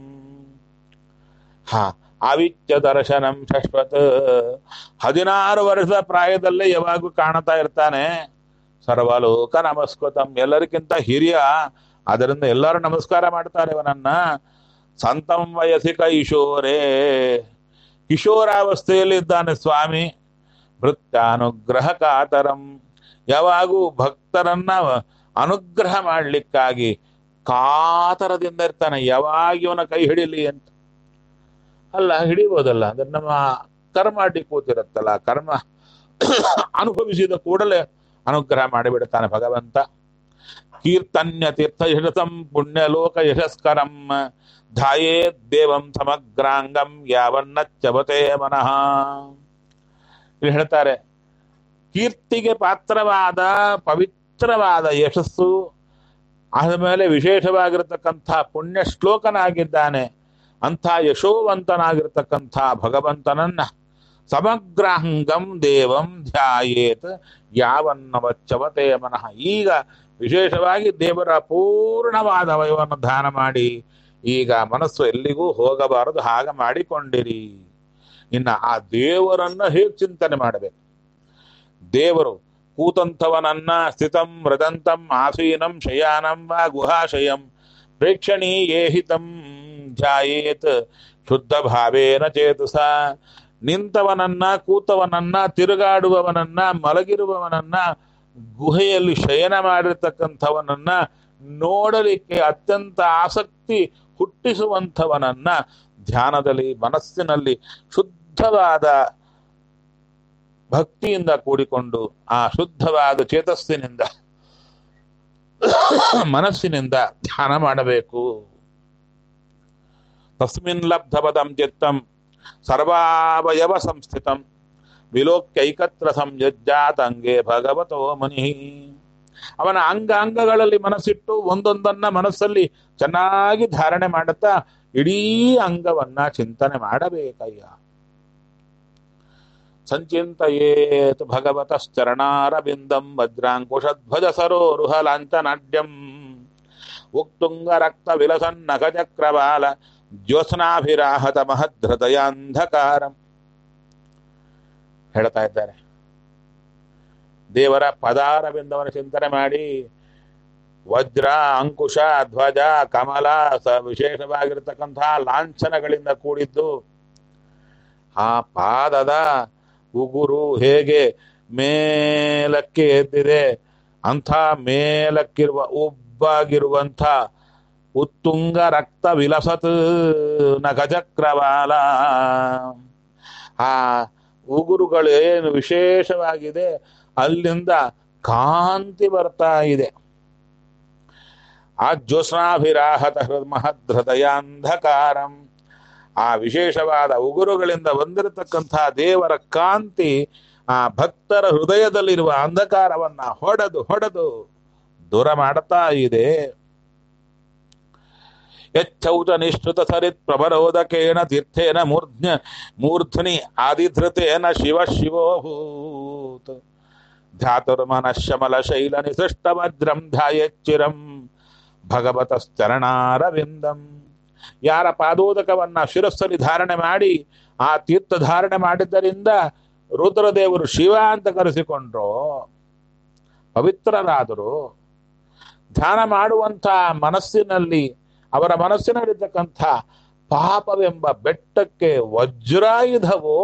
ಹಾ, ಆವಿತ್ಯ ದರ್ಶನಂ ಶಶ್ವತ್, ಹದಿನಾರು ವರ್ಷದ ಪ್ರಾಯದಲ್ಲೇ ಯಾವಾಗೂ ಕಾಣ್ತಾ ಇರ್ತಾನೆ. ಸರ್ವಲೋಕ ನಮಸ್ಕೃತಂ, ಎಲ್ಲರಿಗಿಂತ ಹಿರಿಯ, ಅದರಿಂದ ಎಲ್ಲರೂ ನಮಸ್ಕಾರ ಮಾಡ್ತಾರೆ ಇವನನ್ನ. ಸಂತಂ ವಯಸ್ಸಿ ಕೈಶೋರೇ, ಕಿಶೋರಾವಸ್ಥೆಯಲ್ಲಿ ಇದ್ದಾನೆ ಸ್ವಾಮಿ. ಭೃತ್ಯಾನುಗ್ರಹ ಕಾತರಂ, ಯಾವಾಗೂ ಭಕ್ತರನ್ನ ಅನುಗ್ರಹ ಮಾಡ್ಲಿಕ್ಕಾಗಿ ಕಾತರದಿಂದ ಇರ್ತಾನೆ. ಯಾವಾಗ ಇವನ ಕೈ ಹಿಡಿಲಿ ಅಂತ ಅಲ್ಲ, ಹಿಡಿಬೋದಲ್ಲ, ಅಂದ್ರೆ ನಮ್ಮ ಕರ್ಮ ಅಡ್ಡಿ ಕೂತಿರತ್ತಲ್ಲ, ಕರ್ಮ ಅನುಭವಿಸಿದ ಕೂಡಲೇ ಅನುಗ್ರಹ ಮಾಡಿಬಿಡ್ತಾನೆ ಭಗವಂತ. ಕೀರ್ತನ್ಯ ತೀರ್ಥ ಯಶಸಂ ಪುಣ್ಯಲೋಕ ಯಶಸ್ಕರಂ ಧಾಯೇ ದೇವಂ ಸಮಗ್ರಾಂಗಂ ಯಾವನ್ನಚ್ಚವತೆ ಮನಃ. ಇಲ್ಲಿ ಹೇಳ್ತಾರೆ, ಕೀರ್ತಿಗೆ ಪಾತ್ರವಾದ ಪವಿತ್ರವಾದ ಯಶಸ್ಸು, ಆದಮೇಲೆ ವಿಶೇಷವಾಗಿರ್ತಕ್ಕಂಥ ಪುಣ್ಯ ಶ್ಲೋಕನಾಗಿದ್ದಾನೆ. ಅಂಥ ಯಶೋವಂತನಾಗಿರ್ತಕ್ಕಂಥ ಭಗವಂತನನ್ನ ಸಮಗ್ರಾಂಗಂ ದೇವಂ ಧ್ಯಾಯೇತ್ ಯಾವನ್ನವಚ್ಚವತೆ ಮನಃ. ಈಗ ವಿಶೇಷವಾಗಿ ದೇವರ ಪೂರ್ಣವಾದ ಅವಯವನ್ನು ಧ್ಯಾನ ಮಾಡಿ, ಈಗ ಮನಸ್ಸು ಎಲ್ಲಿಗೂ ಹೋಗಬಾರದು, ಹಾಗೆ ಮಾಡಿಕೊಂಡಿರಿ. ಇನ್ನ ಆ ದೇವರನ್ನ ಹೇಗೆ ಚಿಂತನೆ ಮಾಡಬೇಕು? ದೇವರು ಕೂತಂಥವನನ್ನ ಸ್ಥಿತಂ ಮೃದಂತಂ ಆಸೀನಂ ಶಯಾನಂ ವಾ ಗುಹಾಶಯಂ ಪ್ರೇಕ್ಷಣೀಯೇಹಿತಂ ಧ್ಯಾಯೇತ್ ಶುದ್ಧ ಭಾವೇನ ಚೇತಸ. ನಿಂತವನನ್ನ, ಕೂತವನನ್ನ, ತಿರುಗಾಡುವವನನ್ನ, ಮಲಗಿರುವವನನ್ನ, ಗುಹೆಯಲ್ಲಿ ಶಯನ ಮಾಡಿರ್ತಕ್ಕಂಥವನನ್ನ ನೋಡಲಿಕ್ಕೆ ಅತ್ಯಂತ ಆಸಕ್ತಿ ಹುಟ್ಟಿಸುವಂಥವನನ್ನ ಧ್ಯಾನದಲ್ಲಿ ಮನಸ್ಸಿನಲ್ಲಿ ಶುದ್ಧವಾದ ಭಕ್ತಿಯಿಂದ ಕೂಡಿಕೊಂಡು ಆ ಶುದ್ಧವಾದ ಚೇತಸ್ಸಿನಿಂದ ಮನಸ್ಸಿನಿಂದ ಧ್ಯಾನ ಮಾಡಬೇಕು. ತಸ್ಮಿನ್ ಲಬ್ಧಪದಂ ಚಿತ್ತಂ ಸರ್ವಾವಯವ ಸಂಸ್ಥಿತಂ ವಿಲೋಕ್ಯೈಕತ್ರ ಸಂಯಜ್ಜಾತಂಗೆ ಭಗವತೋ ಮುನಿ. ಅವನ ಅಂಗ ಅಂಗಗಳಲ್ಲಿ ಮನಸ್ಸಿಟ್ಟು ಒಂದೊಂದನ್ನ ಮನಸ್ಸಲ್ಲಿ ಚೆನ್ನಾಗಿ ಧಾರಣೆ ಮಾಡುತ್ತಾ ಇಡೀ ಅಂಗವನ್ನ ಚಿಂತನೆ ಮಾಡಬೇಕಯ್ಯ. ಸಂಚಿಂತಯೇತ್ ಭಗವತಶ್ಚರಣಾರವಿಂದಂ ವಜ್ರಾಂಕುಶಧ್ವಜ ಸರೋರುಹ ಲಾಂಛನಾಡ್ಯಂ ಉಕ್ತುಂಗ ರಕ್ತ ವಿಲಸನ್ನ ಗಜಕ್ರವಾಲ ಜ್ಯೋತ್ಸ್ನಾಭಿರಾಹತ ಮಹದ್ಹೃದಯಾಂಧಕಾರಂ. ಹೇಳ್ತಾ ಇದ್ದಾರೆ, ದೇವರ ಪದಾರವಿಂದವನ್ನು ಚಿಂತನೆ ಮಾಡಿ ವಜ್ರ, ಅಂಕುಶ, ಧ್ವಜ, ಕಮಲ, ಸ ವಿಶೇಷವಾಗಿರ್ತಕ್ಕಂತಹ ಲಾಂಛನಗಳಿಂದ ಕೂಡಿದ್ದು ಆ ಪಾದದ ಉಗುರು ಹೇಗೆ ಮೇಲಕ್ಕೆ ಎದ್ದಿದೆ, ಅಂಥ ಮೇಲಕ್ಕಿರುವ ಉಬ್ಬಾಗಿರುವಂಥ ಉತ್ತುಂಗ ರಕ್ತ ವಿಲಸತ್ ನ ಗಜಕ್ರವಾಲ. ಆ ಉಗುರುಗಳೇನು ವಿಶೇಷವಾಗಿದೆ, ಅಲ್ಲಿಂದ ಕಾಂತಿ ಬರ್ತಾ ಇದೆ. ಆ ಜ್ಯೋತ್ಸ್ನಾಭಿರಾಹತ ಮಹದ್ಹೃದಯಾಂಧಕಾರಂ, ಆ ವಿಶೇಷವಾದ ಉಗುರುಗಳಿಂದ ಬಂದಿರತಕ್ಕಂಥ ದೇವರ ಕಾಂತಿ ಆ ಭಕ್ತರ ಹೃದಯದಲ್ಲಿರುವ ಅಂಧಕಾರವನ್ನ ಹೊಡೆದು ಹೊಡೆದು ದೂರ ಮಾಡುತ್ತಾ ಇದೆ. ಯಚ್ಚೌಚ ನಿಶ್ರುತ ಸರಿತ್ ಪ್ರಬರೋದಕೇನ ತೀರ್ಥೇನ ಮೂರ್ಧ್ನ ಮೂರ್ಧ್ನಿ ಆದಿಧೃತೇನ ಶಿವ ಶಿವೋಭೂತ್ ಧ್ಯಾತುರ್ಮನಃಶಮಲ ಶೈಲ ನಿಸೃಷ್ಟ ವಜ್ರಂ ಧ್ಯಾಯಚ್ಚಿರಂ ಭಗವತಶ್ಚರಣಾರವಿಂದಂ. ಯಾರ ಪಾದೋದಕವನ್ನ ಶಿರಸ್ಸಲ್ಲಿ ಧಾರಣೆ ಮಾಡಿ ಆ ತೀರ್ಥ ಧಾರಣೆ ಮಾಡಿದ್ದರಿಂದ ರುದ್ರದೇವರು ಶಿವ ಅಂತ ಕರೆಸಿಕೊಂಡ್ರು, ಪವಿತ್ರರಾದರು. ಧ್ಯಾನ ಮಾಡುವಂಥ ಮನಸ್ಸಿನಲ್ಲಿ ಅವರ ಮನಸ್ಸಿನಲ್ಲಿರ್ತಕ್ಕಂಥ ಪಾಪವೆಂಬ ಬೆಟ್ಟಕ್ಕೆ ವಜ್ರಾಯುಧವು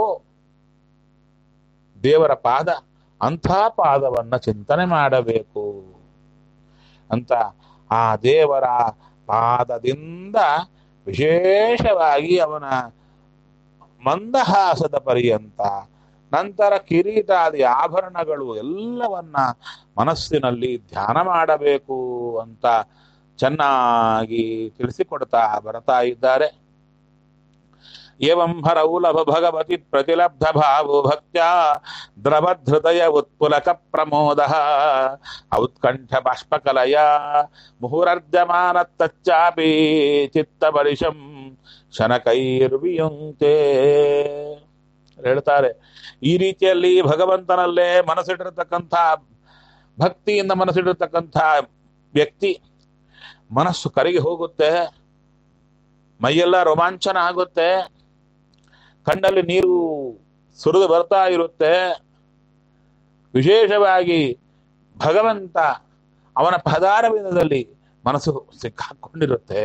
ದೇವರ ಪಾದ. ಅಂಥ ಪಾದವನ್ನ ಚಿಂತನೆ ಮಾಡಬೇಕು ಅಂತ ಆ ದೇವರ ಪಾದದಿಂದ ವಿಶೇಷವಾಗಿ ಅವನ ಮಂದಹಾಸದ ಪರ್ಯಂತ, ನಂತರ ಕಿರೀಟಾದಿ ಆಭರಣಗಳು ಎಲ್ಲವನ್ನ ಮನಸ್ಸಿನಲ್ಲಿ ಧ್ಯಾನ ಮಾಡಬೇಕು ಅಂತ ಚೆನ್ನಾಗಿ ತಿಳಿಸಿಕೊಡ್ತಾ ಬರ್ತಾ ಇದ್ದಾರೆ. ಏವಂ ಹರೌ ಲಭ ಭಗವತಿ ಪ್ರತಿಲಬ್ಧ ಭಾವೋ ಭಕ್ತ್ಯಾ ದ್ರವಧೃತಯ ಉತ್ಪುಲಕ ಪ್ರಮೋದ ಔತ್ಕಂಠ ಬಾಷ್ಪಕಲಯ ಮುಹುರರ್ಜಮಾನ ತಚ್ಚಾಪಿ ಚಿತ್ತಪರಿಶಂ ಶನಕೈರ್ವಿಯುಂಕ್ತೆ. ಹೇಳ್ತಾರೆ, ಈ ರೀತಿಯಲ್ಲಿ ಭಗವಂತನಲ್ಲೇ ಮನಸ್ಸಿಟ್ಟಿರತಕ್ಕಂಥ ಭಕ್ತಿಯಿಂದ ಮನಸ್ಸಿಟ್ಟಿರತಕ್ಕಂಥ ವ್ಯಕ್ತಿ ಮನಸ್ಸು ಕರಗಿ ಹೋಗುತ್ತೆ, ಮೈಯೆಲ್ಲ ರೋಮಾಂಚನ ಆಗುತ್ತೆ, ಕಣ್ಣಲ್ಲಿ ನೀರು ಸುರಿದು ಬರ್ತಾ ಇರುತ್ತೆ. ವಿಶೇಷವಾಗಿ ಭಗವಂತ ಅವನ ಪದಾರವಿಂದದಲ್ಲಿ ಮನಸ್ಸು ಸಿಕ್ಕಾಕೊಂಡಿರುತ್ತೆ.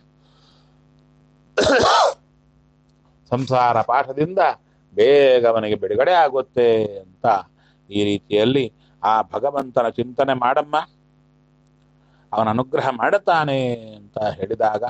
ಸಂಸಾರ ಪಾಠದಿಂದ ಬೇಗ ಅವನಿಗೆ ಬಿಡುಗಡೆ ಆಗುತ್ತೆ ಅಂತ ಈ ರೀತಿಯಲ್ಲಿ ಆ ಭಗವಂತನ ಚಿಂತನೆ ಮಾಡಮ್ಮ, ಅವನ ಅನುಗ್ರಹ ಮಾಡುತ್ತಾನೆ ಅಂತ ಹೇಳಿದಾಗ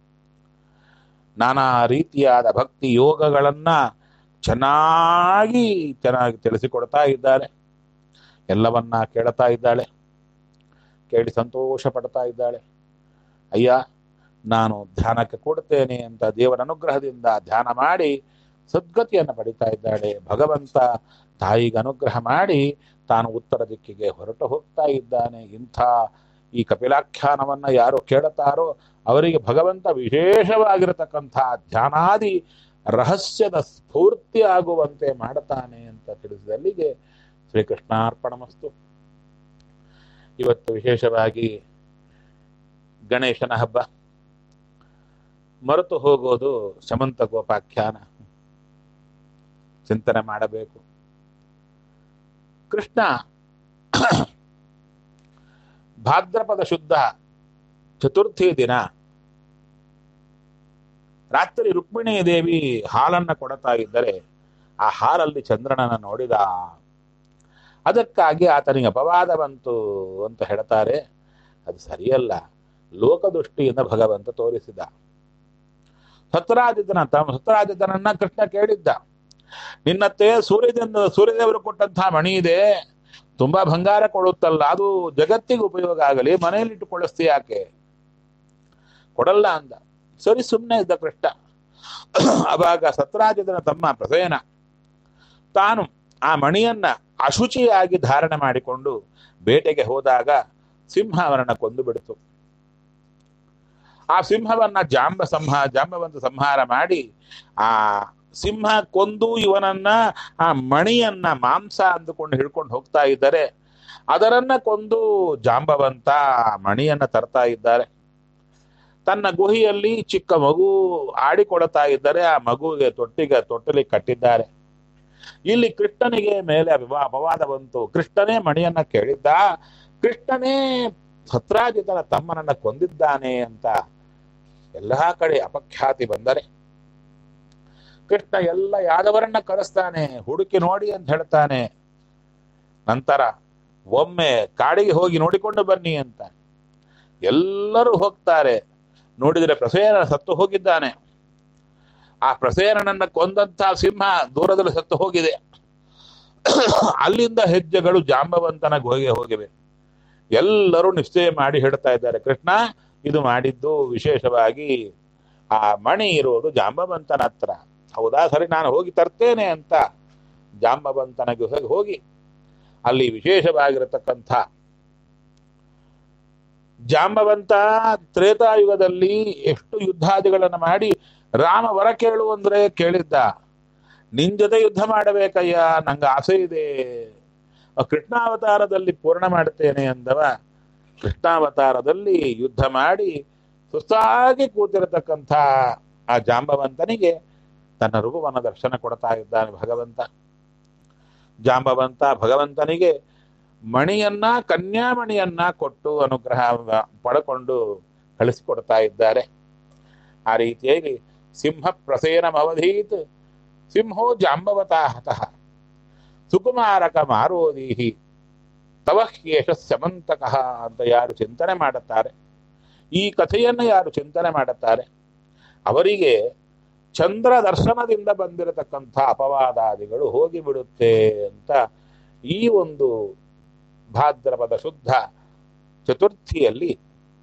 ನಾನಾ ರೀತಿಯಾದ ಭಕ್ತಿ ಯೋಗಗಳನ್ನ ಚೆನ್ನಾಗಿ ಚೆನ್ನಾಗಿ ತಿಳಿಸಿಕೊಡ್ತಾ ಇದ್ದಾರೆ. ಎಲ್ಲವನ್ನ ಕೇಳ್ತಾ ಇದ್ದಾಳೆ, ಕೇಳಿ ಸಂತೋಷ ಪಡ್ತಾ ಇದ್ದಾಳೆ. ಅಯ್ಯ, ನಾನು ಧ್ಯಾನಕ್ಕೆ ಕೊಡ್ತೇನೆ ಅಂತ ದೇವರ ಅನುಗ್ರಹದಿಂದ ಧ್ಯಾನ ಮಾಡಿ ಸದ್ಗತಿಯನ್ನು ಪಡಿತಾ ಇದ್ದಾಳೆ. ಭಗವಂತ ತಾಯಿಗೆ ಅನುಗ್ರಹ ಮಾಡಿ ತಾನು ಉತ್ತರ ದಿಕ್ಕಿಗೆ ಹೊರಟು ಹೋಗ್ತಾ ಇದ್ದಾನೆ. ಇಂಥ ಈ ಕಪಿಲಾಖ್ಯಾನವನ್ನ ಯಾರು ಕೇಳುತ್ತಾರೋ ಅವರಿಗೆ ಭಗವಂತ ವಿಶೇಷವಾಗಿರತಕ್ಕಂಥ ಧ್ಯಾನಾದಿ ರಹಸ್ಯದ ಸ್ಫೂರ್ತಿ ಆಗುವಂತೆ ಮಾಡುತ್ತಾನೆ ಅಂತ ತಿಳಿಸಿದಲ್ಲಿಗೆ ಶ್ರೀಕೃಷ್ಣಾರ್ಪಣಮಸ್ತು. ಇವತ್ತು ವಿಶೇಷವಾಗಿ ಗಣೇಶನ ಹಬ್ಬ. ಮರೆತು ಹೋಗೋದು ಸಮಂತ ಗೋಪಾಖ್ಯಾನ, ಚಿಂತನೆ ಮಾಡಬೇಕು. ಕೃಷ್ಣ ಭಾದ್ರಪದ ಶುದ್ಧ ಚತುರ್ಥಿ ದಿನ ರಾತ್ರಿ ರುಕ್ಮಿಣೀ ದೇವಿ ಹಾಲನ್ನ ಕೊಡ್ತಾ ಇದ್ದರೆ ಆ ಹಾಲಲ್ಲಿ ಚಂದ್ರನನ್ನ ನೋಡಿದ. ಅದಕ್ಕಾಗಿ ಆತನಿಗೆ ಅಪವಾದ ಬಂತು ಅಂತ ಹೇಳ್ತಾರೆ. ಅದು ಸರಿಯಲ್ಲ, ಲೋಕದೃಷ್ಟಿಯಿಂದ ಭಗವಂತ ತೋರಿಸಿದ. ಸತ್ರಾಜಿತನ ತಮ್ಮ ಸತ್ರಾಜಿತನನ್ನ ಕೃಷ್ಣ ಕೇಳಿದ್ದ, ನಿನ್ನತ್ತೆ ಸೂರ್ಯದಿಂದ ಸೂರ್ಯದೇವರು ಕೊಟ್ಟಂತಹ ಮಣಿ ಇದೆ, ತುಂಬಾ ಬಂಗಾರ ಕೊಡುತ್ತಲ್ಲ, ಅದು ಜಗತ್ತಿಗೆ ಉಪಯೋಗ ಆಗಲಿ, ಮನೆಯಲ್ಲಿ ಇಟ್ಟುಕೊಳ್ಳಿಸ್ತಿ ಯಾಕೆ? ಕೊಡಲ್ಲ ಅಂದ. ಸರಿ, ಸುಮ್ಮನೆ ಇದ್ದ ಕೃಷ್ಣ. ಅವಾಗ ಸತ್ರಾಜಿತನ ತಮ್ಮ ಪ್ರಸೇನ ತಾನು ಆ ಮಣಿಯನ್ನ ಅಶುಚಿಯಾಗಿ ಧಾರಣೆ ಮಾಡಿಕೊಂಡು ಬೇಟೆಗೆ ಹೋದಾಗ ಸಿಂಹ ಅವನನ್ನ ಕೊಂದು ಬಿಡ್ತು. ಆ ಸಿಂಹವನ್ನ ಜಾಂಬ ಸಂಹಾರ ಜಾಂಬವಂತ ಸಂಹಾರ ಮಾಡಿ ಆ ಸಿಂಹ ಕೊಂದು ಇವನನ್ನ ಆ ಮಣಿಯನ್ನ ಮಾಂಸ ಅಂದುಕೊಂಡು ಹಿಡ್ಕೊಂಡು ಹೋಗ್ತಾ ಇದ್ದಾರೆ. ಅದರನ್ನ ಕೊಂದು ಜಾಂಬವಂತ ಮಣಿಯನ್ನ ತರ್ತಾ ಇದ್ದಾರೆ. ತನ್ನ ಗುಹಿಯಲ್ಲಿ ಚಿಕ್ಕ ಮಗು ಆಡಿಕೊಳ್ತಾ ಇದ್ದರೆ ಆ ಮಗುವಿಗೆ ತೊಟ್ಟಿಗೆ ತೊಟ್ಟಲಿ ಕಟ್ಟಿದ್ದಾರೆ. ಇಲ್ಲಿ ಕೃಷ್ಣನಿಗೆ ಮೇಲೆ ಅಪವಾದ ಬಂತು. ಕೃಷ್ಣನೇ ಮಣಿಯನ್ನ ಕೇಳಿದ್ದ, ಕೃಷ್ಣನೇ ಸತ್ರಾಜಿತನ ತಮ್ಮನನ್ನ ಕೊಂದಿದ್ದಾನೆ ಅಂತ ಎಲ್ಲಾ ಕಡೆ ಅಪಖ್ಯಾತಿ ಬಂದರೆ ಕೃಷ್ಣ ಎಲ್ಲ ಯಾದವರನ್ನ ಕರೆಸ್ತಾನೆ, ಹುಡುಕಿ ನೋಡಿ ಅಂತ ಹೇಳ್ತಾನೆ. ನಂತರ ಒಮ್ಮೆ ಕಾಡಿಗೆ ಹೋಗಿ ನೋಡಿಕೊಂಡು ಬನ್ನಿ ಅಂತ ಎಲ್ಲರೂ ಹೋಗ್ತಾರೆ. ನೋಡಿದರೆ ಪ್ರಸೇನ ಸತ್ತು ಹೋಗಿದ್ದಾನೆ. ಆ ಪ್ರಸೇನನನ್ನ ಕೊಂದಂತ ಸಿಂಹ ದೂರದಲ್ಲಿ ಸತ್ತು ಹೋಗಿದೆ. ಅಲ್ಲಿಂದ ಹೆಜ್ಜೆಗಳು ಜಾಂಬವಂತನ ಗುಹೆಗೆ ಹೋಗಿವೆ. ಎಲ್ಲರೂ ನಿಶ್ಚಯ ಮಾಡಿ ಹೇಳ್ತಾ ಇದ್ದಾರೆ, ಕೃಷ್ಣ ಇದು ಮಾಡಿದ್ದು ವಿಶೇಷವಾಗಿ ಆ ಮಣಿ ಇರೋದು ಜಾಂಬವಂತನ ಹತ್ರ. ಹೌದಾ, ಸರಿ ನಾನು ಹೋಗಿ ತರ್ತೇನೆ ಅಂತ ಜಾಂಬವಂತನಿಗೆ ಹೋಗಿ ಹೋಗಿ ಅಲ್ಲಿ ವಿಶೇಷವಾಗಿರತಕ್ಕಂಥ ಜಾಂಬವಂತ ತ್ರೇತಾಯುಗದಲ್ಲಿ ಎಷ್ಟು ಯುದ್ಧಾದಿಗಳನ್ನು ಮಾಡಿ ರಾಮ ವರ ಕೇಳು ಅಂದ್ರೆ ಕೇಳಿದ್ದ. ನಿನ್ ಜೊತೆ ಯುದ್ಧ ಮಾಡಬೇಕಯ್ಯ, ನಂಗೆ ಆಸೆ ಇದೆ, ಕೃಷ್ಣಾವತಾರದಲ್ಲಿ ಪೂರ್ಣ ಮಾಡ್ತೇನೆ ಅಂದವ. ಕೃಷ್ಣಾವತಾರದಲ್ಲಿ ಯುದ್ಧ ಮಾಡಿ ಸುಸ್ತಾಗಿ ಕೂತಿರತಕ್ಕಂಥ ಆ ಜಾಂಬವಂತನಿಗೆ ತನ್ನ ಋಗುವನ ದರ್ಶನ ಕೊಡ್ತಾ ಇದ್ದಾನೆ ಭಗವಂತ. ಜಾಂಬವಂತ ಭಗವಂತನಿಗೆ ಮಣಿಯನ್ನ ಕನ್ಯಾಮಣಿಯನ್ನ ಕೊಟ್ಟು ಅನುಗ್ರಹ ಪಡ್ಕೊಂಡು ಕಳಿಸಿಕೊಡ್ತಾ ಇದ್ದಾರೆ. ಆ ರೀತಿಯಾಗಿ ಸಿಂಹ ಪ್ರಸೇನಮವಧೀತ್ ಸಿಂಹೋ ಜಾಂಬವತಾ ಹತಃ ಸುಕುಮಾರಕ ಮಾರೋದೀಹಿ ತವಹ್ಯೇಷ ಸಮಂತಕಃ ಅಂತ ಯಾರು ಚಿಂತನೆ ಮಾಡುತ್ತಾರೆ, ಈ ಕಥೆಯನ್ನು ಯಾರು ಚಿಂತನೆ ಮಾಡುತ್ತಾರೆ, ಅವರಿಗೆ ಚಂದ್ರ ದರ್ಶನದಿಂದ ಬಂದಿರತಕ್ಕಂಥ ಅಪವಾದಾದಿಗಳು ಹೋಗಿಬಿಡುತ್ತೆ ಅಂತ ಈ ಒಂದು ಭಾದ್ರಪದ ಶುದ್ಧ ಚತುರ್ಥಿಯಲ್ಲಿ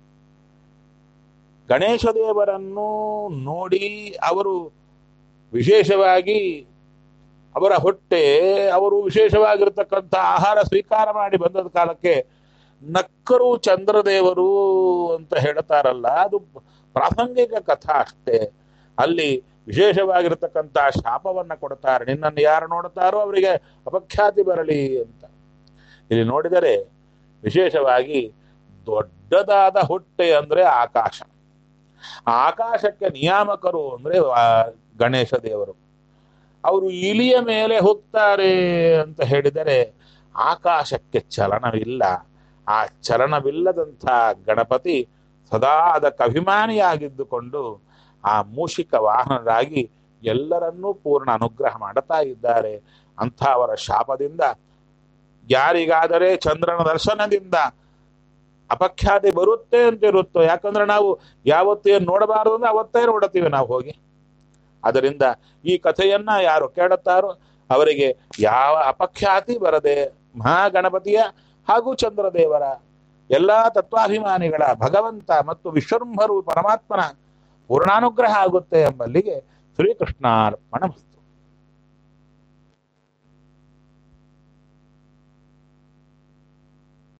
ಗಣೇಶ ದೇವರನ್ನು ನೋಡಿ ಅವರು ವಿಶೇಷವಾಗಿ ಅವರ ಹೊಟ್ಟೆ ಅವರು ವಿಶೇಷವಾಗಿರ್ತಕ್ಕಂಥ ಆಹಾರ ಸ್ವೀಕಾರ ಮಾಡಿ ಬಂದದ ಕಾಲಕ್ಕೆ ನಕ್ಕರು ಚಂದ್ರದೇವರು ಅಂತ ಹೇಳ್ತಾರಲ್ಲ, ಅದು ಪ್ರಾಸಂಗಿಕ ಕಥಾ ಅಷ್ಟೇ. ಅಲ್ಲಿ ವಿಶೇಷವಾಗಿರ್ತಕ್ಕಂಥ ಶಾಪವನ್ನ ಕೊಡ್ತಾರೆ, ನಿನ್ನನ್ನು ಯಾರು ನೋಡ್ತಾರೋ ಅವರಿಗೆ ಅಪಖ್ಯಾತಿ ಬರಲಿ ಅಂತ. ಇಲ್ಲಿ ನೋಡಿದರೆ ವಿಶೇಷವಾಗಿ ದೊಡ್ಡದಾದ ಹೊಟ್ಟೆ ಅಂದ್ರೆ ಆಕಾಶ, ಆಕಾಶಕ್ಕೆ ನಿಯಾಮಕರು ಅಂದ್ರೆ ಗಣೇಶ ದೇವರು. ಅವರು ಇಲಿಯ ಮೇಲೆ ಹೋಗ್ತಾರೆ ಅಂತ ಹೇಳಿದರೆ ಆಕಾಶಕ್ಕೆ ಚಲನವಿಲ್ಲ. ಆ ಚಲನವಿಲ್ಲದಂಥ ಗಣಪತಿ ಸದಾ ಅದಕ್ಕೆ ಅಭಿಮಾನಿಯಾಗಿದ್ದುಕೊಂಡು ಆ ಮೂಷಿಕ ವಾಹನರಾಗಿ ಎಲ್ಲರನ್ನೂ ಪೂರ್ಣ ಅನುಗ್ರಹ ಮಾಡುತ್ತಾ ಇದ್ದಾರೆ. ಅಂಥ ಅವರ ಶಾಪದಿಂದ ಯಾರಿಗಾದರೆ ಚಂದ್ರನ ದರ್ಶನದಿಂದ ಅಪಖ್ಯಾತಿ ಬರುತ್ತೆ ಅಂತ ಇರುತ್ತೋ, ಯಾಕಂದ್ರೆ ನಾವು ಯಾವತ್ತೇನು ನೋಡಬಾರದು ಅಂದ್ರೆ ಅವತ್ತೇ ನೋಡುತ್ತೀವಿ ನಾವು ಹೋಗಿ. ಅದರಿಂದ ಈ ಕಥೆಯನ್ನ ಯಾರು ಕೇಳುತ್ತಾರೋ ಅವರಿಗೆ ಯಾವ ಅಪಖ್ಯಾತಿ ಬರದೆ ಮಹಾಗಣಪತಿಯ ಹಾಗೂ ಚಂದ್ರದೇವರ ಎಲ್ಲ ತತ್ವಾಭಿಮಾನಿಗಳ ಭಗವಂತ ಮತ್ತು ವಿಶ್ವರಂಭರು ಪರಮಾತ್ಮನ ಪೂರ್ಣಾನುಗ್ರಹ ಆಗುತ್ತೆ ಎಂಬಲ್ಲಿಗೆ ಶ್ರೀಕೃಷ್ಣಾರ್ಪಣಮಸ್ತು.